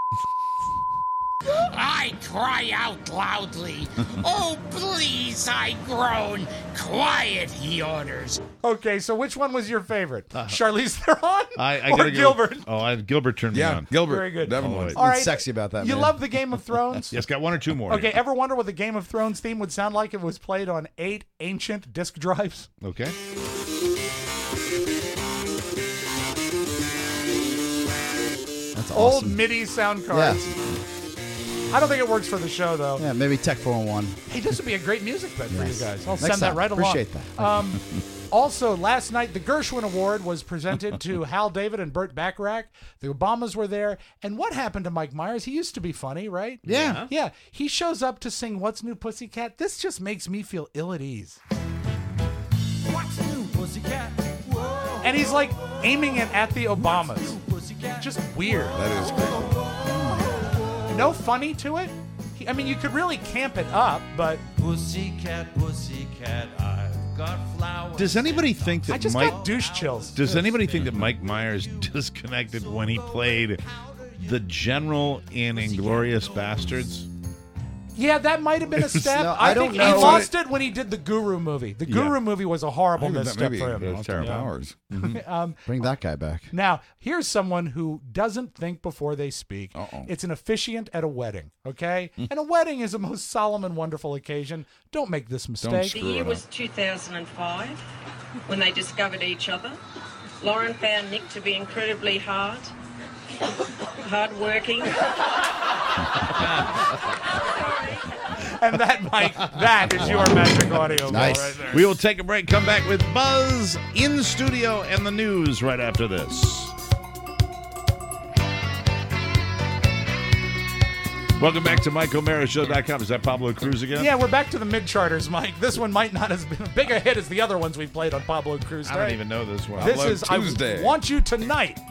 Speaker 22: I cry out loudly. Oh, please, I groan. Quiet, he orders.
Speaker 4: Okay, so which one was your favorite? Charlize Theron
Speaker 3: I, I
Speaker 4: or
Speaker 3: gotta
Speaker 4: Gilbert?
Speaker 3: Go, oh, I, Gilbert turned me
Speaker 6: Yeah,
Speaker 3: on.
Speaker 6: Gilbert.
Speaker 4: Very good.
Speaker 6: Definitely.
Speaker 4: All right.
Speaker 5: sexy about that,
Speaker 4: You
Speaker 5: man.
Speaker 4: love the Game of Thrones?
Speaker 3: Yes, got one or two more.
Speaker 4: Okay, ever wonder what the Game of Thrones theme would sound like if it was played on eight ancient disc drives?
Speaker 3: Okay.
Speaker 5: That's
Speaker 4: Old
Speaker 5: awesome.
Speaker 4: MIDI sound cards. I don't think it works for the show, though.
Speaker 5: Yeah, maybe Tech four oh one.
Speaker 4: Hey, this would be a great music bed for
Speaker 5: Yes.
Speaker 4: you guys. I'll
Speaker 5: Next
Speaker 4: send that
Speaker 5: time.
Speaker 4: right along.
Speaker 5: Appreciate that.
Speaker 4: Um, also, last night, the Gershwin Award was presented to Hal David and Burt Bacharach. The Obamas were there. And what happened to Mike Myers? He used to be funny, right?
Speaker 5: Yeah.
Speaker 4: Yeah. He shows up to sing What's New Pussycat. This just makes me feel ill at ease.
Speaker 16: What's new, pussycat? Whoa.
Speaker 4: And he's like aiming it at the Obamas. Just weird.
Speaker 6: That is great.
Speaker 4: No funny to it. He, I mean, you could really camp it up, but
Speaker 16: Pussycat, pussycat, I've got flowers.
Speaker 3: Does anybody think that
Speaker 4: I just
Speaker 3: Mike?
Speaker 4: got douche chills.
Speaker 3: Does anybody think that Mike Myers disconnected when he played the general in Inglourious Bastards?
Speaker 4: Yeah, that might have been a step.
Speaker 5: No,
Speaker 4: I,
Speaker 5: I don't
Speaker 4: think
Speaker 5: know.
Speaker 4: he lost it when he did the Guru movie. The
Speaker 3: Yeah.
Speaker 4: Guru movie was a horrible
Speaker 6: I think that
Speaker 4: misstep
Speaker 6: maybe
Speaker 4: for him.
Speaker 6: lost our powers.
Speaker 4: Um,
Speaker 5: Bring that guy back.
Speaker 4: now, here's someone who doesn't think before they speak.
Speaker 6: Uh-oh.
Speaker 4: It's an officiant at a wedding, okay? And a wedding is a most solemn and wonderful occasion. Don't make this mistake.
Speaker 6: screw
Speaker 23: The year
Speaker 6: it
Speaker 23: was
Speaker 6: up.
Speaker 23: two thousand five when they discovered each other. Lauren found Nick to be incredibly hard, hard-working.
Speaker 4: And that, Mike, that is your magic audio
Speaker 5: Nice.
Speaker 4: ball right there.
Speaker 3: We will take a break, come back with Buzz in studio and the news right after this. Welcome back to Mike O'Mara Show dot com. Is that Pablo Cruz again?
Speaker 4: Yeah, we're back to the mid-charters, Mike. This one might not have been a big a hit as the other ones we played on Pablo Cruz.
Speaker 3: I don't even know this one.
Speaker 4: This
Speaker 3: Pablo
Speaker 4: is
Speaker 3: Tuesday.
Speaker 4: I Want You Tonight.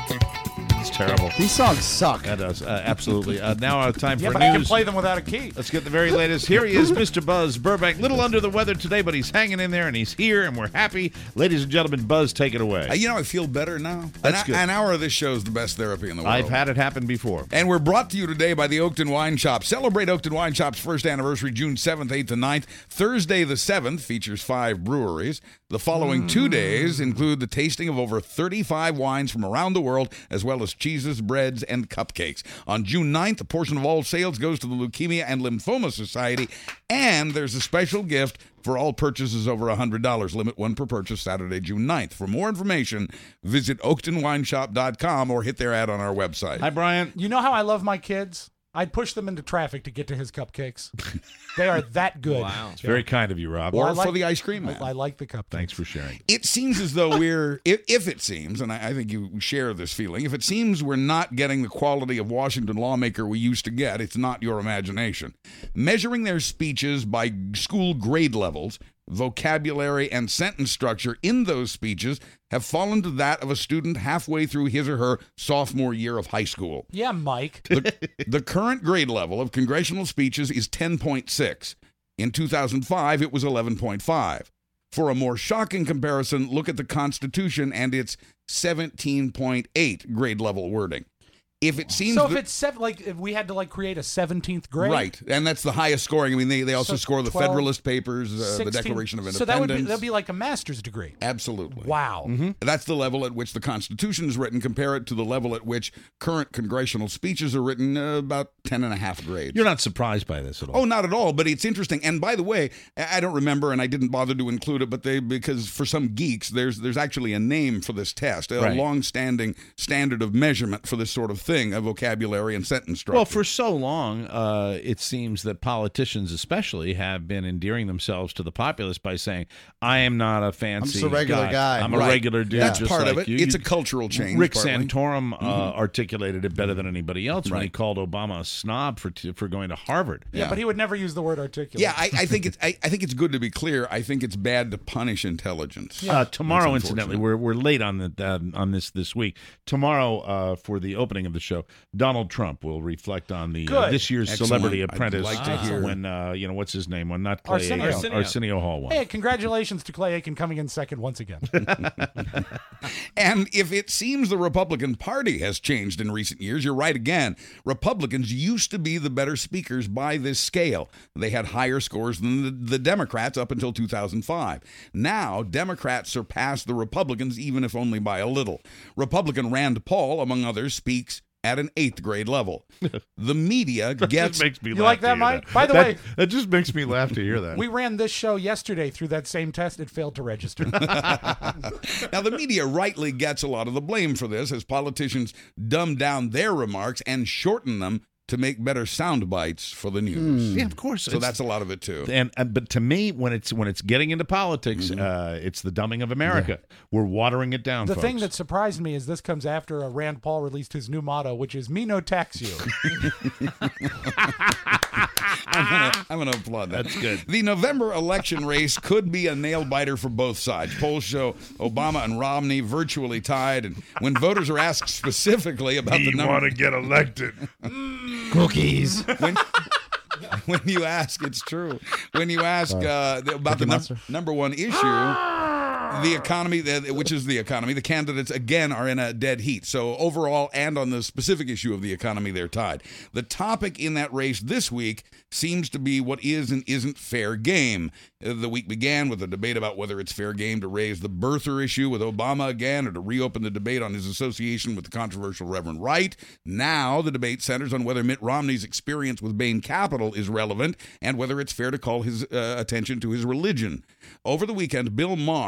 Speaker 3: It's terrible.
Speaker 5: These songs suck.
Speaker 3: That does. Uh, absolutely. Uh, now uh, time
Speaker 4: Yeah,
Speaker 3: for
Speaker 4: but
Speaker 3: news.
Speaker 4: I can play them without a key.
Speaker 3: Let's get the very latest. Here he is, Mister Buzz Burbank. Little under the weather today, but he's hanging in there, and he's here, and we're happy. Ladies and gentlemen, Buzz, take it away.
Speaker 6: Uh, you know, I feel better now.
Speaker 3: That's
Speaker 6: an,
Speaker 3: good.
Speaker 6: An hour of this show is the best therapy in the world.
Speaker 3: I've had it happen before.
Speaker 6: And we're brought to you today by the Oakton Wine Shop. Celebrate Oakton Wine Shop's first anniversary June seventh, eighth, and ninth. Thursday the seventh features five breweries. The following two days include the tasting of over thirty-five wines from around the world, as well as cheeses, breads, and cupcakes. On June ninth, a portion of all sales goes to the Leukemia and Lymphoma Society, and there's a special gift for all purchases over one hundred dollars. Limit one per purchase Saturday, June ninth. For more information, visit oakton wine shop dot com or hit their ad on our website.
Speaker 3: Hi, Brian.
Speaker 4: You know how I love my kids? I'd push them into traffic to get to his cupcakes. They are that good.
Speaker 3: Wow. It's very kind of you, Rob.
Speaker 6: Or
Speaker 4: I like-
Speaker 6: for the ice cream man.
Speaker 4: I, I like the cupcakes.
Speaker 3: Thanks for sharing.
Speaker 6: It seems as though we're, if, if it seems, and I, I think you share this feeling, if it seems we're not getting the quality of Washington lawmaker we used to get, it's not your imagination. Measuring their speeches by school grade levels, vocabulary, and sentence structure in those speeches have fallen to that of a student halfway through his or her sophomore year of high school.
Speaker 4: Yeah, Mike.
Speaker 6: The, the current grade level of congressional speeches is ten point six. In two thousand five, it was eleven point five. For a more shocking comparison, look at the Constitution and its seventeen point eight grade level wording. If it seems
Speaker 4: So if
Speaker 6: that-
Speaker 4: it's seven, like if we had to like create a seventeenth grade,
Speaker 6: right, and that's the highest scoring. I mean, they, they also
Speaker 4: So
Speaker 6: score the
Speaker 4: twelve,
Speaker 6: Federalist Papers, uh, the
Speaker 4: sixteen
Speaker 6: Declaration of Independence.
Speaker 4: So that would be that'd be like a master's degree.
Speaker 6: Absolutely.
Speaker 4: Wow.
Speaker 3: Mm-hmm.
Speaker 6: That's the level at which the Constitution is written. Compare it to the level at which current congressional speeches are written, uh, about ten and a half grades.
Speaker 3: You're not surprised by this at all.
Speaker 6: Oh, not at all, but it's interesting. And by the way, I I don't remember, and I didn't bother to include it, but they because for some geeks, there's there's actually a name for this test, a
Speaker 3: Right.
Speaker 6: long-standing standard of measurement for this sort of thing, a vocabulary and sentence structure.
Speaker 3: Well, for so long, uh, it seems that politicians especially have been endearing themselves to the populace by saying, I am not a fancy
Speaker 5: just a regular guy."
Speaker 3: I'm a
Speaker 6: Right.
Speaker 3: regular dude
Speaker 6: That's
Speaker 3: just
Speaker 6: part
Speaker 3: like
Speaker 6: of it.
Speaker 3: you."
Speaker 6: It's
Speaker 3: You-
Speaker 6: a cultural change,
Speaker 3: Rick
Speaker 6: partly.
Speaker 3: Santorum uh,
Speaker 6: Mhm.
Speaker 3: articulated it better than anybody else when
Speaker 6: Right.
Speaker 3: he called Obama a snob for t- for going to Harvard.
Speaker 4: Yeah, but he would never use the word articulate.
Speaker 6: Yeah, I, I think it's I, I think it's good to be clear. I think it's bad to punish intelligence.
Speaker 3: Uh, tomorrow,
Speaker 6: That's
Speaker 3: incidentally,
Speaker 6: unfortunate.
Speaker 3: we're we're late on the uh, on this this week. Tomorrow, uh, for the opening of the show, Donald Trump will reflect on the uh,
Speaker 4: Good.
Speaker 3: this year's
Speaker 6: Excellent.
Speaker 3: Celebrity
Speaker 6: I'd
Speaker 3: Apprentice.
Speaker 6: like to hear.
Speaker 3: when uh, you know what's his name? When not Clay
Speaker 4: Arsenio.
Speaker 3: Aiken,
Speaker 8: Arsenio.
Speaker 3: Arsenio Hall won.
Speaker 4: Hey, congratulations to Clay Aiken coming in second once again.
Speaker 6: And if it seems the Republican Party has changed in recent years, you're right again. Republicans used to be the better speakers by this scale. They had higher scores than the, the Democrats up until two thousand five. Now, Democrats surpass the Republicans, even if only by a little. Republican Rand Paul, among others, speaks at an eighth grade level. The media
Speaker 3: That
Speaker 6: gets...
Speaker 3: just makes me
Speaker 4: You
Speaker 3: laugh
Speaker 4: like
Speaker 3: to
Speaker 4: that,
Speaker 3: hear
Speaker 4: Mike? By the
Speaker 3: That-
Speaker 4: way-
Speaker 3: that just makes me laugh to hear that.
Speaker 4: We ran this show yesterday through that same test. It failed to register.
Speaker 6: Now, the media rightly gets a lot of the blame for this, as politicians dumb down their remarks and shorten them to make better sound bites for the news.
Speaker 3: Yeah, of course.
Speaker 6: So
Speaker 3: It's-
Speaker 6: that's a lot of it too.
Speaker 3: And, and but to me, when it's when it's getting into politics, uh, it's the dumbing of America. We're watering it down.
Speaker 4: The
Speaker 3: folks.
Speaker 4: thing that surprised me is this comes after uh, Rand Paul released his new motto, which is "Me no tax you."
Speaker 6: I'm gonna, I'm gonna applaud that.
Speaker 3: That's good.
Speaker 6: The November election race could be a nail biter for both sides. Polls show Obama and Romney virtually tied, and when voters are asked specifically about the number,
Speaker 3: get elected.
Speaker 5: Cookies.
Speaker 6: when, when you ask, it's true. When you ask uh, about the num-
Speaker 5: Monster.
Speaker 6: number one issue, the economy, the- which is the economy, the candidates again are in a dead heat. So overall, and on the specific issue of the economy, they're tied. The topic in that race this week seems to be what is and isn't fair game. Uh, The week began with a debate about whether it's fair game to raise the birther issue with Obama again, or to reopen the debate on his association with the controversial Reverend Wright. Now the debate centers on whether Mitt Romney's experience with Bain Capital is relevant and whether it's fair to call his uh, attention to his religion. Over the weekend, Bill Maher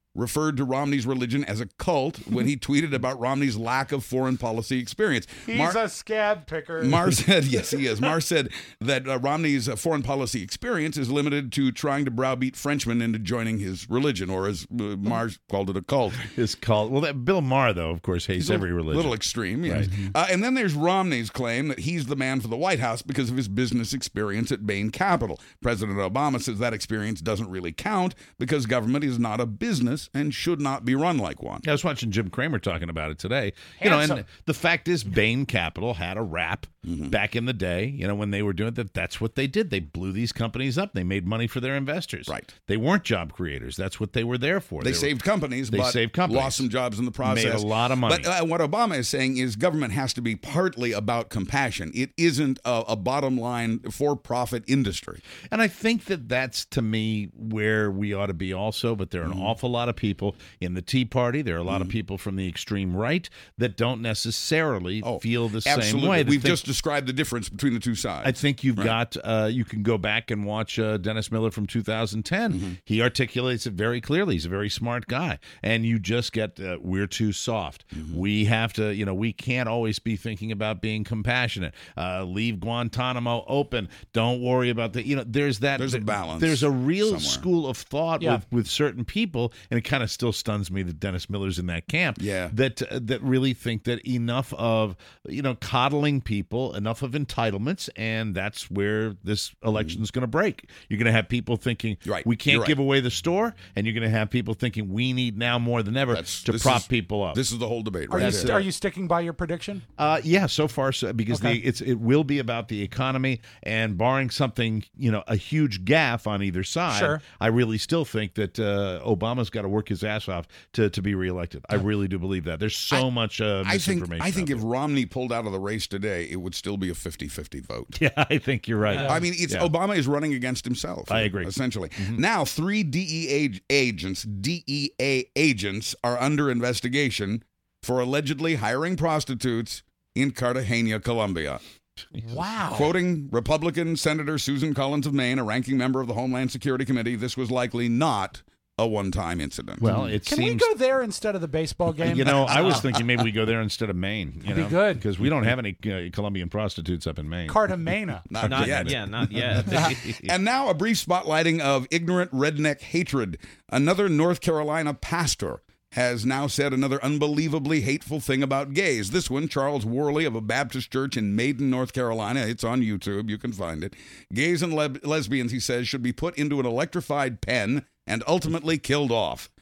Speaker 6: referred to Romney's religion as a cult when he tweeted about Romney's lack of foreign policy experience.
Speaker 4: He's
Speaker 6: Mar-
Speaker 4: a scab picker.
Speaker 6: Marr said, yes, he is. Marr said that uh, Romney's uh, foreign policy experience is limited to trying to browbeat Frenchmen into joining his religion, or as uh, Marr called it, a cult.
Speaker 3: His cult. Well, that, Bill Maher, though, of course, hates
Speaker 6: He's a
Speaker 3: every religion.
Speaker 6: little extreme, yes.
Speaker 3: Right.
Speaker 6: Uh, and then there's Romney's claim that he's the man for the White House because of his business experience at Bain Capital. President Obama says that experience doesn't really count because government is not a business and should not be run like one.
Speaker 3: I was watching Jim Cramer talking about it today. You know, and the fact is, Bain Capital had a rap
Speaker 6: Mm-hmm.
Speaker 3: back in the day. You know, when they were doing that, that's what they did. They blew these companies up. They made money for their investors.
Speaker 6: Right.
Speaker 3: They weren't job creators. That's what they were there for.
Speaker 6: They,
Speaker 3: they
Speaker 6: saved
Speaker 3: were,
Speaker 6: companies,
Speaker 3: They
Speaker 6: but
Speaker 3: saved companies.
Speaker 6: lost some jobs in the process.
Speaker 3: Made a lot of money.
Speaker 6: But uh, what Obama is saying is government has to be partly about compassion. It isn't a, a bottom line for-profit industry.
Speaker 3: And I think that that's, to me, where we ought to be also. But there are an
Speaker 6: Mm-hmm.
Speaker 3: awful lot of people in the Tea Party. There are a lot
Speaker 6: Mm-hmm.
Speaker 3: of people from the extreme right that don't necessarily
Speaker 6: Oh,
Speaker 3: feel the
Speaker 6: absolutely.
Speaker 3: same way.
Speaker 6: We've
Speaker 3: think,
Speaker 6: just described the difference between the two sides.
Speaker 3: I think you've
Speaker 6: Right.
Speaker 3: got, uh, you can go back and watch uh, Dennis Miller from two thousand ten.
Speaker 6: Mm-hmm.
Speaker 3: He articulates it very clearly. He's a very smart guy. And you just get, uh, we're too soft.
Speaker 6: Mm-hmm.
Speaker 3: We have to, you know, we can't always be thinking about being compassionate. Uh, leave Guantanamo open. Don't worry about the, you know, there's that.
Speaker 6: There's a balance
Speaker 3: There's a real
Speaker 6: somewhere.
Speaker 3: school of thought
Speaker 4: Yeah.
Speaker 3: with, with certain people, and it kind of still stuns me that Dennis Miller's in that camp.
Speaker 6: Yeah.
Speaker 3: That, uh, that really think that enough of, you know, coddling people, enough of entitlements, and that's where this election's going to break. You're going to have people thinking,
Speaker 6: Right.
Speaker 3: we can't
Speaker 6: You're right.
Speaker 3: give away the store, and you're going to have people thinking we need now more than ever
Speaker 6: That's-
Speaker 3: to
Speaker 6: this
Speaker 3: prop
Speaker 6: is-
Speaker 3: people up.
Speaker 6: This is the whole debate
Speaker 4: Are
Speaker 6: right
Speaker 4: you
Speaker 6: there.
Speaker 4: st- are you sticking by your prediction?
Speaker 3: Uh, yeah, so far, so, because
Speaker 4: Okay.
Speaker 3: the, it's it will be about the economy, and barring something, you know, a huge gaffe on either side,
Speaker 4: Sure.
Speaker 3: I really still think that uh, Obama's got to work his ass off to, to be reelected. I really do believe that. There's so much uh,
Speaker 6: I think
Speaker 3: misinformation.
Speaker 6: I think
Speaker 3: out
Speaker 6: if Romney pulled out of the race today, it would still be a fifty-fifty vote.
Speaker 3: there. yeah, I think you're right.
Speaker 6: I mean, it's
Speaker 3: Yeah.
Speaker 6: Obama is running against himself.
Speaker 3: I agree.
Speaker 6: Essentially. Now, three D E A agents, D E A agents, are under investigation for allegedly hiring prostitutes in Cartagena, Colombia.
Speaker 4: Wow.
Speaker 6: Quoting Republican Senator Susan Collins of Maine, a ranking member of the Homeland Security Committee, this was likely not a one-time incident.
Speaker 3: Well, it
Speaker 4: Can
Speaker 3: seems.
Speaker 4: we go there instead of the baseball game?
Speaker 3: You know, I was thinking maybe we go there instead of Maine. You
Speaker 4: That'd be
Speaker 3: know,
Speaker 4: good.
Speaker 3: because we don't have any uh, Colombian prostitutes up in Maine.
Speaker 4: Cartagena.
Speaker 6: Not,
Speaker 8: Not
Speaker 6: yet.
Speaker 8: Yeah, not yet.
Speaker 6: And now a brief spotlighting of ignorant redneck hatred. Another North Carolina pastor has now said another unbelievably hateful thing about gays. This one, Charles Worley of a Baptist church in Maiden, North Carolina. It's on YouTube. You can find it. Gays and le- lesbians, he says, should be put into an electrified pen and ultimately killed off.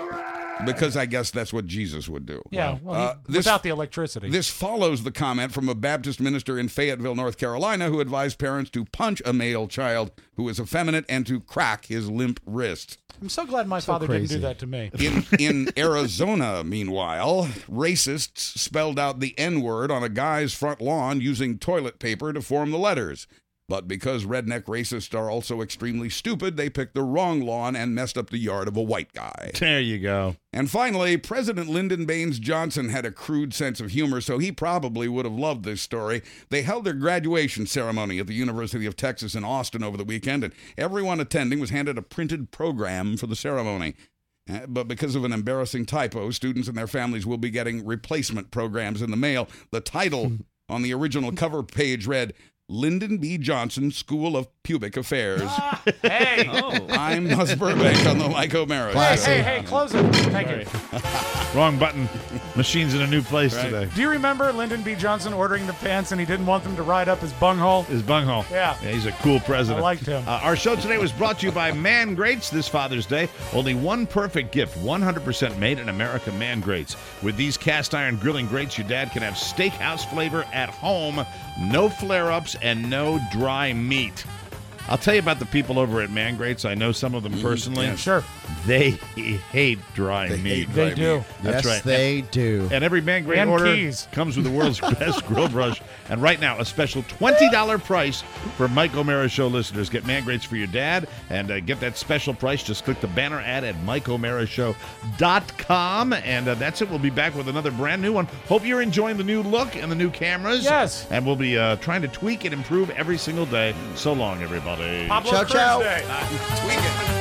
Speaker 6: Because I guess that's what Jesus would do.
Speaker 4: Yeah, well, he-
Speaker 6: Uh, this-
Speaker 4: without the electricity.
Speaker 6: This follows the comment from a Baptist minister in Fayetteville, North Carolina, who advised parents to punch a male child who is effeminate and to crack his limp wrist.
Speaker 4: I'm so glad my father didn't do that to me.
Speaker 6: In, in Arizona, meanwhile, racists spelled out the N-word on a guy's front lawn using toilet paper to form the letters. But because redneck racists are also extremely stupid, they picked the wrong lawn and messed up the yard of a white guy.
Speaker 3: There you go.
Speaker 6: And finally, President Lyndon Baines Johnson had a crude sense of humor, so he probably would have loved this story. They held their graduation ceremony at the University of Texas in Austin over the weekend, and everyone attending was handed a printed program for the ceremony. Uh, But because of an embarrassing typo, students and their families will be getting replacement programs in the mail. The title on the original cover page read, Lyndon B. Johnson School of Pubic Affairs.
Speaker 4: Hey!
Speaker 6: I'm Buzz Burbank on the Mike O'Mara
Speaker 4: Hey,
Speaker 6: Show.
Speaker 4: hey, hey, close it. Thank you.
Speaker 3: Wrong button. Machine's in a new place today.
Speaker 4: Do you remember Lyndon B. Johnson ordering the pants and he didn't want them to ride up his bunghole?
Speaker 3: His bunghole.
Speaker 4: Yeah.
Speaker 3: Yeah, he's a cool president.
Speaker 4: I liked him.
Speaker 3: Uh, our show today was brought to you by Man Grates this Father's Day. Only one perfect gift, one hundred percent made in America, Man Grates. With these cast iron grilling grates, your dad can have steakhouse flavor at home, no flare-ups, and no dry meat. I'll tell you about the people over at Man Grates. I know some of them personally.
Speaker 6: yeah.
Speaker 4: Sure.
Speaker 3: They hate dry
Speaker 6: They
Speaker 3: meat.
Speaker 6: hate
Speaker 4: They
Speaker 6: dry
Speaker 4: do.
Speaker 6: meat.
Speaker 3: That's
Speaker 5: yes,
Speaker 3: right.
Speaker 5: they do.
Speaker 3: And every Man Grate
Speaker 4: And
Speaker 3: order
Speaker 4: keys.
Speaker 3: comes with the world's best grill brush. And right now, a special twenty dollars price for Mike O'Mara Show listeners. Get Man Grates for your dad and uh, get that special price. Just click the banner ad at Mike O'Mara Show dot com. And uh, that's it. We'll be back with another brand new one. Hope you're enjoying the new look and the new cameras.
Speaker 4: Yes.
Speaker 3: And we'll be uh, trying to tweak and improve every single day. So long, everybody.
Speaker 4: Pablo
Speaker 5: Ciao, ciao.
Speaker 4: Cruz Day.
Speaker 6: Tweak it.